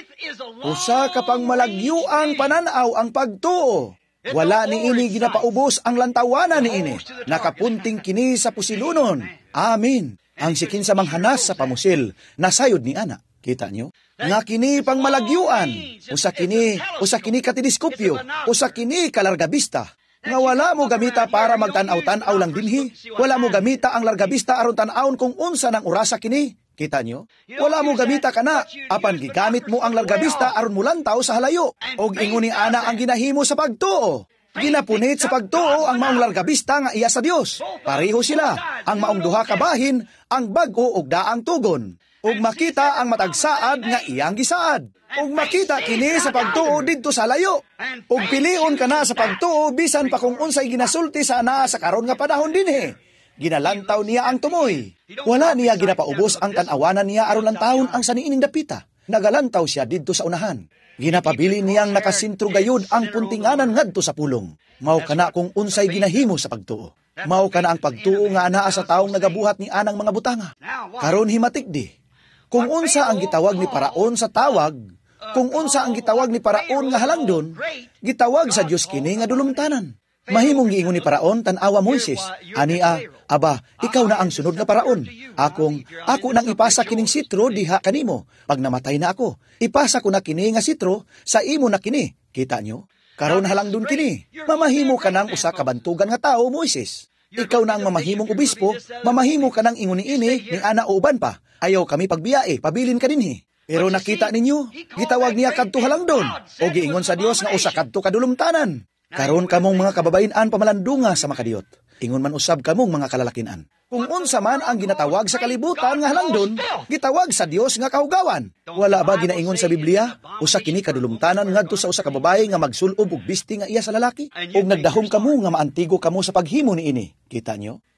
Usa ka pang malagyo ang pananaw ang pagtuo. Wala ni ini ginapaubos ang lantawanan ni ini. Nakapunting kini sa pusilunon. Amin. Ang sikin sa manghanas sa pamusil, nasayod ni ana. Kita nyo? Nga kini pang malagyuan. Usa kini, usa kini katidiskopyo. Usa kini kalargabista. Nga wala mo gamita para magtanaw-tanaw lang dinhi. Wala mo gamita ang largabista aron tan-awon kung unsa ng orasa kini. Kita nyo? Wala mo gamita kana, apan gigamit mo ang largabista aron mulantaw sa halayo. Og ingon ni ana ang ginahimo sa pagtuo. Ginapunit sa pagtuo ang maong largabista nga iya sa Dios. Pareho sila. Ang maong duha ka bahin, ang bag-o ug daang tugon. Ug makita ang matagsaad nga iyang gisaad. Ug makita kini sa pagtuo didto sa layo. Ug pilion ka na sa pagtuo bisan pa kung unsay ginasulti sa ana sa karon nga panahon dinhi. Ginalantaw niya ang tumoy. Wala niya ginapaubos ang tan-awanan niya aron lantawon ang saniining dapita. Nagalantaw siya didto sa unahan. Ginapabili niyang nakasintro gayud ang puntinganan ngadto sa pulong. Mao kana kung unsay ginahimo sa pagtuo. Mao kana ang pagtuo nga anaa sa taong nagabuhat ni anang mga butanga. Karon himatik di. Kung unsa ang gitawag ni Paraon sa tawag, kung unsa ang gitawag ni Paraon nga halangdon, gitawag sa Dios kini nga dulumtanan. Mahimong giingon ni Paraon tan-awa Moises, ania, aba, ikaw na ang sunod nga Paraon. Akong, ako nang ipasa kining sitro diha kanimo. Pag namatay na ako, ipasa ko na kini nga sitro sa imo na kini. Kita nyo? Karon halangdon kini. Mamahimo ka nang usa ka bantugan nga tao, Moises. Ikaw na ang mamahimong obispo, mamahimo ka nang ingon ni ini ni ana o uban pa. Ayaw kami pagbiyae, pabilin ka dinhi. Pero nakita ninyo, gitawag niya kadto halangdon o giingon sa Dios nga usa kadto kadulumtanan. Karon kamong mga kababayen-an pamalandunga sa makadiyot. Ingon man usab kamong mga kalalakinan. Kung unsa man ang ginatawag sa kalibutan nga halangdon, gitawag sa Dios nga kahugawan. Wala ba ginaingon sa Biblia? Usa kini kadulumtanan ngadto sa usa ka babaye nga magsulob og bisti nga iya sa lalaki. Ug nagdahom kamo nga maantigo kamo sa paghimo niini. Kita nyo?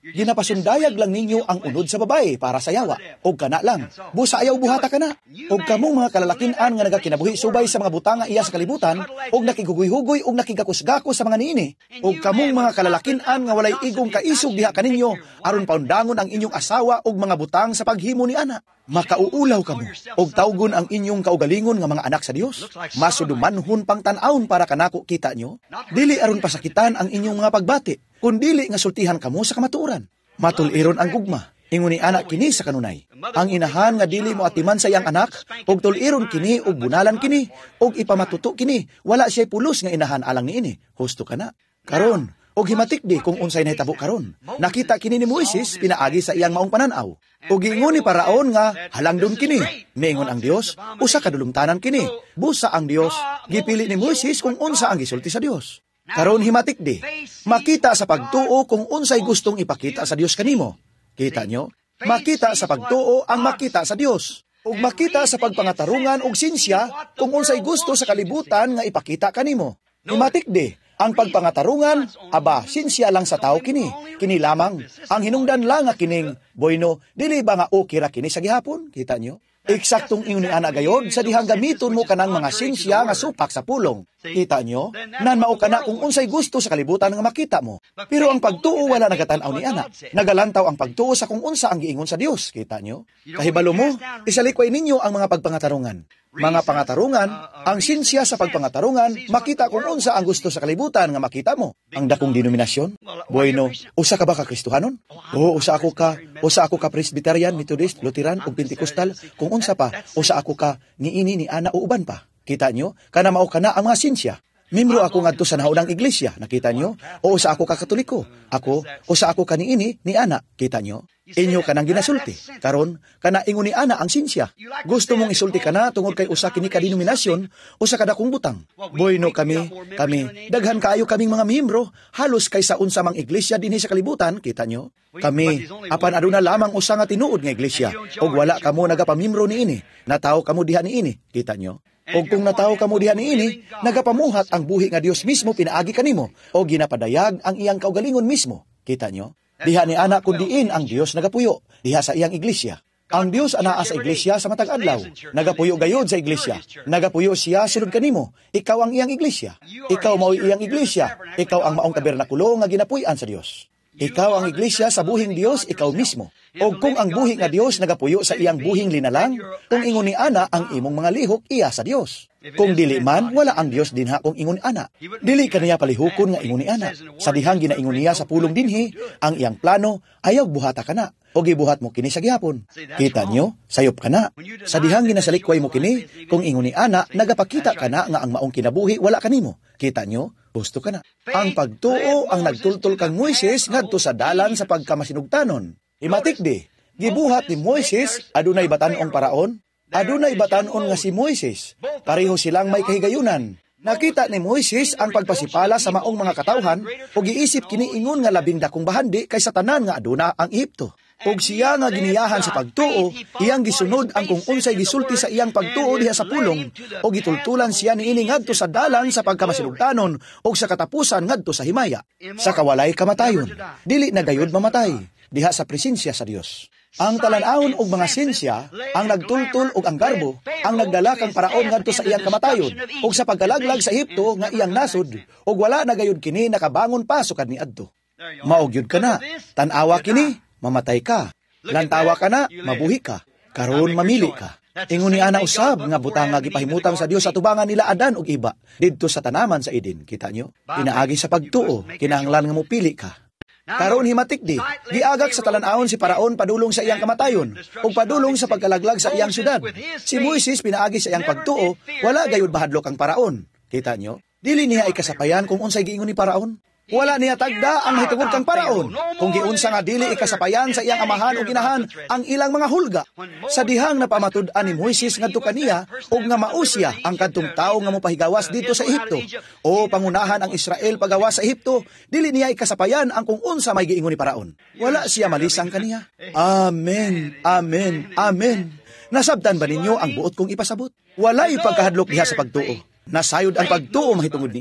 Ginapasundayag lang ninyo ang unod sa babae para sa yawa. Og kana lang. Busa ayaw buhata kana. Og kamong mga kalalakinan nga nagakinabuhi subay sa mga butanga iya sa kalibutan, og nakiguguy-hugoy og nakigakus-gakos sa mga niini. Og kamong mga kalalakinan nga walay igong kaisog diha kaninyo, aron paundangon ang inyong asawa og mga butang sa paghimo ni ana. Makauulaw kamo, og tawgon ang inyong kaugalingon nga mga anak sa Dios. Masudumanhon pang tan-awon para kanako kita nyo. Dili aron pasakitan ang inyong mga pagbati, kun dili nga sultihan kamo sa kamatuoran. Matuliron ang gugma. Ingon ni anak kini sa kanunay. Ang inahan nga dili mo atiman sa iyang anak, og tuliron kini og bunalan kini, og ipamatuto kini. Wala siya pulos nga inahan alang niini. Husto ka na. Karon, og himatik di kung unsay nahitabo karon. Nakita kini ni Moises pinaagi sa iyang maong pananaw. Og ingon ni Paraon nga halangdon kini. Miingon ang Dios, usa ka dulumtanan kini. Busa ang Dios, gipili ni Moises kung unsa ang gisulti sa Dios. Karon himatik di, makita sa pagtuo kung unsay gustong ipakita sa Dios kanimo. Kita nyo? Makita sa pagtuo ang makita sa Dios. Ug makita sa pagpangatarungan og sinsya kung unsay gusto sa kalibutan nga ipakita kanimo. Himatik di, ang pagpangatarungan, aba, sinsya lang sa tao kini. Kini lamang, ang hinungdan lang nga kining, boyno, dili ba nga okay ra kini sa gihapon? Kita nyo? Eksaktong ingon ni ana gayod sa dihang gamiton mo kanang mga sinsya nga supak sa pulong. Kita nyo? Nan mao kana kung unsay gusto sa kalibutan nga makita mo. Pero ang pagtuo wala nagatan-aw ni ana. Nagalantaw ang pagtuo sa kung unsa ang giingon sa Dios. Kita nyo? Kahibalo mo, isalikway ninyo ang mga pagpangatarungan. Mga pangatarungan, ang sinsya sa pagpangatarungan, makita kung unsa ang gusto sa kalibutan nga makita mo. Ang dakong denominasyon? Bueno, usa ka ba ka Kristohanon? O usa ako ka, usa ako ka Presbyterian, Methodist, Lutheran ug Pentecostal, kung unsa pa, usa ako ka niini ni ana o uban pa. Kita nyo? Kana mao kana ang mga sinsya. Mimro ako ngadto sa naunang iglesia, nakita nyo? O usa ako ka Katoliko. Ako, usa ako ka niini ni ana, kita nyo? Inyo kanang ginasulti. Karon, kana ingon ni ana ang sinsya. Gusto mong isulti kana tungod kay usa kini ka denominasyon, usa kada kong butang. Boyno kami, kami, daghan kaayo kaming mga miyembro, halos kaysa unsa mang iglesia dinhi sa kalibutan, kita nyo? Kami, apan aduna lamang usa nga tinuod nga iglesia, og wala kamo nagapamiyembro niini, natawo kamo diha niini, kita nyo? O kung natawo kamo diha niini, nagapamuhat ang buhi nga Dios mismo pinaagi kanimo, o ginapadayag ang iyang kaugalingon mismo, kita nyo? Diha ni anak kundiin ang Dios nagapuyo, diha sa iyang iglesia. Ang Dios anaa sa iglesia sa matag adlaw. Nagapuyo gayod sa iglesia. Nagapuyo siya sulod kanimo. Ikaw ang iyang iglesia. Ikaw mao iyang iglesia. Ikaw ang maong tabernakulo nga ginapuy-an sa Dios. Ikaw ang iglesia sa buhing Dios, ikaw mismo. O kung ang buhi nga Dios nagapuyo sa iyang buhing linalang, kung ingon ni ana ang imong mga lihok iya sa Dios. Kung dili man, wala ang Dios dinha kung ingon ni ana. Dili kaniya palihukon nga ingon ni ana. Sa dihang ginaingon niya sa pulong dinhi, ang iyang plano, ayaw buhata kana. O gibuhat mo kini sa gihapon. Kita nyo, sayop kana. Sa dihang ginasalikway mo kini, kung ingon ni ana, nagapakita kana nga ang maong kinabuhi wala kanimo. Kita nyo, gusto kana. Ang pagtuo ang nagtultol kang Moises ngadto sa dalan sa pagkamasinugtanon. Imatik di, gibuhat ni Moises, adunay batan-ong paraon, adunay batan-on nga si Moises. Pareho silang may kahigayunan. Nakita ni Moises ang pagpasipala sa maong mga katawhan o giisip kini ingon nga labing dakong bahandi kaysa tanan nga aduna ang Ehipto. Og siya nga giniyahan sa pagtuo, iyang gisunod ang kung unsay gisulti sa iyang pagtuo diha sa pulong, o gitultulan siya niini ngadto sa dalan sa pagkamasinugtanon og sa katapusan ngadto sa himaya. Sa kawalay kamatayon, dili na gayud mamatay diha sa presensya sa Dios. Ang talan-awon og mga sinsya, ang nagtultol og ang garbo, ang nagdala kang paraon ngadto sa iyang kamatayon og sa pagkalaglag sa Ehipto nga iyang nasod, og wala na gayud kini nakabangon pa sukad ni adto. Maogyud ka na, tan-awa kini, mamatay ka. Lantawa ka na, mabuhi ka. Karon mamili ka. Ingon ni ana usab nga butang nga gipahimutang sa Dios sa tubangan nila Adan ug iba didto sa tanaman sa Eden. Kita nyo? Pinaagi sa pagtuo, kinahanglan nga mopili ka. Karon himatik di, giagak sa talan-awon si Paraon padulong sa iyang kamatayon ug padulong sa pagkalaglag sa iyang syudad. Si Moises pinaagi sa iyang pagtuo, wala gayud bahadlok ang Paraon. Kita nyo? Dili niya ikasapayan kung unsay giingon ni Paraon. Wala niya tagda ang hitungod kang Paraon. Kung giunsa nga dili ikasapayan sa iyang amahan o ginahan ang ilang mga hulga. Sa dihang napamatud-an ni Moises ngadto kaniya og nga mausya ang kadtong tawo nga mopahigawas dito sa Ehipto. O pangunahan ang Israel pagawas sa Ehipto, dili niya ikasapayan ang kung unsa may giingon ni Paraon. Wala siya malisang kaniya. Amen. Amen. Amen. Nasabtan ba ninyo ang buot kong ipasabot? Walay pagkahadlok diha sa pagtuo. Nasayod ang pagtuo mahitungod niini.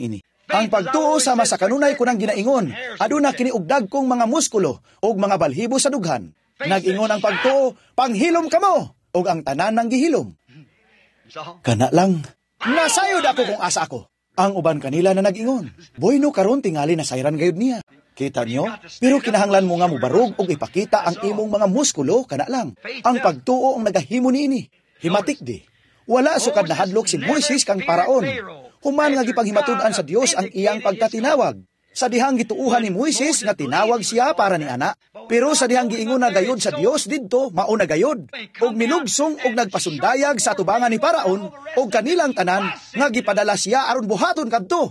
Ang pagtuo sama sa kanunay ko nang ginaingon, aduna kini og dagkong mga muskulo og mga balhibo sa dughan. Nag-ingon ang pagtuo, panghilom kamo, og ang tanan ng gihilom. Kana lang, nasayod ako kung asa ako. Ang uban kanila na nag-ingon, boyno karon tingali nasayran gayud niya. Kita nyo? Pero kinahanglan mo nga mubarog og ipakita ang imong mga muskulo, kana lang. Ang pagtuo ang nagahimo niini. Himatik di. Wala sukad na hadlok si Moises kang paraon. Human nga gipanghimatud-an sa Dios ang iyang pagkatinawag. Sa dihang gituuhan ni Moises nga tinawag siya para ni ana. Pero sa dihang giingon na gayod sa Dios didto mao na gayod. Og milugsong og nagpasundayag sa tubangan ni paraon og kanilang tanan nga gipadala siya aron buhaton kadto.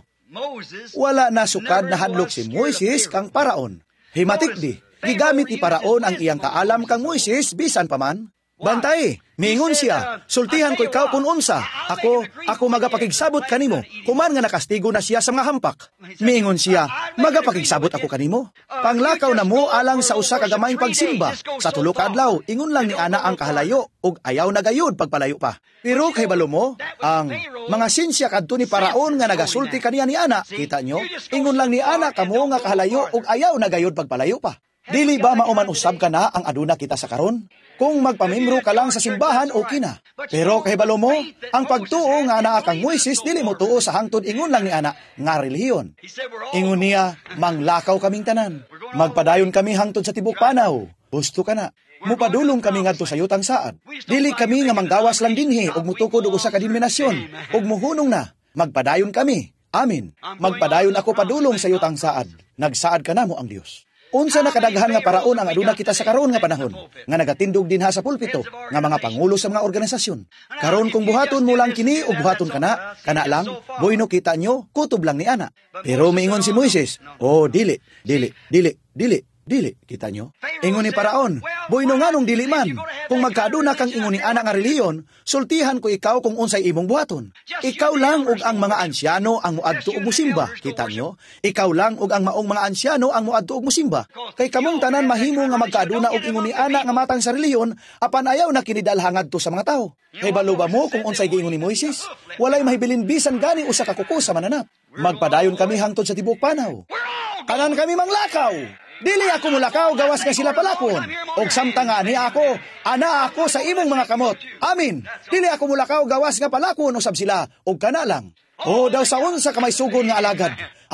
Wala na sukad na hadlok si Moises kang paraon. Himatik di. Gigamit ni paraon ang iyang kaalam kang Moises bisan pa man. Bantay, miingon siya, sultihan ko ikaw kung unsa. Ako, ako magapakigsabot kanimo. Kuman nga nakastigo na siya sa mga hampak. Miingon siya, magapakigsabot ako kanimo. Panglakaw na mo alang sa usa ka gamayng pagsimba. Sa tulo ka adlaw, ingon lang ni ana ang kahalayo, ug ayaw na gayud pagpalayo pa. Pero kay balo mo, ang mga sinsya kadto ni paraon nga nagasulti kaniya ni ana, kita nyo, ingon lang ni ana kamo nga kahalayo, ug ayaw na gayud pagpalayo pa. Dili ba mauman usab ka na ang aduna kita sa karon? Kung magpamembro ka lang sa simbahan, okay na. Pero kahibalo mo, ang pagtuo nga naa kang Moises, dili mo tuo sa hangtod ingon lang ni ana nga relihiyon. Ingon niya, manglakaw kaming tanan. Magpadayon kami hangtod sa tibok panaw. Gusto ka na. Mupadulong kami ngadto sa yutang saad. Dili kami nga manggawas lang dinhi og mutukod og usa ka denominasyon og muhunong na. Magpadayon kami. Amin. Magpadayon ako padulong sa yutang saad. Nagsaad ka na mo ang Dios. Unsa na kadaghan nga paraon ang aduna kita sa karon nga panahon nga nagatindog dinha sa pulpito nga mga pangulo sa mga organisasyon. Karon kung buhaton mo lang kini o buhaton kana, kana lang, boyno kita nyo, kutob lang ni ana. Pero miingon si Moises, oh dili, dili, dili, dili, dili, kita nyo. Ingon ni paraon, boyno nga nung dili man. Kung magkaaduna kang ingon ni ana nga reliyon, sultihan ko ikaw kung unsay imong buhaton. Ikaw lang ug ang mga ansyano ang muadto og musimba, kita nyo. Ikaw lang ug ang maong mga ansyano ang muadto og musimba. Kay kamong tanan mahimo nga magkaaduna og ingon ni ana nga matang sa reliyon, apan ayaw na kinidalhan ngadto sa mga tawo. Kay balo ba mo kung unsay giingon ni Moises? Walay mahibilin bisan gani usa ka kuko sa mananap. Magpadayon kami hangtod sa tibok panaw. Kanan kami manglakaw. Dili ako mulakaw, gawas nga sila palakon. Og samtang nga ni ako, ana ako sa imong mga kamot. Amin. Dili ako mulakaw, gawas nga palakon usab sila. Og kana lang. O daw sa unsa ka may sugon nga alagad.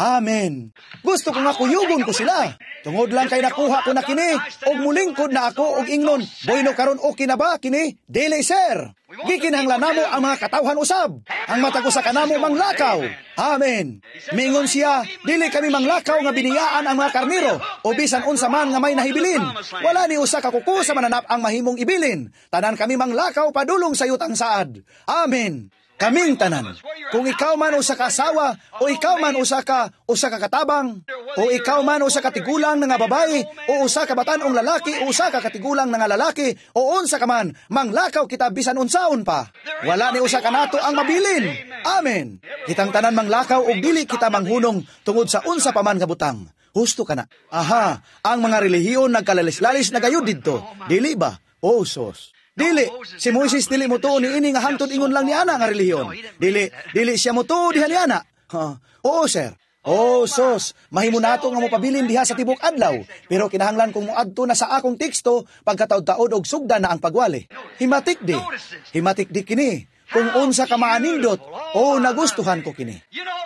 Amen. Gusto ko nga kuyugon ko sila. Tungod lang kay nakuha ko na kini. Og mulingkod na ako og ingnon. Boyno karon okay na ba kini? Dili sir. Gikinahanglan namo ang mga katawhan usab. Ang mata ko sa kanamo manglakaw. Amen. Mingon siya, dili kami manglakaw nga biniyaan ang mga karniro o bisan unsa man nga may nahibilin. Wala ni usa ka kuko sa mananap ang mahimong ibilin. Tanan kami manglakaw padulong sa yutang saad. Amen. Kaming tanan. Kung ikaw man usa ka asawa o ikaw man usa ka usa ka katabang o ikaw man usa ka tigulang nga babae o usa ka batan-ong lalaki o usa ka katigulang nga lalaki o unsa ka man, manglakaw kita bisan unsaon pa. Wala ni usa ka nato ang mabilin. Amen. Kitang tanan manglakaw og dili kita manghunong tungod sa unsa pa man nga butang. Husto ka na. Aha, ang mga relihiyon nagkalalislalis na gayud didto. Dili ba? O sos. Dili, si Moises dili mo tuo ni ini nga hangtod ingon lang ni ana nga relihiyon. Dili, dili siya mo tuo diha ni ana. Ha. Oo, sir. Oh, sos, mahimo nato nga mopabilin diha sa tibok adlaw. Pero kinahanglan kong moadto na sa akong teksto pagkataod-taod og sugdan na ang pagwali. Himatik di. Himatik di kini. Kung unsa ka maanindot, o nagustuhan ko kini.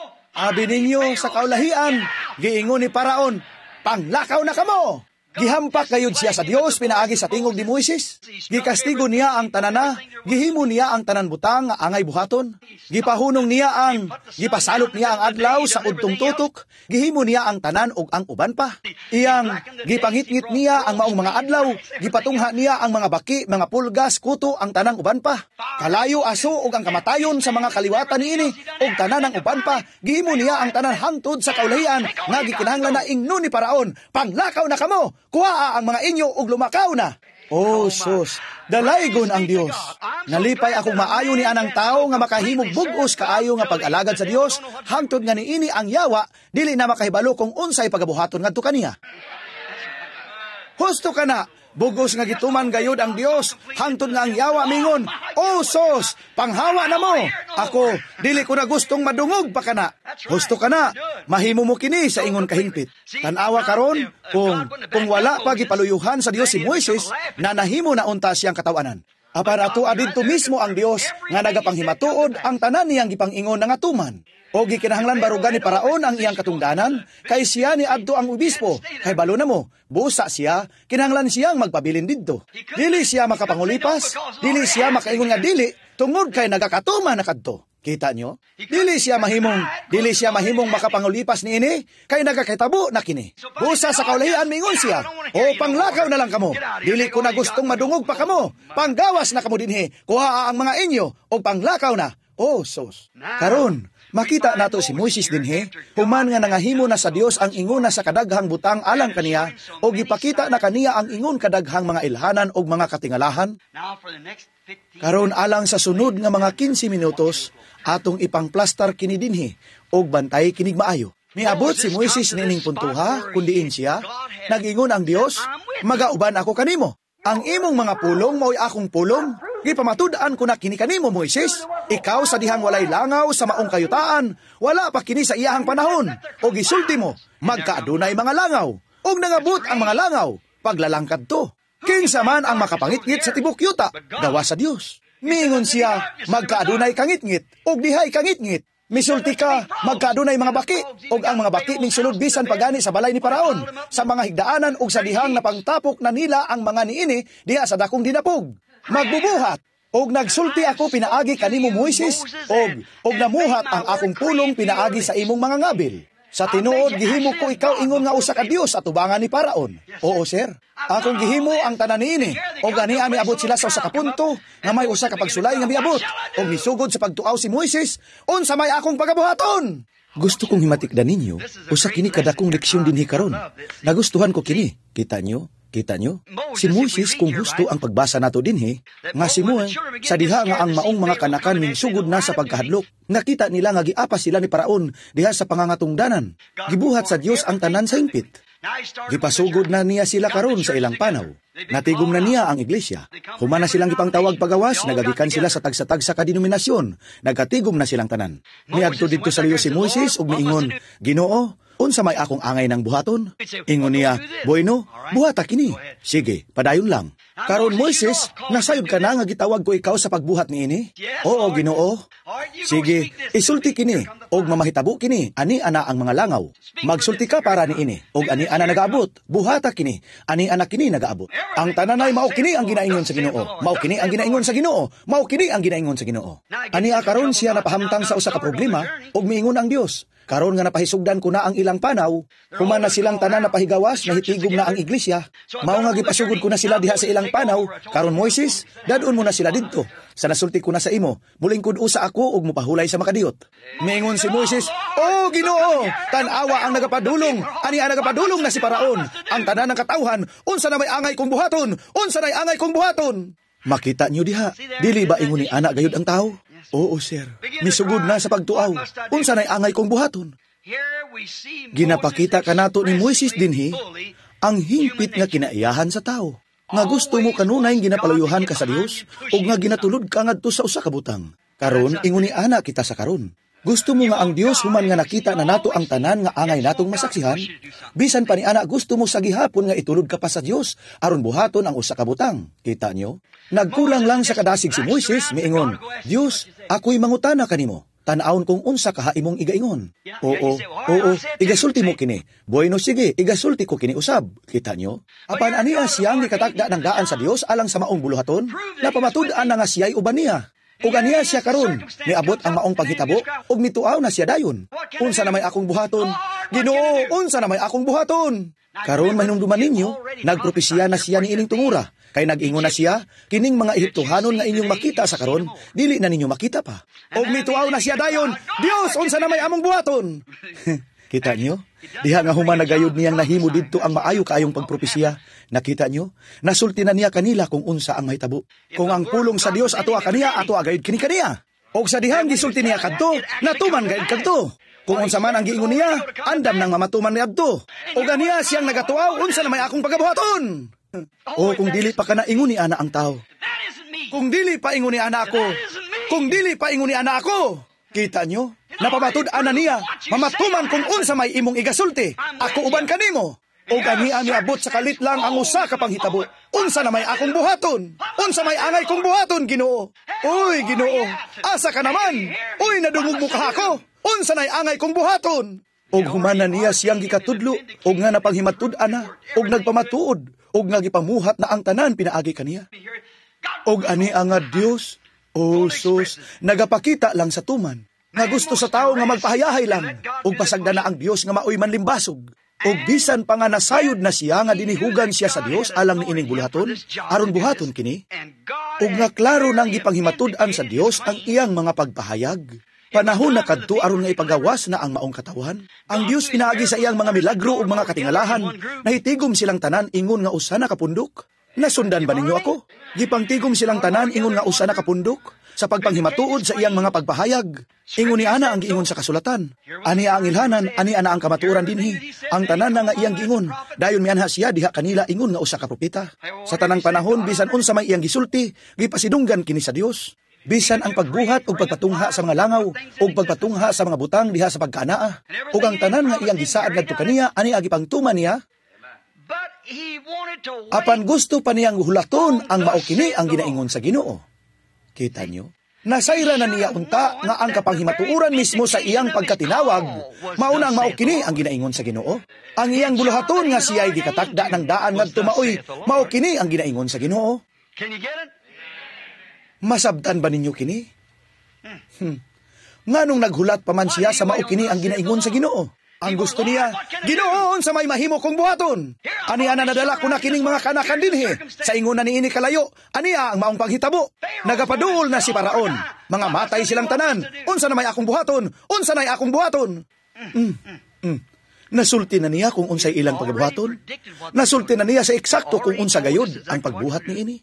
Abi ninyo sa kaulahian, giingon ni paraon, panglakaw na kamo. Gihampak gayud siya sa Dios pinaagi sa tingog ni Moises. Gikastigo niya ang tanana, gihimo niya ang tanan butang nga angay buhaton. Gipahunong niya ang gipasalop niya ang adlaw sa udtong tutok, gihimo niya ang tanan ug ang uban pa. Iyang gipangitngit niya ang maong mga adlaw, gipatungha niya ang mga baki, mga pulgas, kuto ang tanang uban pa. Kalayo aso ug ang kamatayon sa mga kaliwatan niini ug tanan ang uban pa, gihimo niya ang tanan hangtod sa kaulahian nga gikinahanglan na ingnon ni paraon, panglakaw na kamo. Kuha ang mga inyo ug lumakaw na. Oh, sus, dalaygon ang Dios. Nalipay akong maayo ni anang tao nga makahimog bug-os kaayo nga pag-alagad sa Dios, hangtod nga niini ang yawa, dili na makahibalo kung unsay pagabuhaton ngadto kaniya. Husto ka na, Bugos nga gituman gayud ang Dios, hangtod nga ang yawa mingon, "O sos, panghawa na mo. Ako dili ko na gustong madungog pa kana." Gusto kana, mahimo mo kini sa ingon kahingpit. Tan-awa karon kung kung wala pa gipaluyuhan sa Dios si Moises, na nahimo na unta siyang katawanan. Apan ato adidto mismo ang Dios nga nagapanghimatuod ang tanan niyang gipangingon nga tuman. O gikinahanglan barugan ni Paraon ang iyang katungdanan, kay siya ni adto ang obispo, kay balo na mo, busa siya, kinahanglan siyang magpabilin didto. Dili siya makapangulipas, dili siya makaingon nga dili, tungod kay nagakatuma na kadto. Kita nyo? Dili siya mahimong, dili siya mahimong makapangulipas ni ini, kay nagakitabo na kini. Busa sa kaulahian mingon siya, "O panglakaw na lang kamo, dili ko na gustong madungog pa kamo, panggawas na kamo dinhi, kuha ang mga inyo, o panglakaw na." O sos, karon, makita nato si Moises dinhi, human nga nangahimo na sa Dios ang inguna sa kadaghang butang alang kaniya, o gipakita na kaniya ang ingon kadaghang mga ilhanan o mga katingalahan. Karon alang sa sunod nga mga quince minutos, atong ipangplastar kini dinhi, o bantay kinig maayo. Miabot si Moises nining puntuha, kundiin siya, nag-ingon ang Dios, "Magauban ako kanimo. Ang imong mga pulong mao'y akong pulong. Gipamatud-an ko na kini kanimo, Moises. Ikaw sa dihang walay langaw sa maong kayutaan, wala pa kini sa iyahang panahon. O gisulti mo, magkaadunay mga langaw. O nangabot ang mga langaw, paglalangkad to. Kinsa man ang makapangitngit sa tibok yuta, gawa sa Dios." Mingon siya, "Magkaadunay kangitngit, o dihay kangitngit. Misulti ka, magkaadunay mga baki, o ang mga baki ning sulod bisan pagani sa balay ni Paraon, sa mga higdaanan o sa dihang napangtapok na nila ang mga niini diha sa dakong dinapog. Magbubuhat, og nagsulti ako pinaagi kanimo Moises, og og namuhat ang akong pulong pinaagi sa imong mga ngabil. Sa tinuod gihimo ko ikaw ingon nga usa ka Dios at tubangan ni Paraon." Oo, sir. Akong gihimo ang tanan niini, og ganiya miabot sila sa usa ka punto nga may usa ka pagsulay nga miabot, og misugod sa pagtuaw si Moises, unsa may akong pagabuhaton. Gusto kong himatikdan ninyo, usa kini kadakong leksyon dinhi karon. Nagustuhan ko kini. Kita nyo? Kita nyo? Si Moises kung gusto ang pagbasa nato dinhi, nga si Moe, sa diha nga ang maong mga kanakan minsugod na sa pagkahadlok. Nakita nila nga giapas sila ni Paraon diha sa pangangatungdanan. Gibuhat sa Dios ang tanan sa impit. Gipasugod na niya sila karon sa ilang panaw. Natigom na niya ang iglesia. Human na silang ipangtawag pagawas, nagagikan sila sa tagsa-tagsa ka denominasyon. Nagatigom na silang tanan. Miadto didto sa liyo si Moises ug miingon, "Ginoo, unsa may akong angay ng buhaton?" Ingon niya, "Bueno, buhata kini." Sige, padayon lang. Karon Moises, nasayod ka na nga gitawag ko ikaw sa pagbuhat niini? Oo, Ginoo. Sige, isulti kini, og mamahitabo kini, ani ana ang mga langaw. Magsulti ka para niini, og ani ana nagaabot. Buhata kini, ani ana kini nagaabot. Ang tananay mao kini ang ginaingon sa Ginoo. Mao kini ang ginaingon sa Ginoo. Mao kini ang ginaingon sa Ginoo. Ani karon siya napahamtang sa usa ka problema, og miingon ang Dios. Karon nga napahisugdan ko na ang ilang panaw, human na silang tanan napahigawas, nahitigom na ang iglesia, mao nga gipasugod ko na sila diha sa ilang panaw. Karon Moises, dadon mo na sila didto. Sa nasulti ko na sa imo, mulingkod usa ako ug mopahulay sa makadiyot. Mingon si Moises, "O Ginoo, tan-awa ang nagapadulong, ani ang nagapadulong na si Paraon. Ang tanan ng katawhan, unsa na may angay kong buhaton? Unsa na may angay kong buhaton?" Makita niyo diha, dili ba ingon ni ana gayud ang tao? Oo, sir. Misugod na sa pagtuaw. Unsa nay angay kong buhaton? Ginapakita kanato ni Moises dinhi ang hingpit nga kinaiyahan sa tao. Nga gusto mo kanunay ginapaluyuhan ka sa Dios ug nga ginatulod ka ngadto sa usa ka butang. Karon ingon ni ana kita sa karon. Gusto mo nga ang Dios human nga nakita na nato ang tanan nga angay natong masaksihan? Bisan pa ni ana gusto mo sa gihapon nga itulod ka pa sa Dios aron buhaton ang usa ka butang. Kita nyo? Nagkulang lang sa kadasig si Moises, miingon, "Dios, ako'y mangutana kanimo. Tan-awon kung unsa ka imong igaingon." Oo, oo, igasulti mo kini. Bueno, sige, igasulti ko kini usab. Kita nyo? Apan aniya siyang gikatakda ng daan sa Dios alang sa maong buluhaton, napamatud-an na nga siya'y uban niya. Ug aniya siya karon, miabot ang maong paghitabo, ug mituaw na siya dayon. Unsa na may akong buhaton? Ginoo, unsa na may akong buhaton? Karon mahinumduman ninyo, nagpropesya na siya ni ining tungura. Kay nag-ingon na siya, kining mga Ehiptohanon nga inyong makita sa karon, dili na ninyo makita pa. Og mituaw na siya dayon, "Dios, unsa na may among buhaton?" Kita nyo? Diha nga human nagayod niyang nahimo didto ang maayo kaayong pagpropesya. Nakita nyo? Nasulti na niya kanila kung unsa ang mahitabo. Kung ang pulong sa Dios ato kaniya, ato agayod kini kaniya. Og sa dihang gisulti niya kadto, natuman gayud kadto. Kung unsa man ang giingon niya, andam nang mamatuman niya adto. Og aniya siyang nagatuaw, unsa na may akong pagabuhaton? O kung dili pa ka na ingon ni ana ang tao. That isn't me. Kung dili pa ingon ni ana ako. Kung dili pa ingon ni ana ako. Kita nyo? Napamatud-ana niya. Mamatuman kung unsa may imong igasulti. Ako uban kanimo. O gani ami abot sa kalit lang ang usa ka panghitabo. Unsa na may akong buhaton? Unsa may angay kong buhaton, Ginoo? Uy, Ginoo, asa ka naman? Uy, nadungog mo ka ako. Unsa nay angay kong buhaton? Og humana niya siyang gikatudlo, og nga napanghimatud ana, og nagpamatuod, og nga gipamuhat na ang tanan pinaagi kaniya. Og ani ang nga Dios, o sus, nagapakita lang sa tuman, nga gusto sa tao nga magpahayahay lang, og pasagda na ang Dios nga maoy manlimbasog. O bisan pa nga nasayod na siya nga dinihugan siya sa Dios alang ni ining bulaton, aron buhaton kini. O nga klaro nang gipanghimatud-an sa Dios ang iyang mga pagpahayag. Panahon na kadto aron nga ipagawas na ang maong katawan. Ang Dios pinaagi sa iyang mga milagro ug mga katingalahan, nahitigom silang tanan ingon nga usa na kapundok. Nasundan ba ninyo ako? Gipangtigom silang tanan ingon nga usa na kapundok. Sa pagpanghimatuod sa iyang mga pagpahayag, ingon ni ana ang giingon sa kasulatan. Ani ang ilhanan, ani ana ang kamatuoran dinhi. Ang tanan na nga iyang giingon, dayon mianha siya diha kanila ingon nga usa ka propeta. Sa tanang panahon bisan unsa may iyang gisulti, gipasidunggan kini sa Dios. Bisan ang pagbuhat ug pagpatungha sa mga langaw ug pagpatungha sa mga butang diha sa pagkanaa. Ug ang tanan nga iyang gisaad ngadto kaniya, ani agi pangtuman niya. Apan gusto pa niyang hulaton ang mao kini ang ginaingon sa Ginoo. Kita nyo? Nasayra na niya unta nga ang kapanghimatuuran mismo sa iyang pagkatinawag. Mauna ang maukini ang ginaingon sa Ginoo. Ang iyang buluhaton nga siya'y gikatakda ng daan ngadto maoy, maukini ang ginaingon sa Ginoo. Masabtan ba ninyo kini? Hmm. Nganong naghulat pa man siya sa maukini ang ginaingon sa Ginoo? Ang gusto niya, Ginoo, sa may mahimo kong buhaton. Aniya na nadala ko na kining mga kanakan dinhi. Sa ingon na niini kalayo, aniya ang maong panghitabo. Nagapaduol na si Paraon. Mga matay silang tanan. Unsa na may akong buhaton? Unsa na akong buhaton? Mm, mm. Nasulti na niya kung unsay ilang pagbuhaton. Nasulti na niya sa eksakto kung unsa gayod ang pagbuhat niini.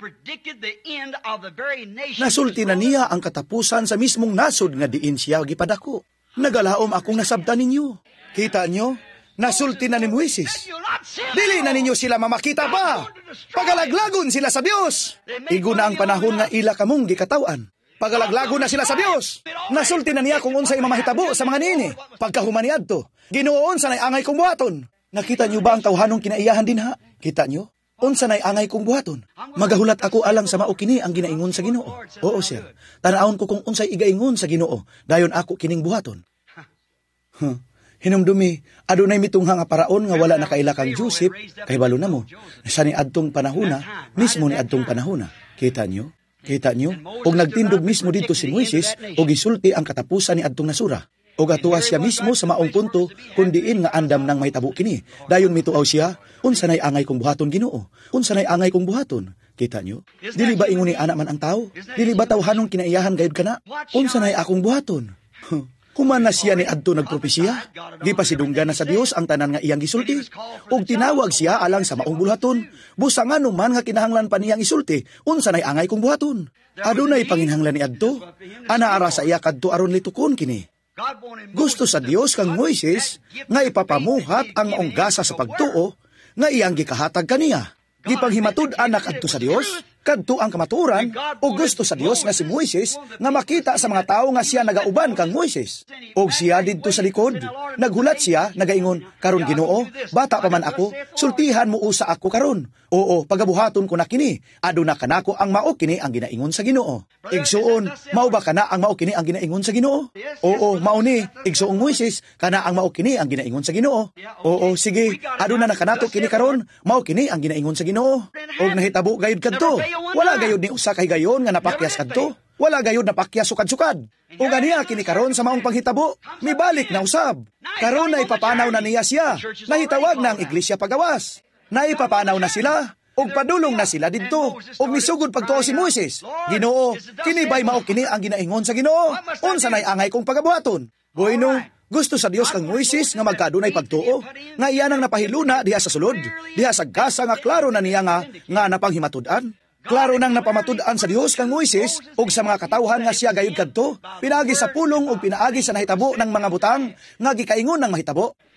Nasulti na niya ang katapusan sa mismong nasod nga diin siya gipadako. Nagalaom akong nasabtan ninyo. Kita nyo? Nasulti na ni Moises. Dili na ninyo sila mamakita ba? Pagalaglagon sila sa Dios. Igo na ang panahon nga ila kamong gikatawan. Pagalaglagon na sila sa Dios. Nasulti na niya kung unsay mamahitabo sa mga nini. Pagkahumaniad to. Ginoo unsa nay angay kong buhaton. Nakita nyo ba ang tawhanong kinaiyahan din ha? Kita nyo? Unsa nay angay kong buhaton. Magahulat ako alang sa mao kini ang ginaingon sa Ginoo. Oo, sir. Tanaon ko kung unsay igaingon sa Ginoo. Dayon ako kining buhaton. Huh. Hinumdumi, adunay mitungha nga paraon nga wala nakaila kang Joseph, kay balo na mo. Sa ni adtong panahona, mismo ni adtong panahona. Kita nyo? Kita nyo? Og nagtindog mismo dito si Moises, og gisulti ang katapusan ni adtong nasura. Og atuwa siya mismo sa maong punto, kung diin nga andam nang may tabo kini. Dayon mituaw siya, unsa nay angay kong buhaton Ginoo? Unsa nay angay kong buhaton? Kita nyo? Dili ba ingon ni anak man ang tao? Dili ba tawhanong kinaiyahan gayud kana? Unsa nay akong buhaton? Human na siya ni adto nagpropesiya. Gipasidunggan na sa Dios ang tanan nga iyang gisulti. Ug tinawag siya alang sa maong buhaton. Busangan man nga kinahanglan pa niyang isulti, unsa nay angay kong buhaton? Adunay panginhanglan ni adto. Ana ara sa iya kadto aron litukon kini. Gusto sa Dios kang Moises nga ipapamuhat ang maong gasa sa pagtuo nga iyang gikahatag kaniya. Gipanghimatud anak adto sa Dios, kadto ang kamaturan, o gusto sa Dios nga si Moises nga makita sa mga tao nga siya nagauban kang Moises. O siya didto sa likod, naghulat siya, nagaingon, karon Ginoo, bata pa man ako, sultihan mo usa ako karon. Oo, pagabuhaton ko na kini, aduna kanako ang mao kini ang ginaingon sa Ginoo. Igsuon, mao ba kana ang mao kini ang ginaingon sa Ginoo? Oo, mao ni, igsuong Moises, kana ang mao kini ang ginaingon sa Ginoo. Oo, sige, aduna na kanato kini karon, mao kini ang ginaingon sa Ginoo. Og nahitabo gayud kadto. Wala gayud ni usa kay gayon nga napakyas kadto. Wala gayud napakyas sukad-sukad. O ganiya kini karon sa maong panghitabo, mibalik na usab. Karon na ipapanaw na niya siya. Nahitawag na ang iglesia pagawas. Naipapanaw na sila. Og padulong na sila didto. Og misugod pagtuo si Moises. Ginoo, kini bay mao kini ang ginaingon sa Ginoo. Unsa nay angay kong pagabuhaton? Bueno, gusto sa Dios kang Moises nga magkadunay pagtuo, nga iyan ang napahiluna diha sa sulod, diha sa gasa nga klaro na niya nga, nga napanghimatud-an. Klaro nang napamatud-an sa Dios kang Moises, og sa mga katawhan nga siya gayud kadto, pinaagi sa pulong o pinaagi sa nahitabo ng mga butang, nga gikaingon ng mahitabo.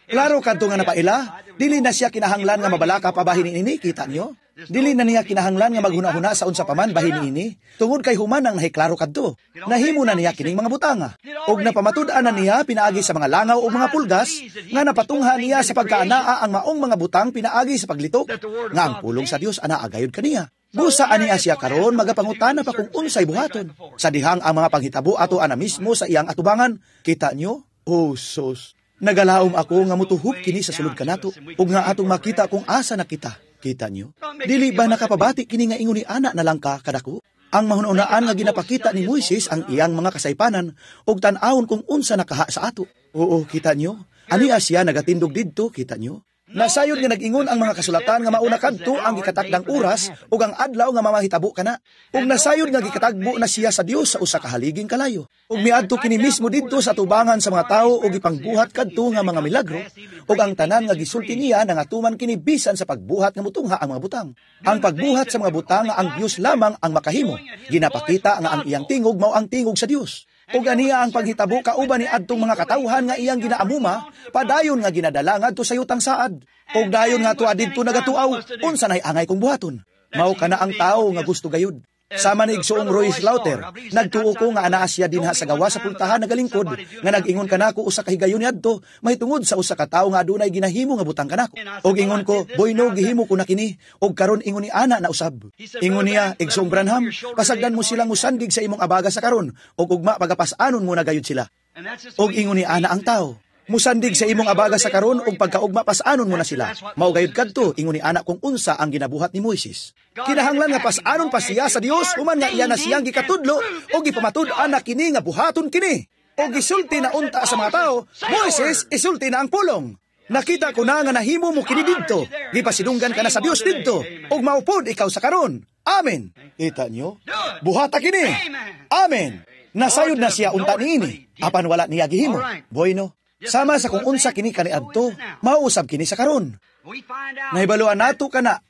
Klaro kadto nga napaila, dili na siya kinahanglan nga mabalaka pa bahin ini, kita niyo? Dili na niya kinahanglan nga maghuna-huna sa unsa paman bahin ini, tungod kay human ang nahiklaro kadto. Nahimo na niya kining mga butanga. Og napamatud-an na niya pinaagi sa mga langaw o mga pulgas, nga napatungha niya sa pagkaanaa ang maong mga butang pinaagi sa paglitok, nga ang pulong sa Dios ana agayod kaniya. Busa aniya siya karon magapangutana pa kung unsay buhaton. Sa dihang ang mga panghitabo ato ana mismo sa iyang atubangan, kita niyo? Oh sus, nagalaom ako nga mutuhop kini sa sulod kanato, ug nga atong makita kung asa na kita. Kita niyo? Dili ba nakapabati kini nga ingon ni ana na lang ka kadako? Ang mahununaan nga ginapakita ni Moises ang iyang mga kasaypanan ug tan-awon kung unsa nakaha sa ato. Oo, kita niyo? Aniya siya nagatindog didto, kita niyo? Nasayod nga nag-ingon ang mga kasulatan nga mauna kadto ang gikatakdang oras ug ang adlaw nga mamahitabo kana. Ug nasayod nga gikatagbo na siya sa Dios sa usa ka haliging kalayo. Ug miadto kini mismo didto sa tubangan sa mga tawo ug ipangbuhat kadto nga mga milagro ug ang tanan nga gisulti niya nangatuman kini bisan sa pagbuhat nga mutungha ang mga butang. Ang pagbuhat sa mga butang nga ang Dios lamang ang makahimo. Ginapakita nga ang iyang tingog mao ang tingog sa Dios. Ug aniya ang paghitabo kauban ni adtong mga katawhan nga iyang ginaamuma, padayon nga ginadala ngadto sa yutang saad. Ug dayon nga tuwa didto nagatuaw, unsa nay angay kong buhaton? Mao kana ang tawo nga gusto gayud. Sama ni igsoong Roy Slaughter, nagtuo ko nga anaa siya dinha sa gawa sa puntahan nagalingkod, nga nag-ingon kanako usa ka higayon niadto, mahitungod sa usa ka tawo nga adunay ginahimo nga butang kanako. Og ingon ko, boy no, gihimo ko na kini, og karon ingon ni ana na usab. Ingon niya, igsoong Branham, pasagdan mo silang musandig sa imong abaga sa karon, og ugma pagapas-anon mo na gayud sila. Og ingon ni ana ang tawo, musandig sa imong abaga sa karon ug pagkaugma pas-anon mo na sila. Mao gayud kadto ingon ni ana kung unsa ang ginabuhat ni Moises. Kinahanglan nga pas-anon pa siya sa Dios human nga iya na siyang gikatudlo ug gipamatud-an na kini nga buhaton kini. Og gisulti na unta sa mga tao, Moises isulti na ang pulong. Nakita ko na nga nahimo mo kini didto. Gipasidunggan ka na sa Dios didto ug maupod ikaw sa karon. Amen. Kita niyo? Buhata kini. Amen. Nasayod na siya unta niini. Apan wala niya gihimo. Bueno. Sama sa kung unsa kini kaniadto, mauusab kini sa karon. Nahibaluan nato kana.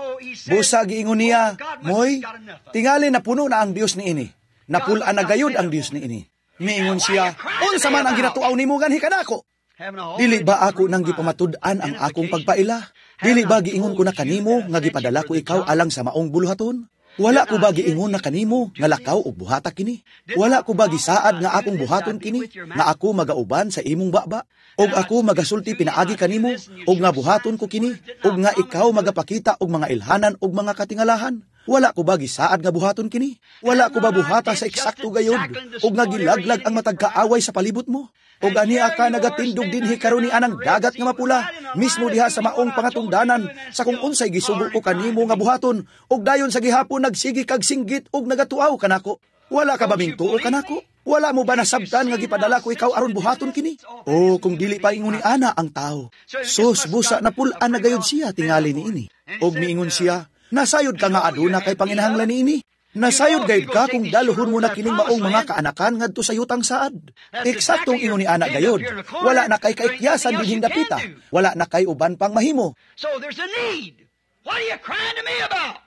Busa giingon niya, moy, tingali na puno na ang Dios niini. Napulaan na gayud ang Dios niini. Miingon siya, unsa man ang ginatuaw nimo ganhi kanako? Dili ba ako nang gipamatud-an ang akong pagpaila? Dili ba giingon ko na kanimo nga gipadala ko ikaw alang sa maong buluhaton? Wala ko ba giingon na kanimo nga lakaw og buhata kini? Wala ko ba gisaad nga akong buhaton kini nga ako magauban sa imong baba? Og ako magasulti pinaagi kanimo og nga buhaton ko kini og nga ikaw magapakita og mga ilhanan og mga katingalahan? Wala ko ba gisaad nga buhaton kini? Wala ko ba buhata sa eksakto gayod og nga gilaglag ang matag kaaway sa palibot mo? Og ani aka nagatindog dinhi karon ni anang dagat nga mapula mismo diha sa maong pangatungdanan sa kung unsay gisugo ko kanimo nga buhaton og dayon sa gihapon nagsigi kag singgit og nagatuaw kanako. Wala ka ba mingtuo kanako? Wala mo ba nasabtan nga gipadala ko ikaw aron buhaton kini? O kung dili pa ingon ni ana ang tao. Sus busa na pulaan na gayud siya tingali niini. Og miingon siya, nasayod ka nga aduna kay panginahanglan niini. Nasayod gayud ka kung daluhon mo na kining maong mga kaanakan ngadto sa yutang saad. Eksaktong ingon ni ana gayod. Wala na kay kaikyasan dinhing dapita. Wala na kay uban pang mahimo. So there's a need. What are you crying to me about?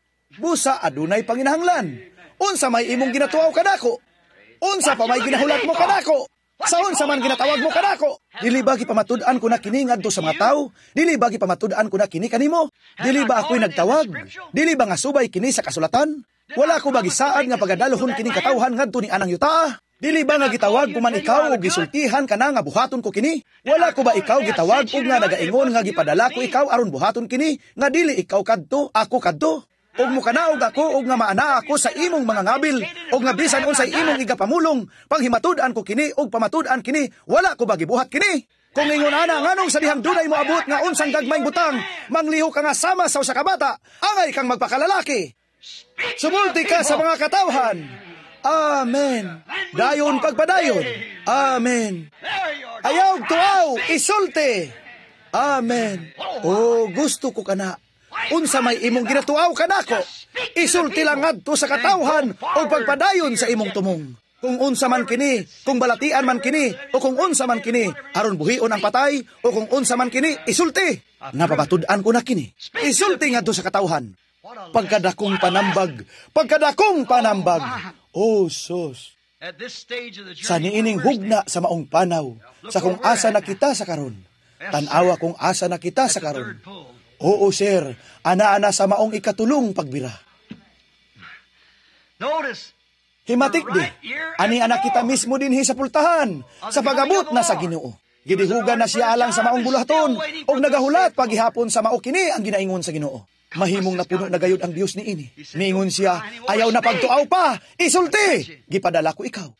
Busa adunay panginahanglan. Unsa may imong ginatuaw kanako? Unsa pa may ginahulat mo kanako? Sa unsa man ginatawag mo kanako? Dili ba gipamatud-an ko na kini ngadto sa mga tawo? Dili ba gipamatud-an ko na kini kanimo? Dili ba ako'y nagtawag? Dili ba nga subay kini sa kasulatan? Wala ko ba gisaad nga pagadalohon kining katawhan ngadto ni anang yuta? Dili ba nga gitawag ko man ikaw o gisultihan ka na nga buhaton ko kini? Wala ko ba ikaw gitawag og nga nagaingon nga gipadala ko ikaw aron buhaton kini? Nga dili ikaw kadto, ako kadto? Og mo kanaog ako og nga maana ako sa imong mga ngabil og nga bisan unsay imong igapamulong panghimatud-an ko kini og pamatud-an kini, wala ko ba gibuhat kini? Kung ingon ana nganong sa dihang dunay mo abot nga unsang gagmayng butang, mangliho ka nga sama sa usa ka bata, angay kang magpakalalaki. Sumulti ka sa mga katawhan. Amen. Dayon pagpadayon. Amen. Ayaw tuaw, isulti. Amen. O gusto ko kana. Unsa may imong ginatuaw kanako, isulti lang ngadto sa katawhan o pagpadayon sa imong tumong. Kung unsa man kini, kung balatian man kini, o kung unsa man kini, aron buhion ang patay, o kung unsa man kini, isulti. Napapatud-an ko na kini. Isulti ngadto sa katawhan. Pagkadakong panambag, pagkadakong panambag. Oh, sus. Sa niining hugna sa maong panaw, sa kung asa na kita sa karon, Tanawa kung asa na kita sa karon. Oo, sir. Ana-ana sa maong ikatulong pagbira. Himatik di. Ani anak kita mismo dinhi sa pultahan sa pagabot na sa Ginoo. Gidihugan na siya alang sa maong bulaton og nagahulat paghihapon sa mao kini ang ginaingon sa Ginoo. Mahimong napuno na gayud ang Dios niini. Niingon siya, ayaw na pagtuaw pa, isulti. Gipadala ko ikaw.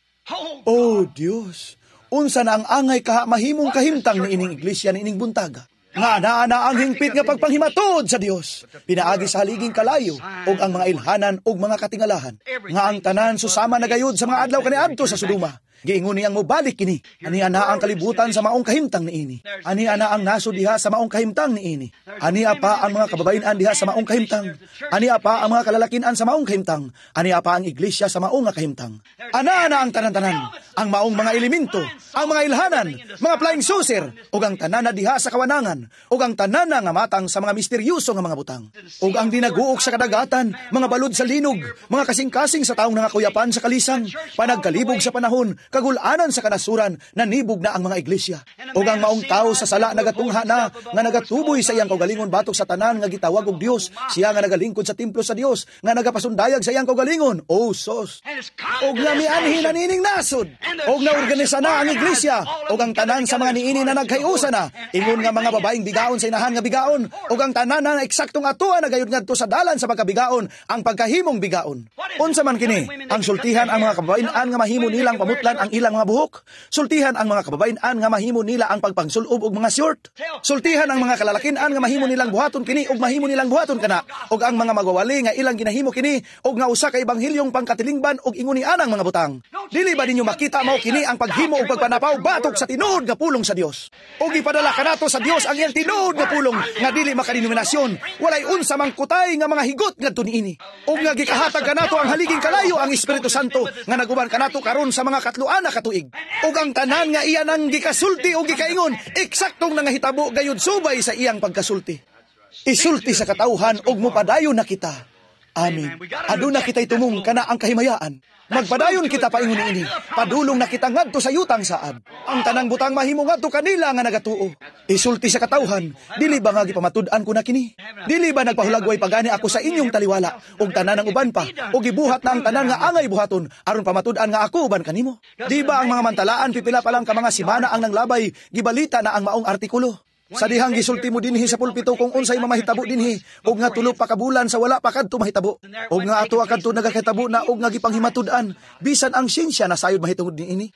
Oh Dios, unsa na ang angay kaha mahimong kahimtang niining iglesia niining buntaga. Nga naa ang hingpit nga pagpanghimatod sa Dios. Pinaagi sa haliging kalayo og ang mga ilhanan og mga katingalahan. Nga ang tanan susama na gayud sa mga adlaw kaniadto sa Sodoma. Giingon niyang mobalik kini. Ani ana ang kalibutan sa maong kahimtang niini. Ani ana ang naso diha sa maong kahimtang niini. Ani apa ang mga kababayen-an diha sa maong kahimtang. Ani apa ang mga kalalakinan sa maong kahimtang. Ani apa ang iglesia sa maong nga kahimtang. Ana ana ang tanan-tanan, ang maong mga elemento, ang mga ilhanan, mga flying saucer, ug ang tanan na diha sa kawanangan, ug ang tanan na nga matang sa mga misteryoso nga mga butang. Ug ang dinaguok sa kadagatan, mga balod sa linog, mga kasing-kasing sa taong nangakuyapan sa kalisang, panagkalibog sa panahon, kagulanan sa kanasuran, nanibog na ang mga iglesia. O ang maong tao sa sala nagatungha na, nga nagatuboy sa iyang kaugalingon batok sa tanan nga gitawag og Dios, siya nga nagalingkod sa templo sa Dios, nga nagapasundayag sa iyang kaugalingon. O sos! Og namianhi na nining nasod, og naorganisa na ang iglesia, og ang tanan sa mga niini na naghayusa na, ingon nga mga babaeng bigaon sa inahan nga bigaon, og ang tanan na eksaktong atuan na gayud ngadto sa dalan sa pagkabigaon, ang pagkahimong bigaon. Unsa man kini? Ang sultihan ang mga kababayen-an nga mahimo nilang pamutlan ang ilang mga buhok. Sultihan ang mga kababayen-an nga mahimo nila ang pagpangsulob og mga short. Sultihan ang mga kalalakin-an nga mahimo nilang buhaton kini og mahimo nilang buhaton kana. Og ang mga magwawali nga ilang ginahimo kini og nga usa ka ebanghelyong pangkatilingban og inguni anang mga butang. Dili ba ninyo makita mao kini ang paghimo og pagpanapaw batok sa tinuod nga pulong sa Dios? Og ipadala kanato sa Dios ang iyang tinuod nga pulong nga dili makadenominasyon. Walay unsa mang kutay nga mga higot ngadto niini. Og nga gikahatag kanato ang haliging kalayo ang Espiritu Santo nga naguban kanato karon sa mga katluan na katuig. Ug ang tanan nga iya nang gikasulti o gikaingon, eksaktong nangahitabo gayud subay sa iyang pagkasulti. Isulti sa katawhan og mopadayon na kita. Amen. Aduna kita'y tumong kana ang kahimayaan. Magpadayon kita paingon niini. Padulong na kita ngadto sa yutang saad. Ang tanang butang mahimo ngadto kanila nga nagatuo. Isulti sa katawhan, dili ba nga gipamatud-an ko na kini? Dili ba nagpahulagway pagani ako sa inyong taliwala ug tanan ng uban pa ug gibuhat na ang tanan nga angay buhaton aron pamatud-an nga ako uban kanimo? Di ba ang mga mantalaan pipila pa lang ka mga simana ang nanglabay gibalita na ang maong artikulo? Sa dihang gisulti mo dinhi sa pulpito kung unsay mamahitabo dinhi og nga tulo pa ka bulan sa wala pa kadto mahitabo og nga ato kadto nagakahitabo na og nga gipanghimatud-an bisan ang siyensya na sayod mahitungod niini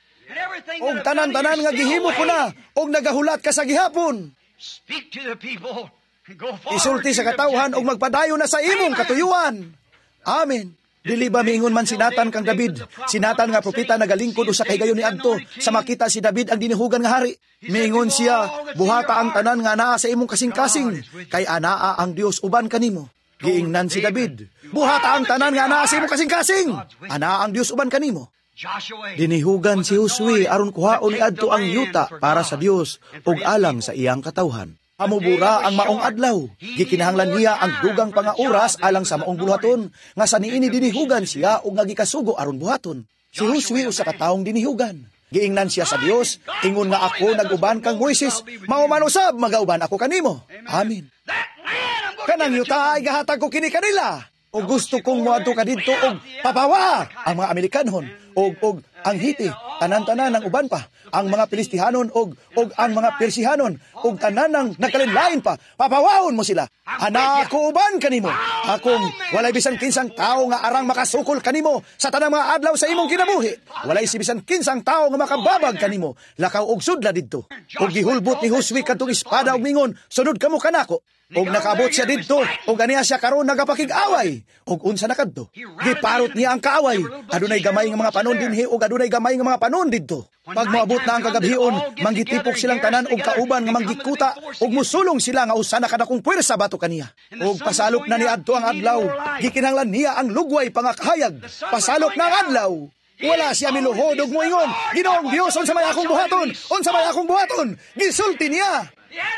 og tanan-tanan nga gihimo ko na og nagahulat ka sa gihapon. Isulti sa katawhan og magpadayon na sa imong katuyuan. Amen. Dili ba miingon man si Nathan kang David? Si Nathan nga propeta nagalingkod usa kay gayon ni adto sa makita si David ang dinihugan nga hari. Miingon siya, buhata ang tanan nga naa sa imong kasing-kasing, kay anaa ang Dios uban kanimo. Giingnan si David, buhata ang tanan nga naa sa imong kasing-kasing, anaa ang Dios uban kanimo. Dinihugan si Josue aron kuhaon ni adto ang yuta para sa Dios ug alang sa iyang katawhan. Amubura ang maong adlaw. Gikinahanglan niya ang dugang pangaoras alang sa maong buhaton, nga sa niini dinihugan siya ug nga gikasugo aron buhaton. Si Josue usa ka taong dinihugan. Giingnan siya sa Dios, ingon nga ako naguban kang Moises, mao man usab magauban ako kanimo. Amen. Kanang yuta ay gahatag ko kini kanila. O gusto kong moadto ka didto og papawa ang mga Amerikanhon og og ang Hiti, tanan-tanan ng uban pa, ang mga Pilistihanon og og ang mga Persihanon og tanan ng nagkalinlain pa, papawawon mo sila. Ana ako uban kanimo. Akong walay bisan kinsang tao nga arang makasukol kanimo sa tanang mga adlaw sa imong kinabuhi. Walay si bisan kinsang tao nga makababag kanimo. Lakaw og sudla didto. Og gihulbot ni Josue kadtong espada og mingon, sunod kamo kanako. Og nakabot siya didto, og aniya siya karon nagapakig-away. Og unsa na kadto? Giparot niya ang kaaway. Adunay gamay nga mga panon dinhi og adunay gamay nga mga panon didto. Pag moabot na ang kagabhion, manggitipok silang tanan og kauban nga manggikuta og musulong sila nga usa na kadakong puwersa bato kaniya. Og pasalok na ni adto ang adlaw. Gikinahanglan niya ang lugway pangakahayag. Pasalok na ang adlaw. Wala siya miluhod og moingon, Ginoong Dios, unsa may akong buhaton? Unsa may akong buhaton? Gisulti niya.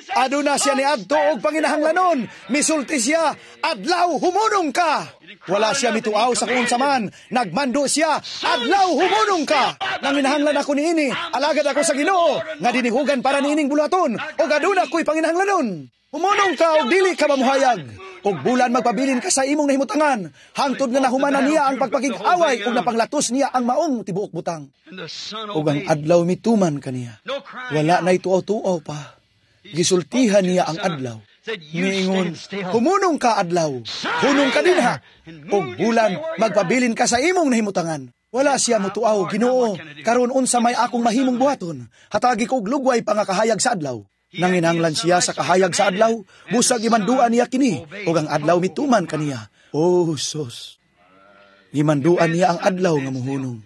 Aduna siya ni adto og panginahanglanon, misulti siya, adlaw humunong ka. Wala siya mituaw sa kung saman, nagmando siya, adlaw humunong ka. Nanginahanglan ako niini, alagad ako sa Ginoo, nga dinihugan para niining bulaton, og aduna ko'y panginahanglanon. Humunong ka og dili ka mamuhayag, og bulan magpabilin ka sa imong nahimutangan, hangtod nga nahumanan niya ang pagpakig-away ug napanglatos niya ang maong tibuok butang. Ug ang adlaw mituman kaniya, wala na ituaw-tuaw pa. Gisultihan niya ang adlaw. Niingon, humunong ka adlaw, hunong ka dinha, og bulan magpabilin ka sa imong nahimutangan. Wala siya mutuaw, Ginoo, karon unsa may akong mahimong buhaton, hatagi ko og lugway pa nga kahayag sa adlaw. Nanginahanglan siya sa kahayag sa adlaw, busag imanduan niya kini, ug ang adlaw mituman kaniya. Oh, sus. Imanduan niya ang adlaw nga muhunong.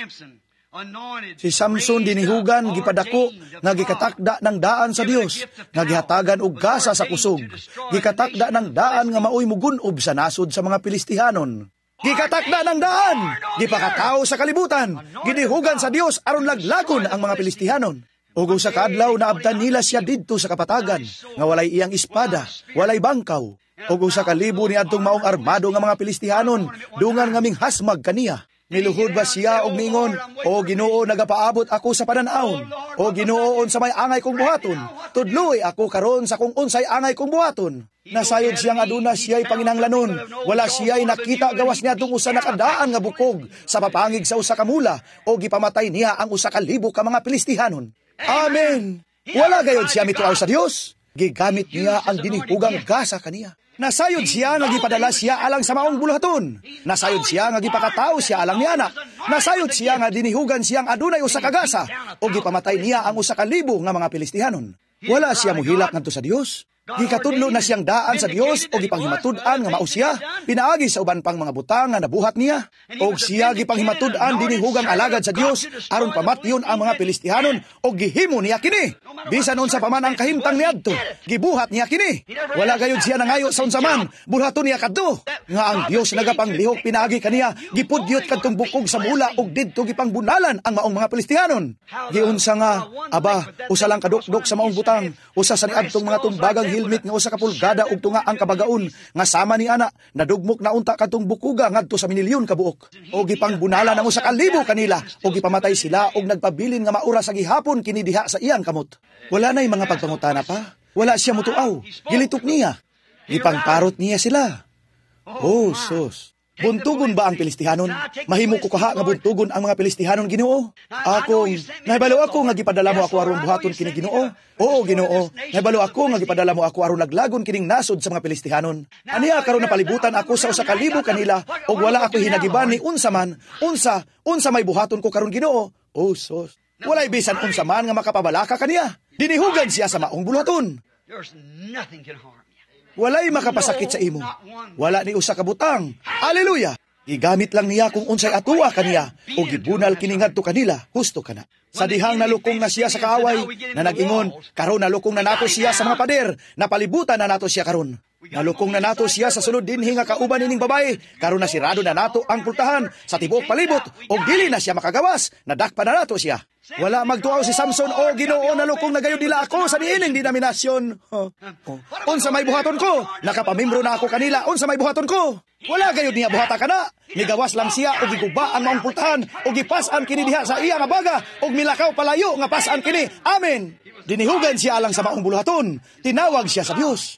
Si Samson dinihugan, gipadako, nga gikatakda ng daan sa Dios, nga gihatagan og gasa sa kusog, gikatakda ng daan nga maoy mugunob sa nasod sa mga Pilistihanon. Gikatakda ng daan, gipakatao sa kalibutan, ginihugan sa Dios aron laglagon ang mga Pilistihanon. Ug sa kadlaw naabtan nila siya didto sa kapatagan, nga walay iyang espada, walay bangkaw. Ug sa kalibo ni adtong maong armado nga mga Pilistihanon, dungan nga minghasmag kaniya. Niluhod ba siya og ningon, O Ginoo, nagapaabot ako sa pananawon. O Ginoo, unsa may angay kong buhaton. Tudloy ako karon sa kung unsay angay kong buhaton. Nasayod siya nga aduna siya'y panginahanglanon. Wala siya'y nakita gawas niya dung usa nakadaan nga bukog sa papangig sa usa ka mula, o gipamatay niya ang usa ka libo ka mga Pilistihanon. Amen. Wala gayod siya mituaw sa Dios. Gigamit niya ang dinihugang gasa kaniya. Nasayod siya nga gipadala siya alang sa maong buluhaton. Nasayod siya nga gipakatao siya alang ni anak. Nasayod siya nga dinihugan siyang adunay usa ka gasa, o gipamatay niya ang usa ka libo nga mga Pilistihanon. Wala siya muhilak ngadto sa Dios. Gikatudlo na siyang daan sa Dios, o gipanghimatud-an nga mao siya, pinaagi sa uban pang mga butang nga nabuhat niya, o siya gipanghimatud-an dinihugang alagad sa Dios, aron pamatyon ang mga Pilistihanon, o gihimo niya kini. Bisan unsa pa man ang kahimtang niadto, gibuhat niya kini. Wala gayud siya nangayo sa unsa man, buhaton niya kadto. Nga ang Dios nagapanglihok pinaagi kaniya, gipudyot kadtong bukog sa mula, og didto gipangbunalan ang maong mga Pilistihanon. Giunsa nga, aba, usa lang kadukdok sa maong butang, usa sa niadtong mga tumbagang hilmit nga usa ka pulgada ug tunga ang kabagaon, nga sama ni ana nadugmok na unta kadtong bukuga ngadto sa minilyon ka buok. O gipangbunalan ang usa ka libo kanila, o gipamatay sila og nagpabilin nga maura sa gihapon kini diha sa iyang kamot. Wala na'y mga pagpangutana pa. Wala siya mutuaw. Gilitok niya. Gipangparot niya sila. Oh, sus. Buntugon ba ang Pilistihanon? Mahimo ko kaha nga buntugon ang mga Pilistihanon, Ginoo? Akong, nahibalo ako nga gipadala mo ako aron buhaton kini Ginoo? Oo, Ginoo. Nahibalo ako nga gipadala mo ako aron laglagon kining nasod sa mga Pilistihanon. Aniya karon napalibutan ako sa usa ka libo kanila, og wala ako hinagiban ni unsa man, unsa, unsa may buhaton ko karon, Ginoo? Oh, sus. Walay bisan unsa man nga makapabalaka kaniya. Dinihugan siya sa maong buluhaton. There's nothing can harm you. Walay makapasakit sa imo. Wala ni usa ka butang. Hallelujah! Igamit lang niya kung unsay atuwa kaniya, o gibunal kini ngadto kanila, husto kana. Sa dihang nalukong na siya sa kaaway, na nag-ingon, karon nalukong na nato siya sa mga pader, napalibutan na nato siya karon. Nalukong na nato siya sa sulod dinhi nga kauban nining babae, karon na sirado na nato ang pultahan sa tibuok palibot, o dili na siya makagawas, nadakpa na nato siya. Wala magtuaw si Samson, o Ginoo, nalukong na gayud nila ako sa diining denominasyon. Oh. Oh. Unsa may buhaton ko? Nakapamimbro na ako kanila, unsa may buhaton ko? Wala gayud niya buhata kana. Migawas lang siya, o giguba ang maong pultahan, o gipas-an kini diha sa iya nga baga, o milakaw palayo nga pas-an kini. Amen. Dinihugan siya alang sa maong buluhaton. Tinawag siya sa Dios.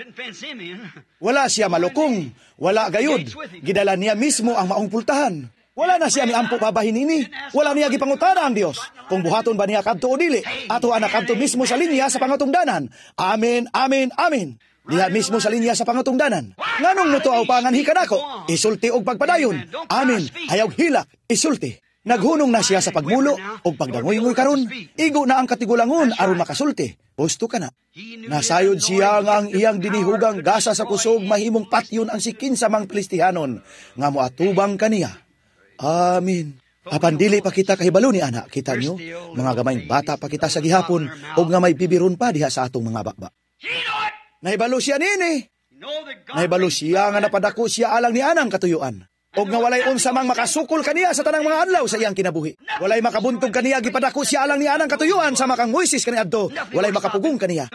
Wala siya malukong. Wala gayud. Gidala niya mismo ang maong pultahan. Wala na siya ni ampo babahin ini. Wala niya gipangutana ang Dios. Kung buhaton ba niya kadto o dili, ato anak kadto mismo sa linya sa pangatungdanan. Amen, amen, amen. Diha mismo sa linya sa pangatungdanan. Nganong mutuaw pa ngan hikanako? Isulti og pagpadayon. Amen. Ayaw hilak, isulti. Naghunong na siya sa pagmulo og pagdangoy-ngoy karon. Igo na ang katigulangon aron makasulti. Gusto ka na. Nasayod siya nga ang iyang dinihugang gasa sa kusog mahimong patyon ang sikin sa mga Pilistihanon nga moatubang kaniya. Amen. Apan dili pa kita kahibalo ni anak, kita nyo, mga gamayng bata pa kita sa gihapon, o nga may bibiron pa diha sa atong mga bakba. Nahibalo siya nini. Nahibalo siya nga napadako siya alang ni anang katuyuan. Og nga walay unsa mang makasukol kaniya sa tanang mga adlaw sa iyang kinabuhi. Walay makabuntog kaniya gipadako siya alang ni anang katuyuan sa makang Moises kaniadto. Walay makapugong kaniya.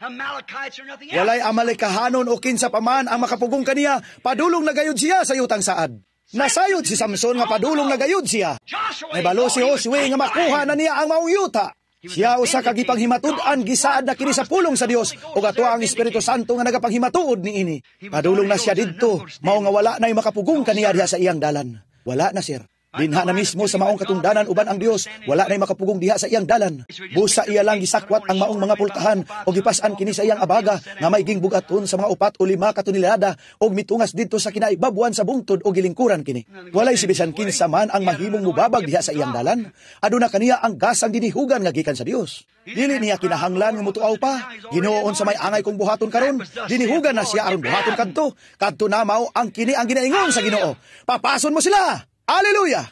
Walay Amalekahanon o kinsa pa man ang makapugong kaniya, padulong na gayud siya sa yutang saad. Nasayod si Samson nga padulong na gayud siya. May balo si Josue nga makuha na niya ang maong yuta. Siya usa ka gipanghimatud-an gisaad na kini sa pulong sa Dios ug ato ang Espiritu Santo nga nagapanghimatud niini. Padulong na siya didto, mao nga wala nay makapugong kaniya diha sa iyang dalan. Wala na, sir. Dinha na mismo sa maong katungdanan uban ang Dios, wala nay makapugong diha sa iyang dalan. Busa iya lang gisakwat ang maong mga pultahan o gipas-an kini sa iyang abaga nga may gingbugaton sa mga upat o lima ka tonelada og mitungas didto sa kinaibabuan sa bungtod o gilingkuran kini. Walay si bisan kinsa man ang mahimong mubabag diha sa iyang dalan. Aduna kaniya ang gasang dinihugan nga gikan sa Dios. Dili niya kinahanglan nga mutuaw pa. Ginooon sa may angay kong buhaton karon, dinihugan na siya aron buhaton kadto. Kadto na mao ang kini ang ginaingon sa Ginoo. Papason mo sila. Hallelujah!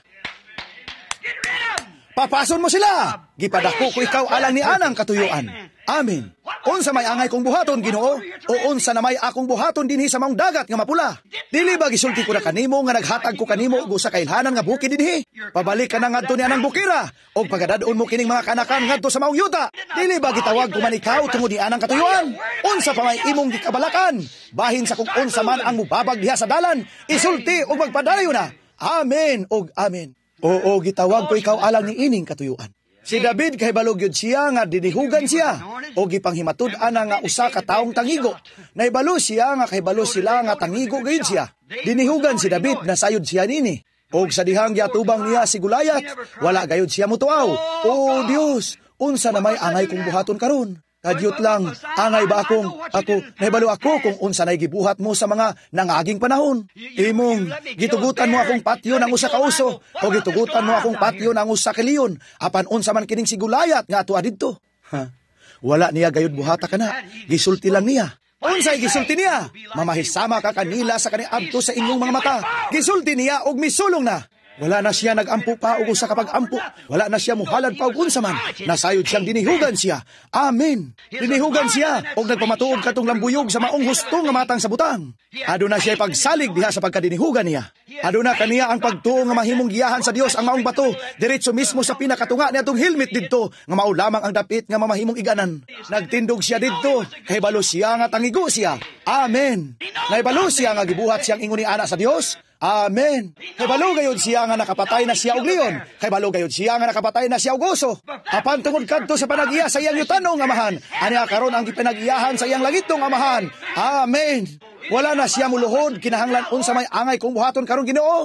Papason mo sila! Gipadako ko ikaw alang ni anang katuyuan. Amen. Unsa may angay kong buhaton, Ginoo? O unsa na may akong buhaton dinhi sa maong dagat nga mapula? Dili ba gisulti ko na kanimo nga naghatag ko kanimo og usa ka ilhanan nga bukid dinhi? Pabalik ka na ngadto ni anang bukira og pagadadon mo kining mga kanakan ngadto sa maong yuta. Dili ba gitawag ko man ikaw tungod ni anang katuyuan? Unsa pa may imong gikabalakan? Bahin sa kung unsa man ang mubabag diha sa dalan, isulti og magpadayon na. Amen og amen. Oo, gitawag ko ikaw alang ni ining katuyuan. Si David kay balog yun siya nga dinihugan siya o gipanghimatud-an nga usa ka taong tangigo. Naibalo siya nga kay balo sila nga tangigo gayud siya. Dinihugan si David na sayod siya nini. Og sa dihang giatubang niya si Gulayat, wala gayud siya mutuaw. O Dios, unsa na may angay kong buhaton karon? Kadyot lang, angay ba akong, ako, naibalo ako kung unsa na'y gibuhat mo sa mga nangaging panahon. Imong, gitugutan mo akong patyo ng usa ka uso, o gitugutan mo akong patyo ng usa ka leon, apan unsa man kining si Gulayat nga ato adidto. Ha, wala niya gayud buhata ka na, gisulti lang niya. Unsay gisulti niya? Mamahisama ka kanila sa kaniadto sa inyong mga mata. Gisulti niya og misulong na. Wala na siya nagampo pa og usa ka pag-ampo. Wala na siya muhalad pa og unsa man. Nasayod siyang dinihugan siya. Amen. Dinihugan siya og nagpamatuog katong lambuyog sa maong husto nga matang sa butang. Aduna siya pagsalig diha sa pagkadinihugan niya. Aduna kaniya ang pagtuo nga mahimong giyahan sa Dios ang maong bato diretso mismo sa pinakatunga niadtong helmet didto nga mao lamang ang dapit nga mamahimong iganan. Nagtindog siya didto kay balo siya nga tangigo siya. Amen. Naibalo siya nga gibuhat siyang ingon ni ana sa Dios. Amen. Kay balo gayud siya nga nakapatay na siya og leon. Kay balo gayud siya nga nakapatay na siya og oso. Apan tungod kadto sa panagiya sa iyang yutanong amahan, aniya karon ang gipanagiyahan sa iyang langitong amahan. Amen. Wala na siya muluhod kinahanglan unsa may angay kong buhaton karon Ginoo.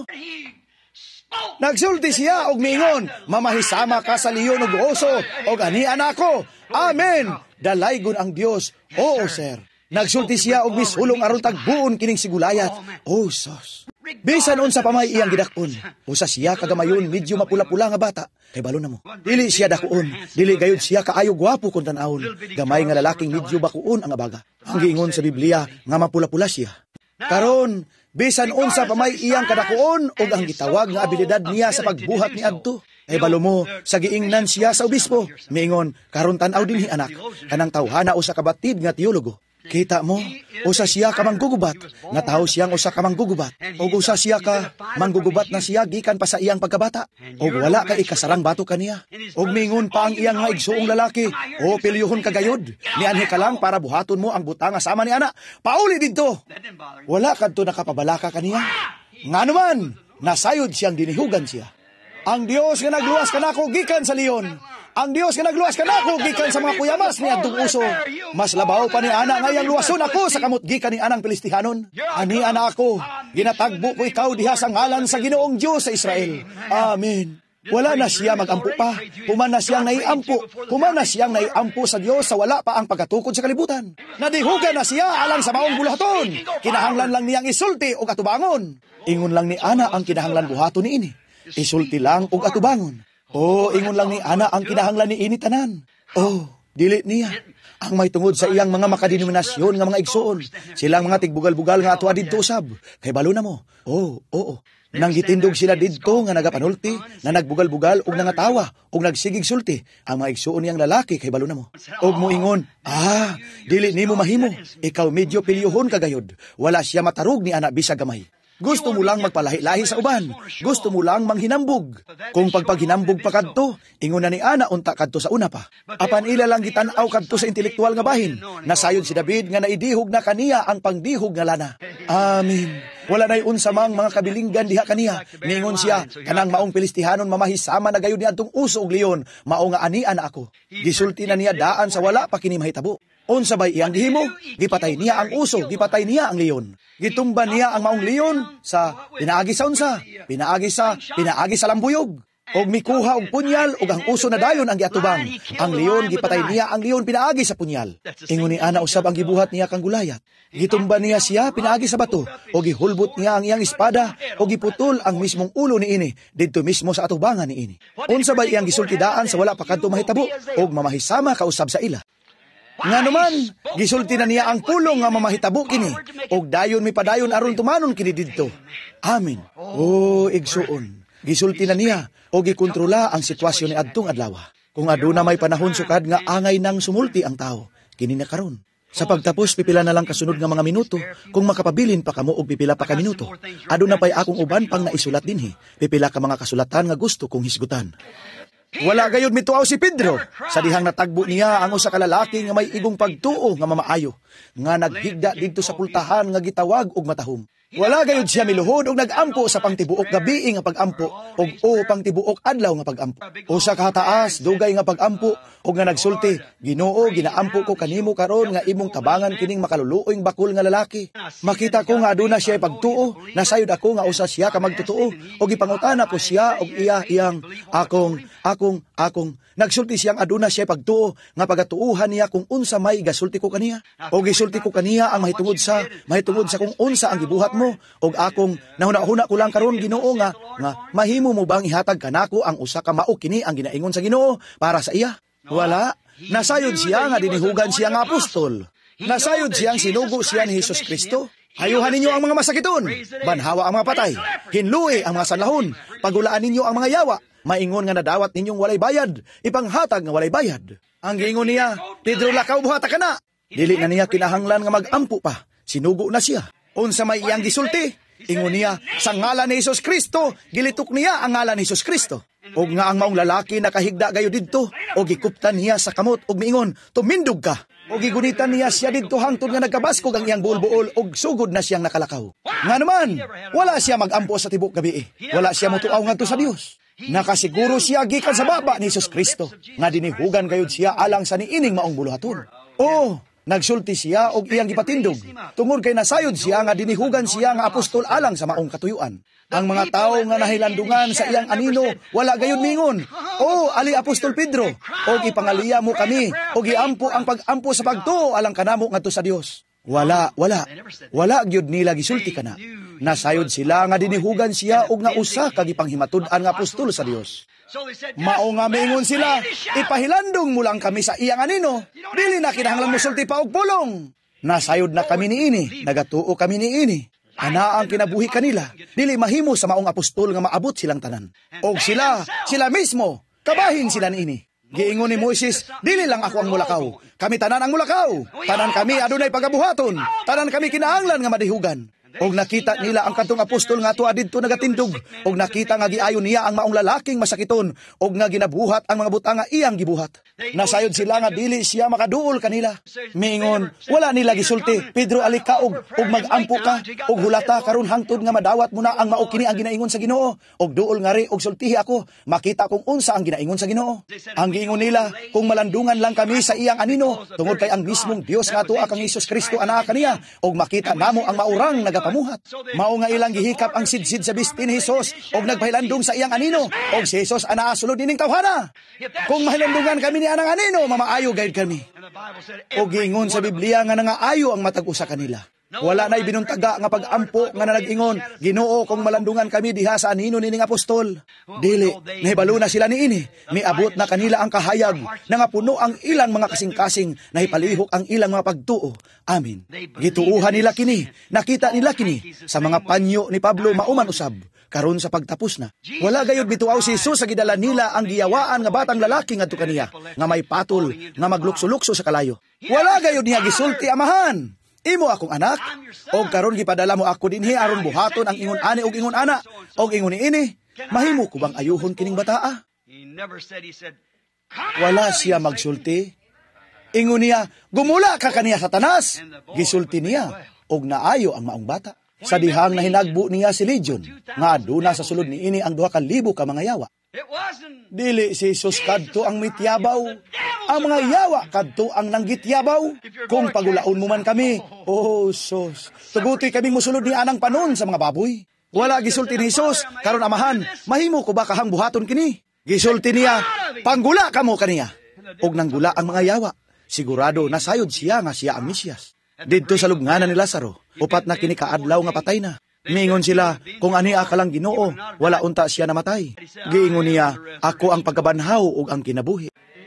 Nagsulti siya og miingon, mamahisama ka sa leon ug oso og anian ako. Amen. Dalaygon ang Dios. Oo, sir. Nagsulti siya og misulong aron tagbuon kining si Gulayat. Oh, sos. Bisan unsa pa may iyang gidakon, usa siya kagamayon medyo mapula-pula nga bata, kay balo na mo. Dili siya dakuon, dili gayud siya kaayo gwapo kun tan-awon. Gamay nga lalaking medyo bakuon ang abaga. Ang giingon sa Biblia nga mapula-pula siya. Karon, bisan unsa pa may iyang kadakuon ug ang gitawag nga abilidad niya sa pagbuhat ni adto. Kay balo mo, sa giingnan siya sa obispo, miingon, karon tan-aw dinhi anak, kanang tawhana usa ka batid nga teologo. Kita mo, usa siya ka manggugubat, nga tao siyang usa ka manggugubat, o usa siya ka manggugubat na siya gikan pa sa iyang pagkabata, o wala ka ikasarang bato kaniya, o mingon pa ang iyang nga igsuong lalaki, o pilyuhon kagayod, nianhi ka lang para buhaton mo ang butang asama ni ana, pauli dito. Wala kadto nakapabalaka kaniya. Nga naman, nasayod siyang dinihugan siya. Ang Dios nga nagluwas kanako gikan sa leon. Ang Dios nga nagluwas kanako gikan sa mga kuyamas ni adtong uso. Mas labaw pa ni ana nga iyang luwason ako sa kamot gikan ni anang Pilistihanon. Ani ana ako, ginatagbo ko ikaw diha sa ngalan sa Ginoong Dios sa Israel. Amen. Wala na siya magampo pa. Human na siyang naiampo. Human na siyang naiampo sa Dios sa wala pa ang pagkatukod sa kalibutan. Nadihugan na siya alang sa maong bulaton. Kinahanglan lang niyang isulti o atubangon. Ingon lang ni ana ang kinahanglan buhaton ni ini. Isulti lang og atubangon. Oh, ingon lang ni ana ang kinahanglan ni ini tanan. Oh, dili niya. Ang may tungod sa iyang mga makadenominasyon nga mga igsoon. Silang mga tigbugal-bugal nga ato adidto usab. Kay balo na mo. Oh, oo. Nang gitindog sila didto nga nagapanulti, na nagbugal-bugal og nangatawa og nagsigig sulti. Ang mga igsoon niyang lalaki kay balo na mo. Og moingon, ah, dili nimo mahimo. Ikaw medyo pilyuhon kagayod. Wala siya matarog ni ana bisag gamay. Gusto mo lang magpalahi-lahi sa uban. Gusto mo lang manghinambog. Kung pagpaghinambog pa kadto, ingon na ni ana unta kadto sa una pa. Apan ila lang gitan-aw kadto sa intelektual nga bahin. Nasayod si David nga naidihog na kaniya ang pangdihog nga lana. Amen. Wala na'y unsamang mga kabilinggan diha kaniya. Ningon siya, kanang maong Pilistihanon mamahisama na gayon niya atong uso og leon. Mao nga anian na ako. Gisulti na niya daan sa wala pa kini mahitabo. Unsa bay iyang gihimo? Gipatay niya ang uso, gipatay niya ang leon. Gitumba niya ang maong leon sa pinaagi sa unsa, pinaagi sa pinaagi sa lambuyog. Og mikuha og punyal og ang uso na dayon ang giatubang. Ang leon gipatay niya ang leon pinaagi sa punyal. Ingon ni ana usab ang gibuhat niya kang Gulayat. Gitumba niya siya pinaagi sa bato og gihulbot niya ang iyang espada og giputol ang mismong ulo ni ini didto mismo sa atubangan ni ini. Unsa bay iyang gisultidaan sa wala pa kadto mahitabo og mamahisama kausab sa ila. Nga naman, gisulti na niya ang pulong nga mamahitabo kini, og dayon mi padayon aron tumanon kini didto. Amen. O igsuon, gisulti na niya, og gikontrola ang sitwasyon ni adtong adlaw. Kung aduna may panahon sukad nga angay nang sumulti ang tao, kini na karon. Sa pagtapos, pipila na lang kasunod nga mga minuto, kung makapabilin pa kamo og pipila pa ka minuto. Aduna pay akong uban pang naisulat dinhi, pipila ka mga kasulatan nga gusto kong hisgutan. Wala gayud mituaw si Pedro sa dihang natagbo niya ang usa ka lalaki nga may igong pagtuo nga mamaayo nga naghigda didto sa pultahan nga gitawag og matahom. Wala gayud siya miluhod og nagampo sa pangtibuok gabi nga pagampo og o pangtibuok adlaw nga pagampo. Usa ka taas dugay nga pagampo og nga nagsulti, Ginoo, ginaampo ko kanimo karon nga imong tabangan kining makaluluoyng bakul nga lalaki. Makita ko nga aduna siya pagtuo, nasayod ako nga usa siya ka magtotoo og ipangutana ko siya og iya iyang akong akong akong nagsulti siyang aduna siya pagtuo nga pagatuuhan niya kung unsa may gasulti ko kaniya. O gisulti ko kaniya ang mahitungod sa mahitungod sa kung unsa ang gibuhat mo og akong nahuna-huna ko lang karon Ginoo nga nga mahimo mo bang ihatag kanako ang usa ka mao kini ang ginaingon sa Ginoo para sa iya? Wala. Nasayod siya nga dinihugan siya nga apostol. Nasayod siyang sinugo siya ni Hesus Kristo. Ayuhan ninyo ang mga masakiton, banhawa ang mga patay, hinluwi ang mga sanlahon, pagulaan ninyo ang mga yawa, maingon nga nadawat ninyong walay bayad, ipanghatag nga walay bayad. Ang giingon niya, Pedro, lakaw buhata ka na. Dili na niya kinahanglan nga magampo pa, sinugo na siya. Unsa may iyang gisulti, ingon niya, sa ngalan ni Hesus Kristo, gilitok niya ang ngalan ni Hesus Kristo. Og nga ang maong lalaki nakahigda gayo didto, og gikuptan niya sa kamot, og miingon, tumindog ka. Og gigunitan niya siya didto hangtod nga nagkabaskog ang iyang buol-buol, og sugod na siyang nakalakaw. Nga naman, wala siya magampo sa tibok gabi. Wala siya motuaw ngadto sa Dios. Nakasiguro siya gikan sa baba ni Hesus Kristo, nga dinihugan gayud siya alang sa niining maong buluhaton. Oh, nagsulti siya og iyang gipatindog. Tungod kay nasayod siya nga dinihugan siya nga apostol alang sa maong katuyuan. Ang mga tao nga nahilandungan sa iyang anino, wala gayon mingon. O, ali Apostol Pedro, og ipangaliya mo kami, og iampo ang pag-ampo sa pagtuo alang kanamo ngadto sa Dios. Wala, wala. Wala gyud nila gisulti kana. Nasayod sila nga dinihugan siya og nga usa ka gipanghimatud-an nga apostol sa Dios. Mao nga mingon sila, ipahilandong mo lang kami sa iyang anino. Dili na kinahanglan mo sulti pa og pulong. Nasayod na kami niini, nagatuo kami niini. Ana ang kinabuhi kanila, dili mahimo sa maong apostol nga maabot silang tanan. Og sila, sila mismo, kabahin sila niini. Giingon ni Moises, dili lang ako ang mulakaw. Kami tanan ang mulakaw. Tanan kami adunay pagabuhaton. Tanan kami kinahanglan nga madihugan. Og nakita nila ang kantong apostol nga tuwa didto nagatindog. Og nakita nga giayon niya ang maong lalaking masakiton. Og nga ginabuhat ang mga butang nga iyang gibuhat. Nasayod sila nga dili siya makaduol kanila. Mingon, wala nila gisulti, Pedro alikaog, og magampo ka, og hulata karon hangtod nga madawat mo na ang mao kini ang ginaingon sa Ginoo. Og duol nga ri og sultihi ako, makita kung unsa ang ginaingon sa Ginoo. Ang giingon nila, kung malandungan lang kami sa iyang anino, tungod kay ang mismong Dios nga tuwa kang Hesus Kristo ana kaniya, og makita namo ang maurang nagapamuhat. Mao nga ilang gihikap ang sidsid sa bistin ni Hesus, og nagpahilandong sa iyang anino, og si Hesus ana sulod ining tawhana. Kung mahilandungan kami ni anang anino, mamaayo gayud kami. Og giingon sa Biblia nga nangaayo ang matag usa kanila. Wala na'y binuntaga nga pag-ampo nga nag-ingon, Ginoo, kung malandungan kami diha sa anino nining apostol. Dili, nahibalo na sila niini. Miabot na kanila ang kahayag, na nga puno ang ilang mga kasing-kasing, nahipalihok ang ilang mga pagtuo. Amin. Gituuhan nila kini, nakita nila kini, sa mga panyo ni Pablo mauman usab. Karon sa pagtapos na, wala gayud bituaw si Jesus sa gidala nila ang giyawaan nga batang lalaki ngadto kaniya, nga may patol, nga maglukso-lukso sa kalayo. Wala gayud niya gisulti amahan. Imo akong anak, og karon gipadala mo ako dinhi aron buhaton ang ingon ani og ingon ana, og ingon niini, mahimo ko bang ayuhon kining bataa? Wala siya magsulti. Ingon niya, gumula ka kaniya Satanas. Gisulti niya, og naayo ang maong bata. Sa dihang na hinagbo niya si Legion, nga aduna sa sulod niini ang duha ka libo ka mga yawa. Dili si Jesus kadto ang mityabaw. Ang mga yawa kadto ang nanggityabaw. Kung pagulaon mo man kami, oh sus, tugutoy kaming musulod ni anang panon sa mga baboy. Wala gisulti ni Jesus, karon amahan, mahimo ko ba kahang buhaton kini? Gisulti niya, panggula kamo kaniya. Og nanggula ang mga yawa. Sigurado nasayod siya nga siya ang Mesyas. Didto sa lubnganan ni Lazaro, upat na kini kaadlaw nga patay na. Mingon sila, kung ania ka lang Ginoo, wala unta siya namatay. Giingon niya, ako ang pagkabanhaw ug ang kinabuhi.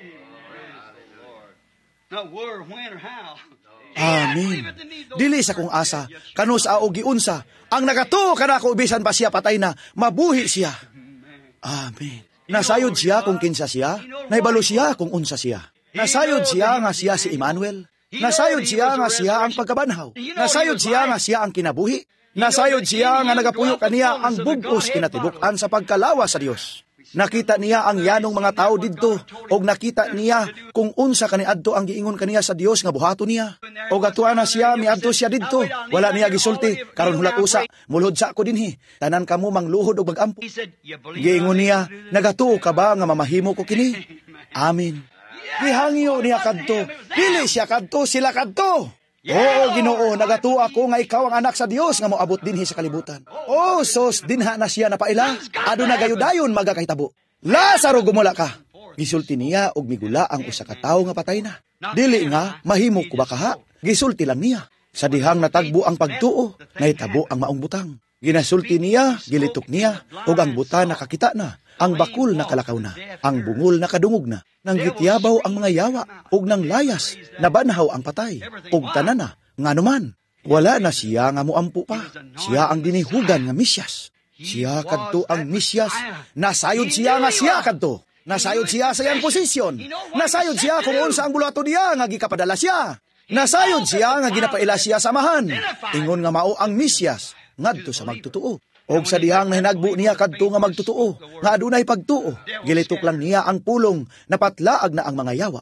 Amen. Dili sa kong asa, kano sa o giunsa, ang nagatuo kanako bisan pa siya patay na, mabuhi siya. Amen. Nasayod siya kung kinsa siya, naibalo siya kung unsa siya. Nasayod siya nga siya si Emmanuel. Nasayod siya nga siya ang pagkabanhaw. Nasayod siya nga siya ang kinabuhi. Nasayod siya nga nagapuyo kaniya ang bugos kinatibuk-an sa pagkalawa sa Dios. Nakita niya ang yanong mga tao didto, og nakita niya kung unsa kaniadto ang giingon kaniya sa Dios nga buhaton niya. Og atuana siya, miadto siya didto. Wala niya gisulti, karon hulat usa, mulhod sa ako dinhi. Tanan kamo mangluhod og magampo. Giingon niya, nagatuo ka ba nga mamahimo ko kini? Amen. Gihangyo niya kadto. Dili siya kadto, sila kadto. Oo, Ginoo, nagatuo ako nga ikaw ang anak sa Dios nga moabot dinhi sa kalibutan. Oh, sos, dinha na siya napaila. Ado na gayudayon magakahitabo. Lazaro, gumula ka. Gisulti niya og migula ang usa ka tawo nga patay na. Dili nga mahimo ko ba kaha? Gisulti lang niya. Sa dihang natagbo ang pagtuo, nahitabo ang maong butang. Ginasulti niya, gilitok niya, og ang buta nakakita na. Ang bakul nakalakaw na, ang bungol nakadungog na, nang gityabaw ang mga yawa, og nang layas, nabanhaw ang patay, og tanan na, nga naman, wala na siya nga muampo pa, siya ang dinihugan nga Mesyas. Siya kadto ang Mesyas, nasayod siya nga siya kadto, nasayod siya sa iyang posisyon, nasayod siya kung unsa ang bulato niya nga gikapadala siya, nasayod siya nga ginapaila siya samahan, ingon nga mao ang Mesyas, ngadto sa magtutuo. Og sa dihang na hinagbo niya kadto nga magtutuo, nga adunay pagtuo, gilitok lang niya ang pulong, napatlaag na ang mga yawa.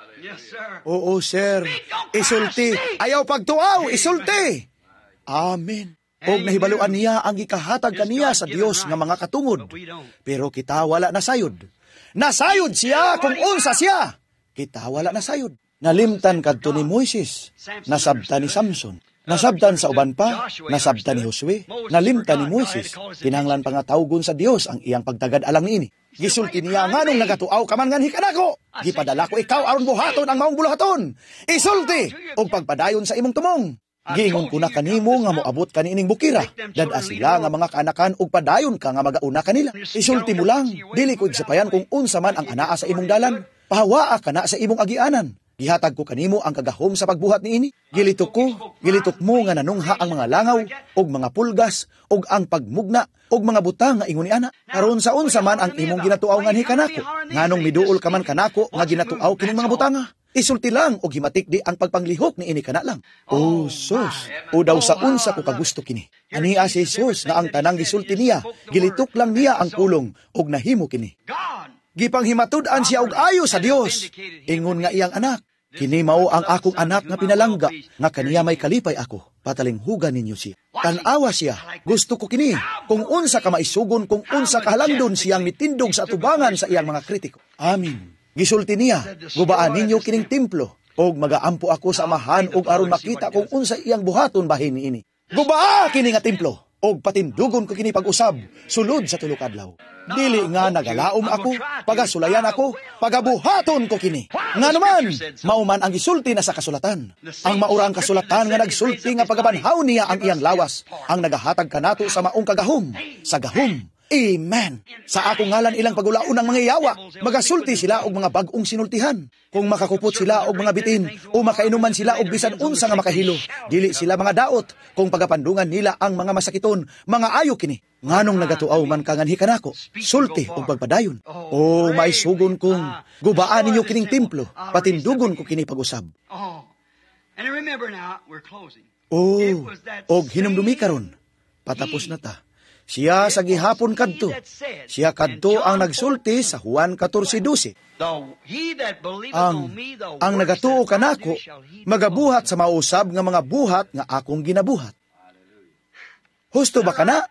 Oo, sir, isulti, ayaw pagtuaw, isulti. Amen. Og nahibaluan niya ang ikahatag kaniya sa Dios nga mga katungod. Pero kita wala nasayod. Nasayod siya kung unsa siya. Kita wala nasayod. Nalimtan kadto ni Moises, nasabtan ni Samson. Nasabtan sa uban pa, nasabtan ni Josue, nalimtan ni Moises, kinahanglan pa nga tawgon sa Dios ang iyang pagtagad alang niini. Gisulti niya nganong nagatuaw ka man nganhi kanako. Gipadala ko ikaw aron buhaton ang maong buluhaton. Isulti og pagpadayon sa imong tumong. Giingon ko na kanimo nga moabot kaniining bukira. Dad-a sila nga mga kaanakan og padayon ka nga magauna kanila. Isulti mo lang, dili ko igsapayan kung unsa man ang anaa sa imong dalan. Pahawaa ka na sa imong agianan. Gihatag ko kanimo ang kagahom sa pagbuhat niini. Gilitok ko, gilitok mo nga nanungha ang mga langaw, og mga pulgas, og ang pagmugna, og mga butang nga ingon ni ana. Karon sa unsa man ang imong ginatuaw nganhi kanako, nganong miduol ka man kanako nga ginatuaw kining mga butanga. Isulti lang og himatik di ang pagpanglihok ni ini kana lang. Oh, sus, o daw sa unsa ko kagusto kini. Ania si Jesus nga ang tanang gisulti niya, gilitok lang niya ang pulong og nahimo kini. Gipanghimatud-an siya og ayo sa Dios. Ingon nga iyang anak, kini mao ang akong anak nga pinalangga, nga kaniya may kalipay ako. Patalinghugan ninyo siya. Tanawa siya, gusto ko kini. Kung unsa ka maisugon, kung unsa kahalangdon siyang mitindog sa atubangan sa iyang mga kritiko. Amin. Gisulti niya, gubaan ninyo kining templo, og magaampo ako sa amahan og aron makita kung unsa iyang buhaton bahin niini. Gubaa kini nga templo, og patindugon ko kini pag-usab, sulod sa tulo ka adlaw. Dili nga nagalaom ako, pagasulayan ako, pagabuhaton ko kini. Nga naman, mauman ang gisulti na sa kasulatan. Ang maurang kasulatan nga nagsulti nga pagabanhaw niya ang iyang lawas, ang nagahatag kanato sa maong kagahom, sa gahom. Amen. Sa akong ngalan ilang pagulaon ng mga yawa, magasulti sila og mga bag-ong sinultihan. Kung makakupot sila og mga bitin, o makainuman sila og bisan unsa nga makahilo, dili sila mga daot, kung pagapandungan nila ang mga masakiton, mga ayo kini. Nganong nagatuaw man ka nganhi kanako, sulti og pagpadayon. O maisugon kong, gubaan ninyo kining templo, patindugon ko kini pag-usab. And remember now, we're closing. Oh, og hinumdumi karon. Patapos na ta. Siya sa gihapon kadto. Siya kadto ang nagsulti sa Juan fourteen twelve. Ang ang nagatuo kanako magabuhat sa mausab nga mga buhat nga akong ginabuhat. Husto ba kana?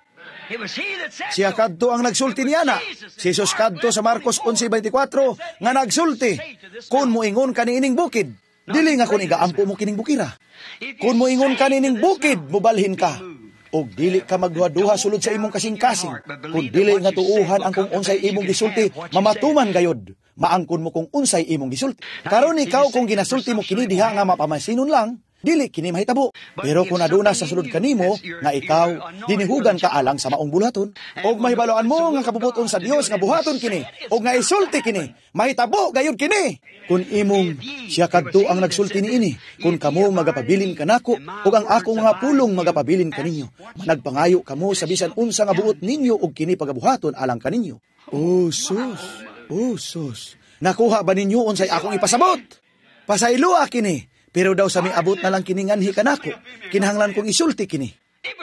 Siya kadto ang nagsulti niya na. Si Jesus kadto sa Marcos eleven twenty-four nga nagsulti. Kun moingon kaniining bukid, dili nga kun igaampo mo kining bukira. Kun moingon kanining bukid, mubalhin ka. O dili ka magduha-duha sulod sa imong kasing-kasing. Kung dili nga tuuhan ang kung unsay imong gisulti, mamatuman gayod. Maangkon mo kung unsay imong gisulti. Karon ikaw kung ginasulti mo kini diha nga mapamasinon lang, dili kini mahitabo. Pero kung aduna sa sulod kanimo nga ikaw dinihugan ka alang sa maong bulaton, og mahibaloan mo nga kabubuton sa Dios nga buhaton kini, og nga isulti kini, mahitabo gayud kini. Kung imong siya kadto ang nagsulti niini, kung kamo magapabilin kanako, ug ang akong nga pulong magapabilin kaninyo, nagpangayo kamo sa bisan unsa nga buot ninyo og kini pagabuhaton alang kaninyo. Oh sus, oh sus, nakuha ba ninyo unsay akong ipasabot? Pasayloa kini. Pero daw sa miabot na lang kini nganhi kanako, kinahanglan kong isulti kini.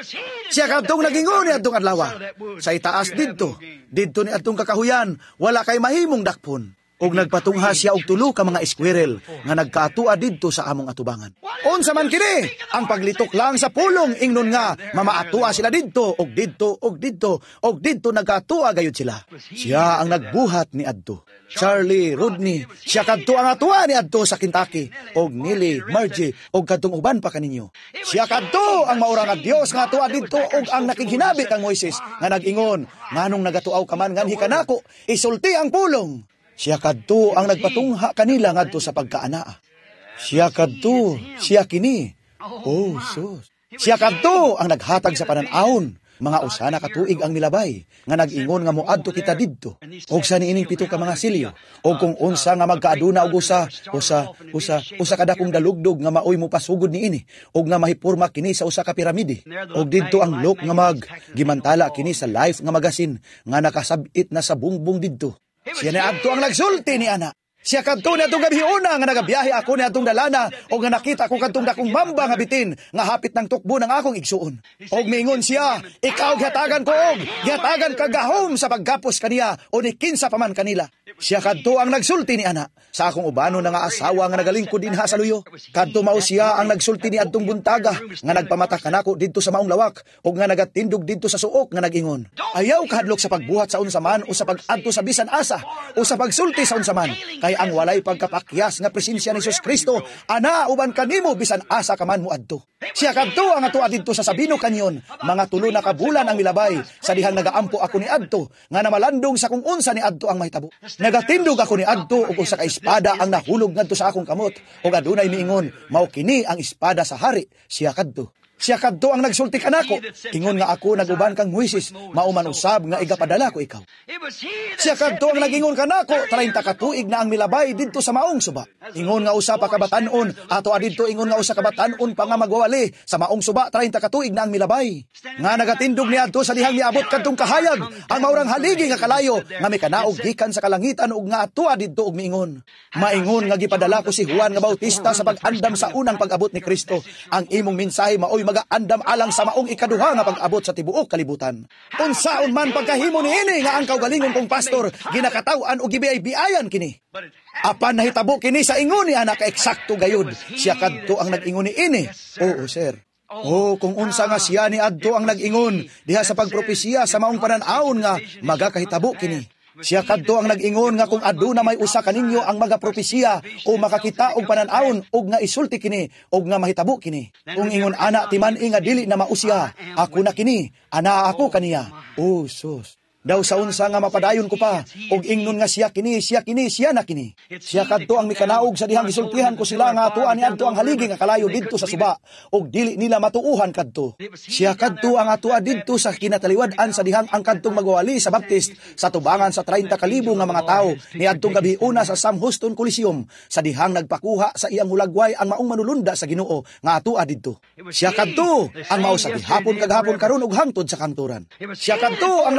Siya kadtong nagingon ni adtong adlaw. Sa itaas didto, didto ni adtong kakahuyan, wala kay mahimong dakpon. Og nagpatungha siya og tulo ka mga eskwirel nga nagkaatua didto sa among atubangan. Unsa man kini? Ang paglitok lang sa pulong ingnon nga mamaatua sila didto og didto og didto og didto nagkaatua gayud sila. Siya ang nagbuhat ni adto. Charlie, Rodney, siya kadto ang atua ni adto sa Kentucky, og Nili, Margie, og kadtong uban pa kaninyo. Siya kadto ang maura nga Dios nga atua didto og ang nakiginabi kang Moises nga nag-ingon, nganong nagatuaw ka man nganhi kanako, isulti ang pulong. Siya kadto ang nagpatungha kanila ngadto sa pagkaanaa. Siya kadto, siya kini. Oh, sus. Siya kadto ang naghatag sa pananahon. Mga usana ka tuig ang milabay, nga nag-ingon nga moadto kita didto. Og sa niining pito ka mga silyo, og kung unsa nga magkaaduna og usa, usa, usa, usa kada kong dalugdog nga maoy mo pasugod niini, og nga mahipurma kini sa usa ka piramide. Og didto ang look nga mag gimantala kini sa Life nga magasin, nga nakasabit na sa bungbong didto. Siya ni adto ang nagsulti ni ana. Siya kadto ni atong gabiuna nga nagabiyahe ako ni atong dalana o nga nakita ko kadtong dakong mamba nga bitin nga hapit ng tukbo ng akong igsuon. Og miingon siya, ikaw gihatagan ko og gihatagan ka gahom sa paggapos kaniya o ni kinsa pa man kanila. Siya kadto ang nagsulti ni ana sa akong ubano nga asawa nga nagalingkod dinha sa luyo. Kadto mao siya ang nagsulti ni adtong buntaga nga nagpamata kanako didto sa maong lawak og nga nagatindog didto sa suok nga nag-ingon. Ayaw kahadlok sa pagbuhat sa unsa man o sa pag-adto sa bisan asa o sa pagsulti sa unsa man. Kay ang walay pagkapakyas nga presensya ni Jesus Kristo, ana uban kanimo bisan asa ka man moadto. Siya kadto ang ato adto sa Sabino Canyon, mga tulo na ka bulan ang milabay sa dihang nagaampo ako ni adto nga namalandong sa kung unsa ni adto ang mahitabo. Nagatindog ako ni adto ug usa ka espada ang nahulog ngadto sa akong kamot ug adunay miingon, mao kini ang espada sa hari. Siya kadto. Siya kadto ang nagsulti kanako. Ingon nga ako naguban kang Moises, mauman usab nga igapadala ko ikaw. Siya kadto ang nagingon kanako, thirty ka tuig na ang milabay didto sa maong suba. Ingon nga usa pa ka batan-on, ato adidto ingon nga usa ka batan-on pa nga magwawali sa maong suba thirty ka tuig na ang milabay. Nga nagatindog niadto sa dihang niabot kadtong kahayag, ang maurang haligi nga kalayo nga may kanaog gikan sa kalangitan ug nga ato adidto og miingon. Maingon nga gipadala ko si Juan nga Bautista sa pag-andam sa unang pag-abot ni Kristo. Ang imong mensahe maoy magaandam alang sa maong ikaduha nga pag-abot sa tibuok kalibutan. Unsaon man pagkahimo niini nga ang kaugalingon kong pastor, ginakatawan o gibiyay-biyayan kini. Apan nahitabo kini sa ingon ni anak eksakto gayud. Siya kadto ang nag-ingon niini. Oo, sir. Oh, kung unsa nga siya ni adto ang nag-ingon diha sa pagpropesiya sa maong panan-awon nga magakahitabo kini. Siya kadto ang nag-ingon nga kung aduna may usa kaninyo ang magapropesiya o makakita og panan-awon og nga isulti kini og nga mahitabo kini. Kung ingon ana timan-i nga dili na mausya, ako na kini, ana ako kaniya. Oh, sus. Daw sa unsa nga mapadayon ko pa, og ingnon nga siya kini, siya kini, siya na kini. Siya kadto ang mikanaog sa dihang isultihan ko sila nga atuan ni adto ang haligi nga kalayo didto sa suba, og dili nila matuuhan kadto. Siya kadto ang atua didto sa kinataliwad-an sa dihang ang kadtong magwawali sa Baptist sa tubangan sa thirty ka libo nga mga tawo ni adtong gabiuna sa Sam Houston Coliseum sa dihang nagpakuha sa iyang hulagway ang maong manulunda sa Ginoo nga atua didto. Siya kadto ang mao sa gihapon kagahapon karon ug hangtod sa kanturan. Siya kadto ang nagsulti ng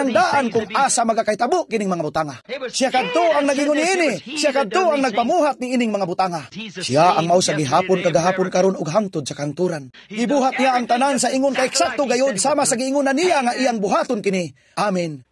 ang daan kung asa magakaitabo kining mga butanga. Siya kadto ang nagingon niini, siya kadto ang nagpamuhat ni ining mga butanga. Siya ang mao sa gihapon kagahapon karon ug hangtod sa kanturan. Gibuhat niya ang tanan sa ingon ka eksakto gayud sama sa giingunan niya nga iyang buhaton kini. Amen.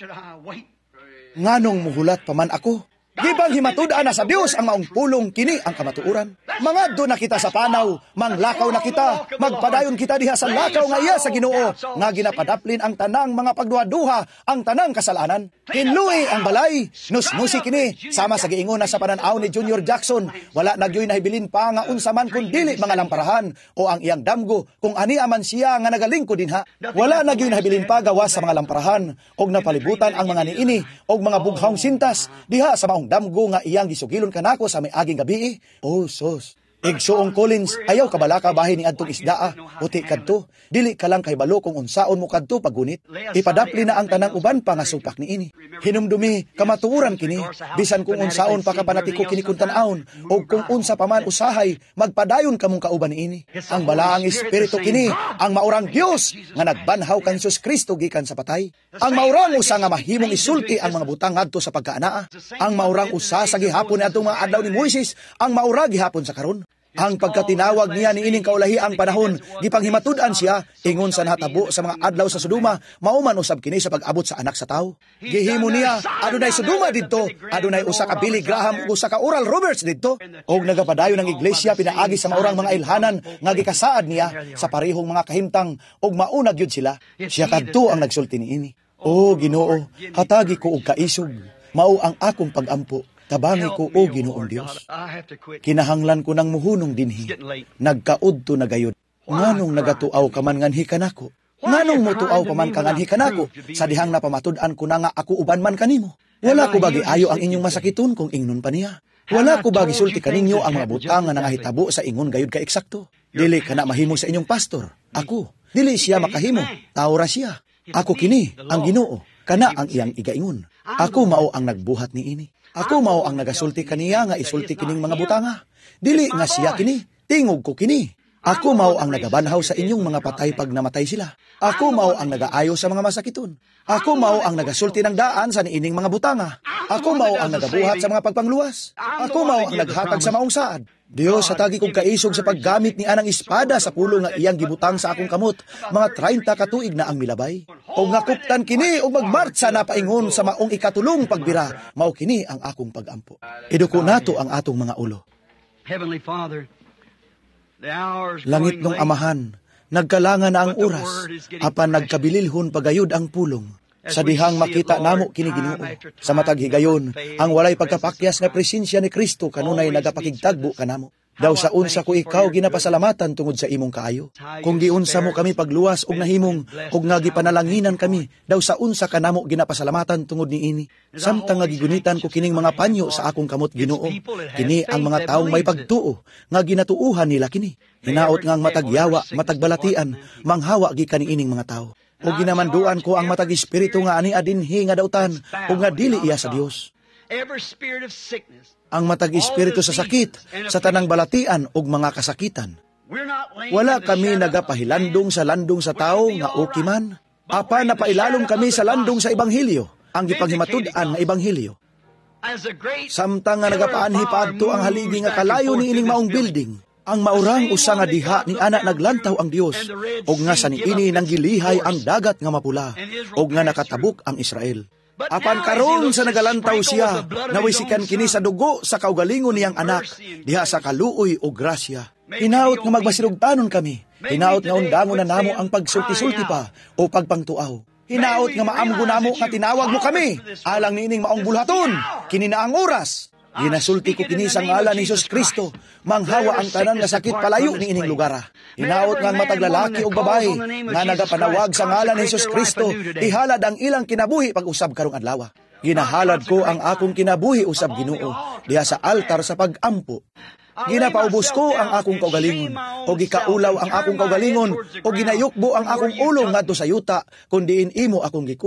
Nganong muhulat pa man ako? Gibang himatud-an na sa Dios ang maong pulong kini ang kamatuuran. Mangadto na kita sa panaw, manglakaw na kita, magpadayon kita diha sa lakaw nga iya sa Ginoo, nga ginapadaplin ang tanang mga pagduha-duha, ang tanang kasalanan. Hinluwi ang balay, nusnusi kini, sama sa giingon na sa pananaw ni Junior Jackson, wala nagyoy nahibilin pa nga unsa man kun dili mga lamparahan o ang iyang damgo kung ani man siya nga nagalingkod dinha. Wala nagyoy nahibilin pa gawas sa mga lamparahan og napalibutan ang mga niini og mga bughawng sintas diha sa maong damgo nga iyang gisugilon kanako sa may aging gabi. Oh sos, Igsuong Collins, ayaw kabalaka bahin ni adtong isdaa, puti kadto, dili ka lang kahibalo kung unsaon mo kadto pagunit. Ipadapli na ang tanang uban pa nga supak ni ini. Hinumdumi, kamatuuran kini, bisan kung unsaon pa kapanatiko kini kung tan-aon, o kung unsa pa man usahay, magpadayon kamong kauban ni ini. Ang balaang espiritu kini, ang maurang Dios nga nagbanhaw kan Jesus Kristo gikan sa patay. Ang maurang usa nga mahimong isulti ang mga butang ngadto sa pagkaanaa. Ang maurang usa sa gihapon ni adtong mga adlaw ni Moises, ang maura gihapon sa karon. Ang pagkatinawag niya ni ining kaulahi ang panahon, gipanghimatud-an siya, ingon sa nahatabo sa mga adlaw sa Sodoma, mauman usab kini sa pag-abot sa anak sa tao. Gihimo niya, adunay Sodoma didto, adunay usa ka Billy Graham ug usa ka Oral Roberts didto, og nagapadayon ng iglesia pinaagi sa maurang mga ilhanan nga gikasaad niya sa parehong mga kahimtang og maunag yun sila. Siya kadto ang nagsulti niini. O Ginoo, hatagi ko og kaisog, mao ang akong pag-ampo. Tabangi ko o Ginoong Dios. Kinahanglan ko ng muhunong dinhi. Nagkaudto na gayud. Nganong nagatuaw ka man nganhi kanako? Nganong motuaw pa man ka nganhi kanako? Sa dihang napamatud-an ko na nga ako uban man kanimo. Wala ko bagi ayo ang inyong masakiton kung ingnon pa niya. Wala ko bagi sulti kaninyo ang mga butang nga nangahitabo sa ingon gayud ka eksakto. Dili ka na mahimo sa inyong pastor. Ako. Dili siya makahimo. Taora siya. Ako kini, ang Ginoo. Kana ang iyang igaingon. Ako mao ang nagbuhat ni ini. Ako mao ang nagasulti kaniya nga isulti kining mga butanga. Dili nga siya kini, tingog ko kini. Ako mao ang nagabanhaw sa inyong mga patay pag namatay sila. Ako mao ang nagaayo sa mga masakiton. Ako mao ang nagasulti ng daan sa niining mga butanga. Ako mao ang nagabuhat sa mga pagpangluwas. Ako mao ang naghatag sa maong saad. Dios, hatagi kong kaisog sa paggamit ni anang espada sa pulo nga iyang gibutang sa akong kamot. Mga treinta katuig na ang milabay. O ngakuptan kini o magmartsa na paingon sa maong ikatulong pagbira. Mao kini ang akong pagampo. Iduko nato ang atong mga ulo. Heavenly Father, the hours Langit ng Amahan, nagkalangan na ang oras, apan nagkabililhon pagayod ang pulong. Sa dihang makita namo kini Ginoo, sa matag higayon, ang walay pagkapakyas nga presensya ni Kristo kanunay nagapakigtagbo kanamo. Daw sa unsa ko ikaw ginapasalamatan tungod sa imong kaayo. Kung giunsa mo kami pagluwas og nahimong og nga gipanalanginan kami, daw sa unsa kanamo ginapasalamatan tungod niini. Samtang nga gigunitan ko kining mga panyo sa akong kamot Ginoo, kini ang mga taong may pagtuo nga ginatuuhan nila kini. Hinaot nga ang matagyawa, matagbalatian, manghawa gikan niining mga tao. O ginamanduan ko ang matag espiritu nga ani adinhi nga dautan o nga dili iya sa Dios. Ang matag espiritu sa sakit, sa tanang balatian o mga kasakitan. Wala kami nagapahilandong sa landong sa tao nga okay man. Apa napailalong kami sa landong sa Ebanghelyo, ang gipanghimatud-an na Ebanghelyo. Samtang nga nagapaanhi paadto ang haligi nga kalayo ni ining maong building, ang maurang usa nga diha ni anak naglantaw ang Dios, og nga sa niini nang gilihay ang dagat nga mapula, og nga nakatabuk ang Israel. Apan karon sa nagalantaw siya, nawisikan kini sa dugo sa kaugalingon niyang anak, diha sa kaluoy o grasya. Hinaot nga magbasilugtanon kami, hinaot nga undangon na namo ang pagsulti-sulti pa o pagpangtuaw. Hinaot nga maamgo namo nga tinawag mo kami, alang niining maong bulhaton, kini na ang oras. Ginasulti ko kini sa ngalan ni Jesus Kristo, manghawa ang tanan nga sakit palayo ni ining lugar. Hinaot nga ang mataglalaki o babae nga nagapanawag sa ngalan ni Jesus Kristo, ihalad ang ilang kinabuhi pag-usab karong adlaw. Ginahalad ko ang akong kinabuhi usab Ginoo diha sa altar sa pag-ampo. Ginapaubos ko ang akong kaugalingon, o gikaulaw ang akong kaugalingon, o ginayukbo ang akong ulo ngadto sa yuta, kun diin imo akong gikuha.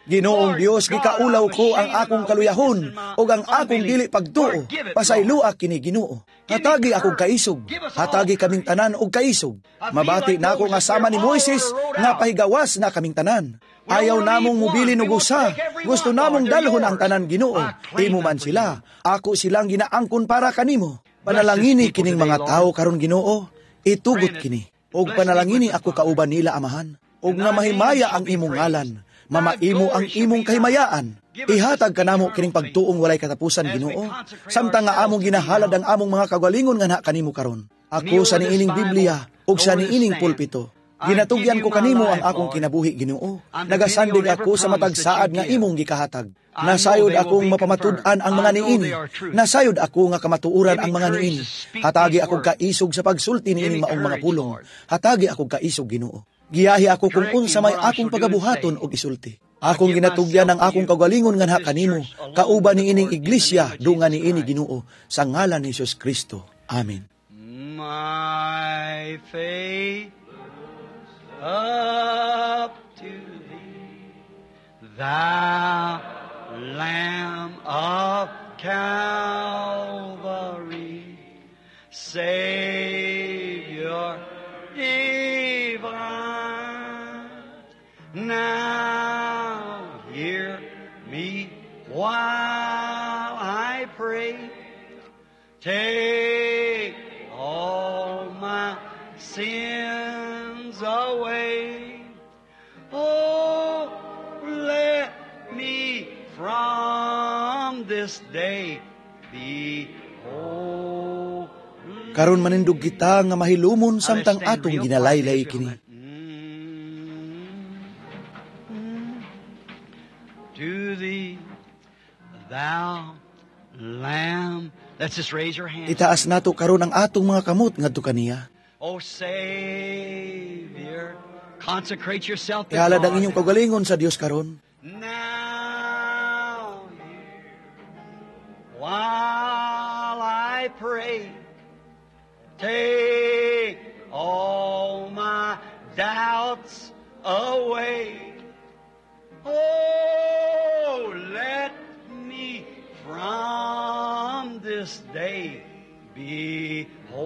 Ginoong Dios, gikaulaw ko ang akong kaluyahon o ang akong dili pagtuo. Pasaylua kini Ginoo. Hatagi akong kaisog. Hatagi kaming tanan og kaisog. Mabati na ako nga sama ni Moises nga pahigawas na kaming tanan. Ayaw namong mubilin og usa. Gusto namong dalhon ang tanan Ginoo. Imo man sila. Ako silang ginaangkon para kanimo. Panalangini kining mga tao karon Ginoo. Itugot kini. Og panalangini ako kauban nila Amahan. Og nga mahimaya ang imong ngalan. Mamaimo ang imong kahimayaan. Ihatag kanamo kining pagtuong walay katapusan Ginoo. Samtang nga among ginahalad ang among mga kagalingon nga na kanimo karon. Ako sa niining Biblia ug sa niining pulpito. Ginatugyan ko kanimo ang akong kinabuhi Ginoo. Nagasandig ako sa matag saad nga imong gikahatag. Nasayod akong mapamatud-an ang mga niini. Nasayod ako nga kamatuuran ang mga niini. Hatagi akong kaisog sa pagsulti niining maong mga pulong. Hatagi akong kaisog Ginoo. Giyahi ako kung unsa may akong pagabuhaton og isulti. Akong ginatugyan ang akong kagalingon nga naha kanimo, kauban ni ining iglesia dunga ni ini Ginoo sa ngalan ni Hesus Kristo. Amen. My faith up to thee, thou Lamb of Calvary, Savior divine. Now hear me while I pray. Take all my sins away. Oh, let me from this day be whole. Karon manindog kita nga mahilumon samtang atong ginalaylay kini. To thee, thou Lamb. Let's just raise your hand. Itaas nato karon ang atong mga kamot ngadto kaniya. Oh Savior, consecrate yourself to Ihalad ang God. inyong kagalingon sa Dios karon. Now, while I pray, take all my doubts away. Oh, let me from this day be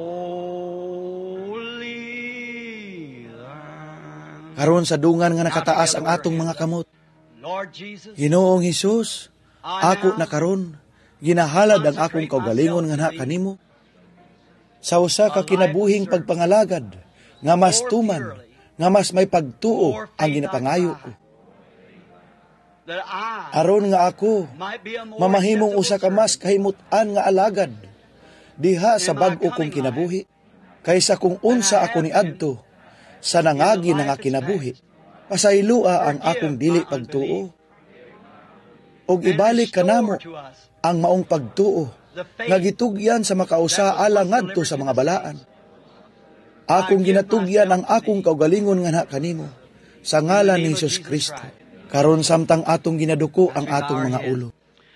holy. Karon sa dungan nga nakataas ang atong mga kamot. Lord Jesus, Ginoong Hesus, ako na karon ginahalad ang akong kaugalingon nga naha kanimo. Sa usa ka kinabuhing pagpangalagad nga mas tuman, nga mas may pagtuo ang ginapangayo ko. that I Aron nga ako might be a more mamahimong acceptable usa ka mas servant. kahimutan nga alagad diha sa bag-o kong kinabuhi kaysa kung unsa ako niadto sa nangagi nga kinabuhi. Pasaylua ang akong dili pagtuo og ibalik kanamo ang maong pagtuo nga gitugyan sa makausa alang ngadto sa mga balaan. Akong ginatugyan ang akong kaugalingon nga na kanimo sa ngalan ni Hesus Kristo. Karon samtang atong ginaduko ang atong mga ulo.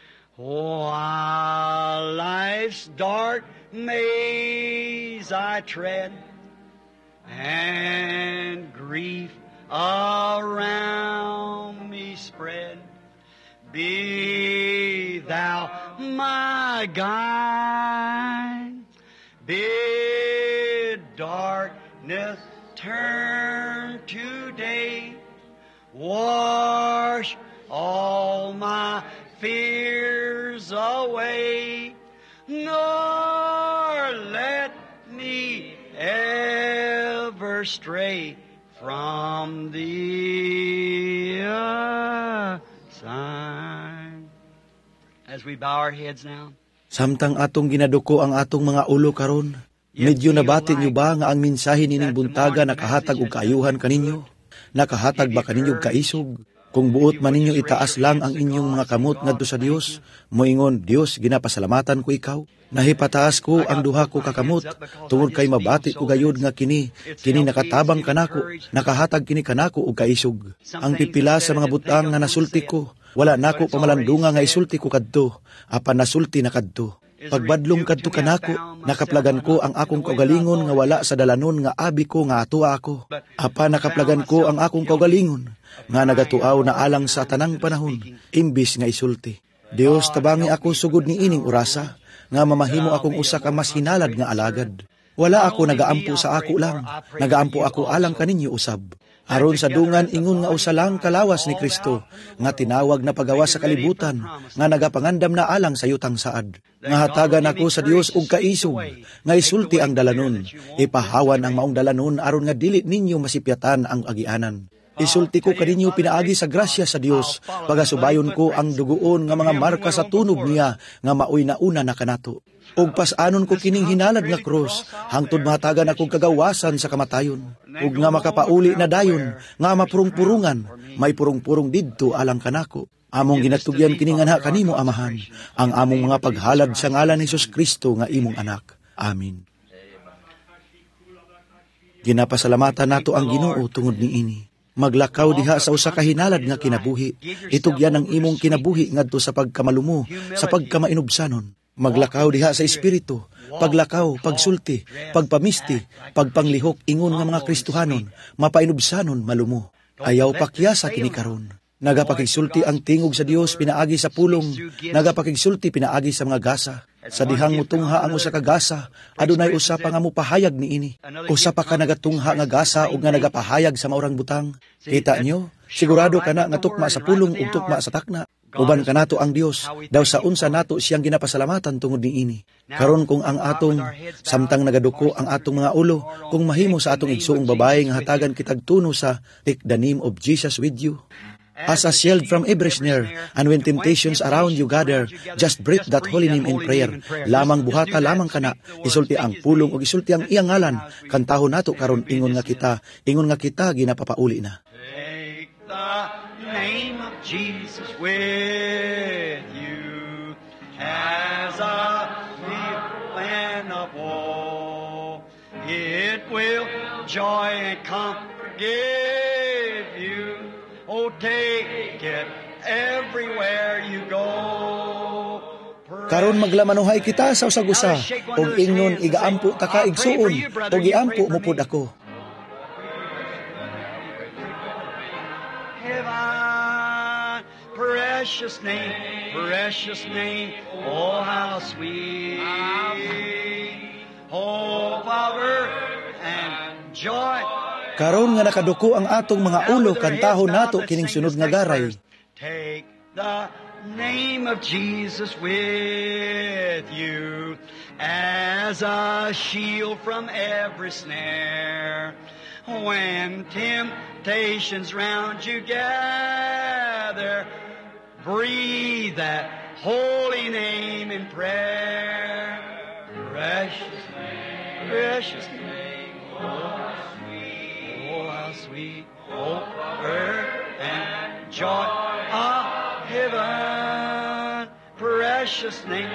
While life's dark maze I tread, and grief around me spread, be thou my guide. Bid darkness turn to day. Wash all my fears away, nor let me ever stray from thee aside. As we bow our heads now, Samtang atong ginaduko ang atong mga ulo karon, medyo nabati niyo ba nga ang mensahe nining buntaga nakahatag og kaayuhan kaninyo? Nakahatag ba kaninyo og kaisog? Kung buot man ninyo itaas lang ang inyong mga kamot ngadto sa Dios, moingon, Dios, ginapasalamatan ko ikaw. Nahipataas ko ang duha ko kakamot, tungod kay mabati ko gayud nga kini, kini nakatabang kanako, nakahatag kini kanako og kaisog. Ang pipila sa mga butang nga nasulti ko, wala nako pamalandunga nga isulti ko kadto, apan nasulti na kadto. Pagbadlong kadto kanako, nakaplagan ko ang akong kaugalingon nga wala sa dalanon nga abi ko nga atua ako. Apa nakaplagan ko ang akong kaugalingon nga nagatuaw na alang sa tanang panahon, imbis nga isulti. Dios, tabangi ako sugod ni ining orasa, nga mamahimo akong usa ka mas hinalad nga alagad. Wala ako nagaampo sa ako lang, nagaampo ako alang kaninyo usab. Aron sa dungan ingon nga usa lang kalawas ni Kristo, nga tinawag na pagawas sa kalibutan, nga nagapangandam na alang sa yutang saad. Nga hatagan ako sa Dios og kaisog, nga isulti ang dalanon, ipahawan ang maong dalanon aron nga dili ninyo masipyatan ang agianan. Isulti ko kaninyo pinaagi sa grasya sa Dios, pagasubayon ko ang dugoon nga mga marka sa tunog niya, nga maoy na una na kanato. Og pasanon ko kining hinalad nga krus, hangtod mahatagan akong kagawasan sa kamatayon. Ug nga makapauli na dayon, nga mapurong-purungan, may purong-purong didto alang kanako. Among ginatugyan kining anha kanimo, Amahan, ang among mga paghalad sa ngalan ni Hesus Kristo nga imong anak. Amen. Ginapasalamatan nato ang Ginoo tungod niini. Maglakaw diha sa usa ka hinalad nga kinabuhi. Itugyan ang imong kinabuhi ngadto sa pagkamalumo, sa pagkamainubsanon. Maglakaw diha sa espiritu, paglakaw, pagsulti, pagpamisti, pagpanglihok ingon nga mga Kristohanon, mapainubsanon malumo. Ayaw pakyasa kini karon. Nagapakigsulti ang tingog sa Dios pinaagi sa pulong, nagapakigsulti pinaagi sa mga gasa. Sa dihang mutungha ang usa ka gasa, adunay usa pa nga mupahayag niini. Usa pa ka nagatungha nga gasa ug nga nagapahayag sa maurang butang. Kita nyo, sigurado kana nga tukma sa pulong ug tukma sa takna. Uban kanato ang Dios, daw sa unsa nato siyang ginapasalamatan tungod niini. Karon kung ang atong samtang nagaduko ang atong mga ulo, kung mahimo sa atong igsuong babae nga hatagan kitag tuno sa Take the name of Jesus with you. As a shield from every snare, and when temptations around you gather, just breathe that holy name in prayer. Lamang buhata lamang kana, isulti ang pulong o isulti ang iyang ngalan, kantahon nato karon ingon nga kita, ingon nga kita ginapapauli na. Take the name of Jesus with you as a plan of woe. It will joy and comfort give you. Oh, take it everywhere you go. Karon maglamanuhay kita sa usa-usa, og ingnon igaampo ta ka igsuon, og iampo mo pud ako. Heaven, precious name, precious name, oh how sweet, oh power and joy. Karon nga nakaduko ang atong mga ulo, kantahon nato kining sunod nga garay. Take the name of Jesus with you as a shield from every snare. When temptations round you gather, breathe that holy name in prayer. Precious name, precious name, oh oh, how sweet, oh, earth and joy of heaven, precious name,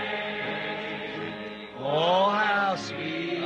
oh, how sweet,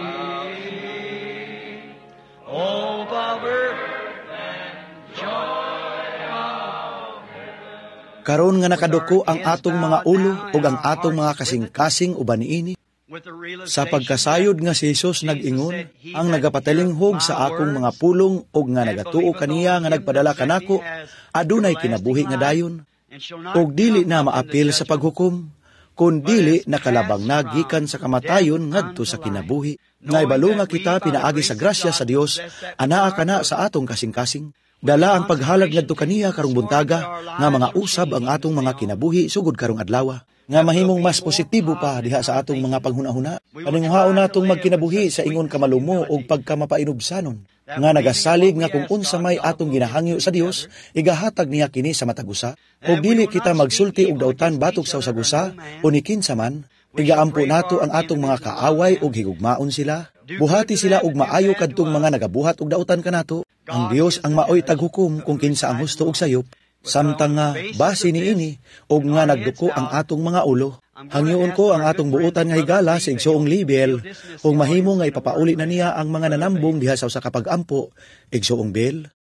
oh, power and joy of heaven. Karon nga nakaduko ang atong mga ulo ug ang atong mga kasing-kasing uban niini. Sa pagkasayod nga si Jesus nag-ingon, ang nagapatalinghog sa akong mga pulong ug nga nagatuo kaniya nga nagpadala kanako, adunay kinabuhi nga dayon, ug dili na maapil sa paghukom, kun dili nakalabang na gikan sa kamatayon ngadto sa kinabuhi. Naibalo nga kita pinaagi sa grasya sa Dios, anaa kana sa atong kasing-kasing. Dala ang paghalag ngadto kaniya karong buntaga, nga mga usab ang atong mga kinabuhi sugod karong adlaw. Nga mahimong mas positibo pa diha sa atong mga paghuna-huna. Paninghaon natong magkinabuhi sa ingon kamalumo o pagkamapainubsanon. Nga nagasalig nga kung unsa may atong ginahangyo sa Dios, igahatag niya kini sa matagusa. O dili kita magsulti og dautan batok sa usagusa o ni kinsa man, igaampo nato ang atong mga kaaway og higugmaon sila. Buhati sila og maayo kadtong mga nagabuhat og dautan kanato. Ang Dios ang maoy taghukom kung kinsa ang husto og sayop. Samtang nga base niini og nga nagduko ang atong mga ulo. Hangyoon ko ang atong buotan nga higala sa igsuong level ug mahimo nga ipapauli na niya ang mga nanambong diha sa usa ka pag-ampo igsuong bel.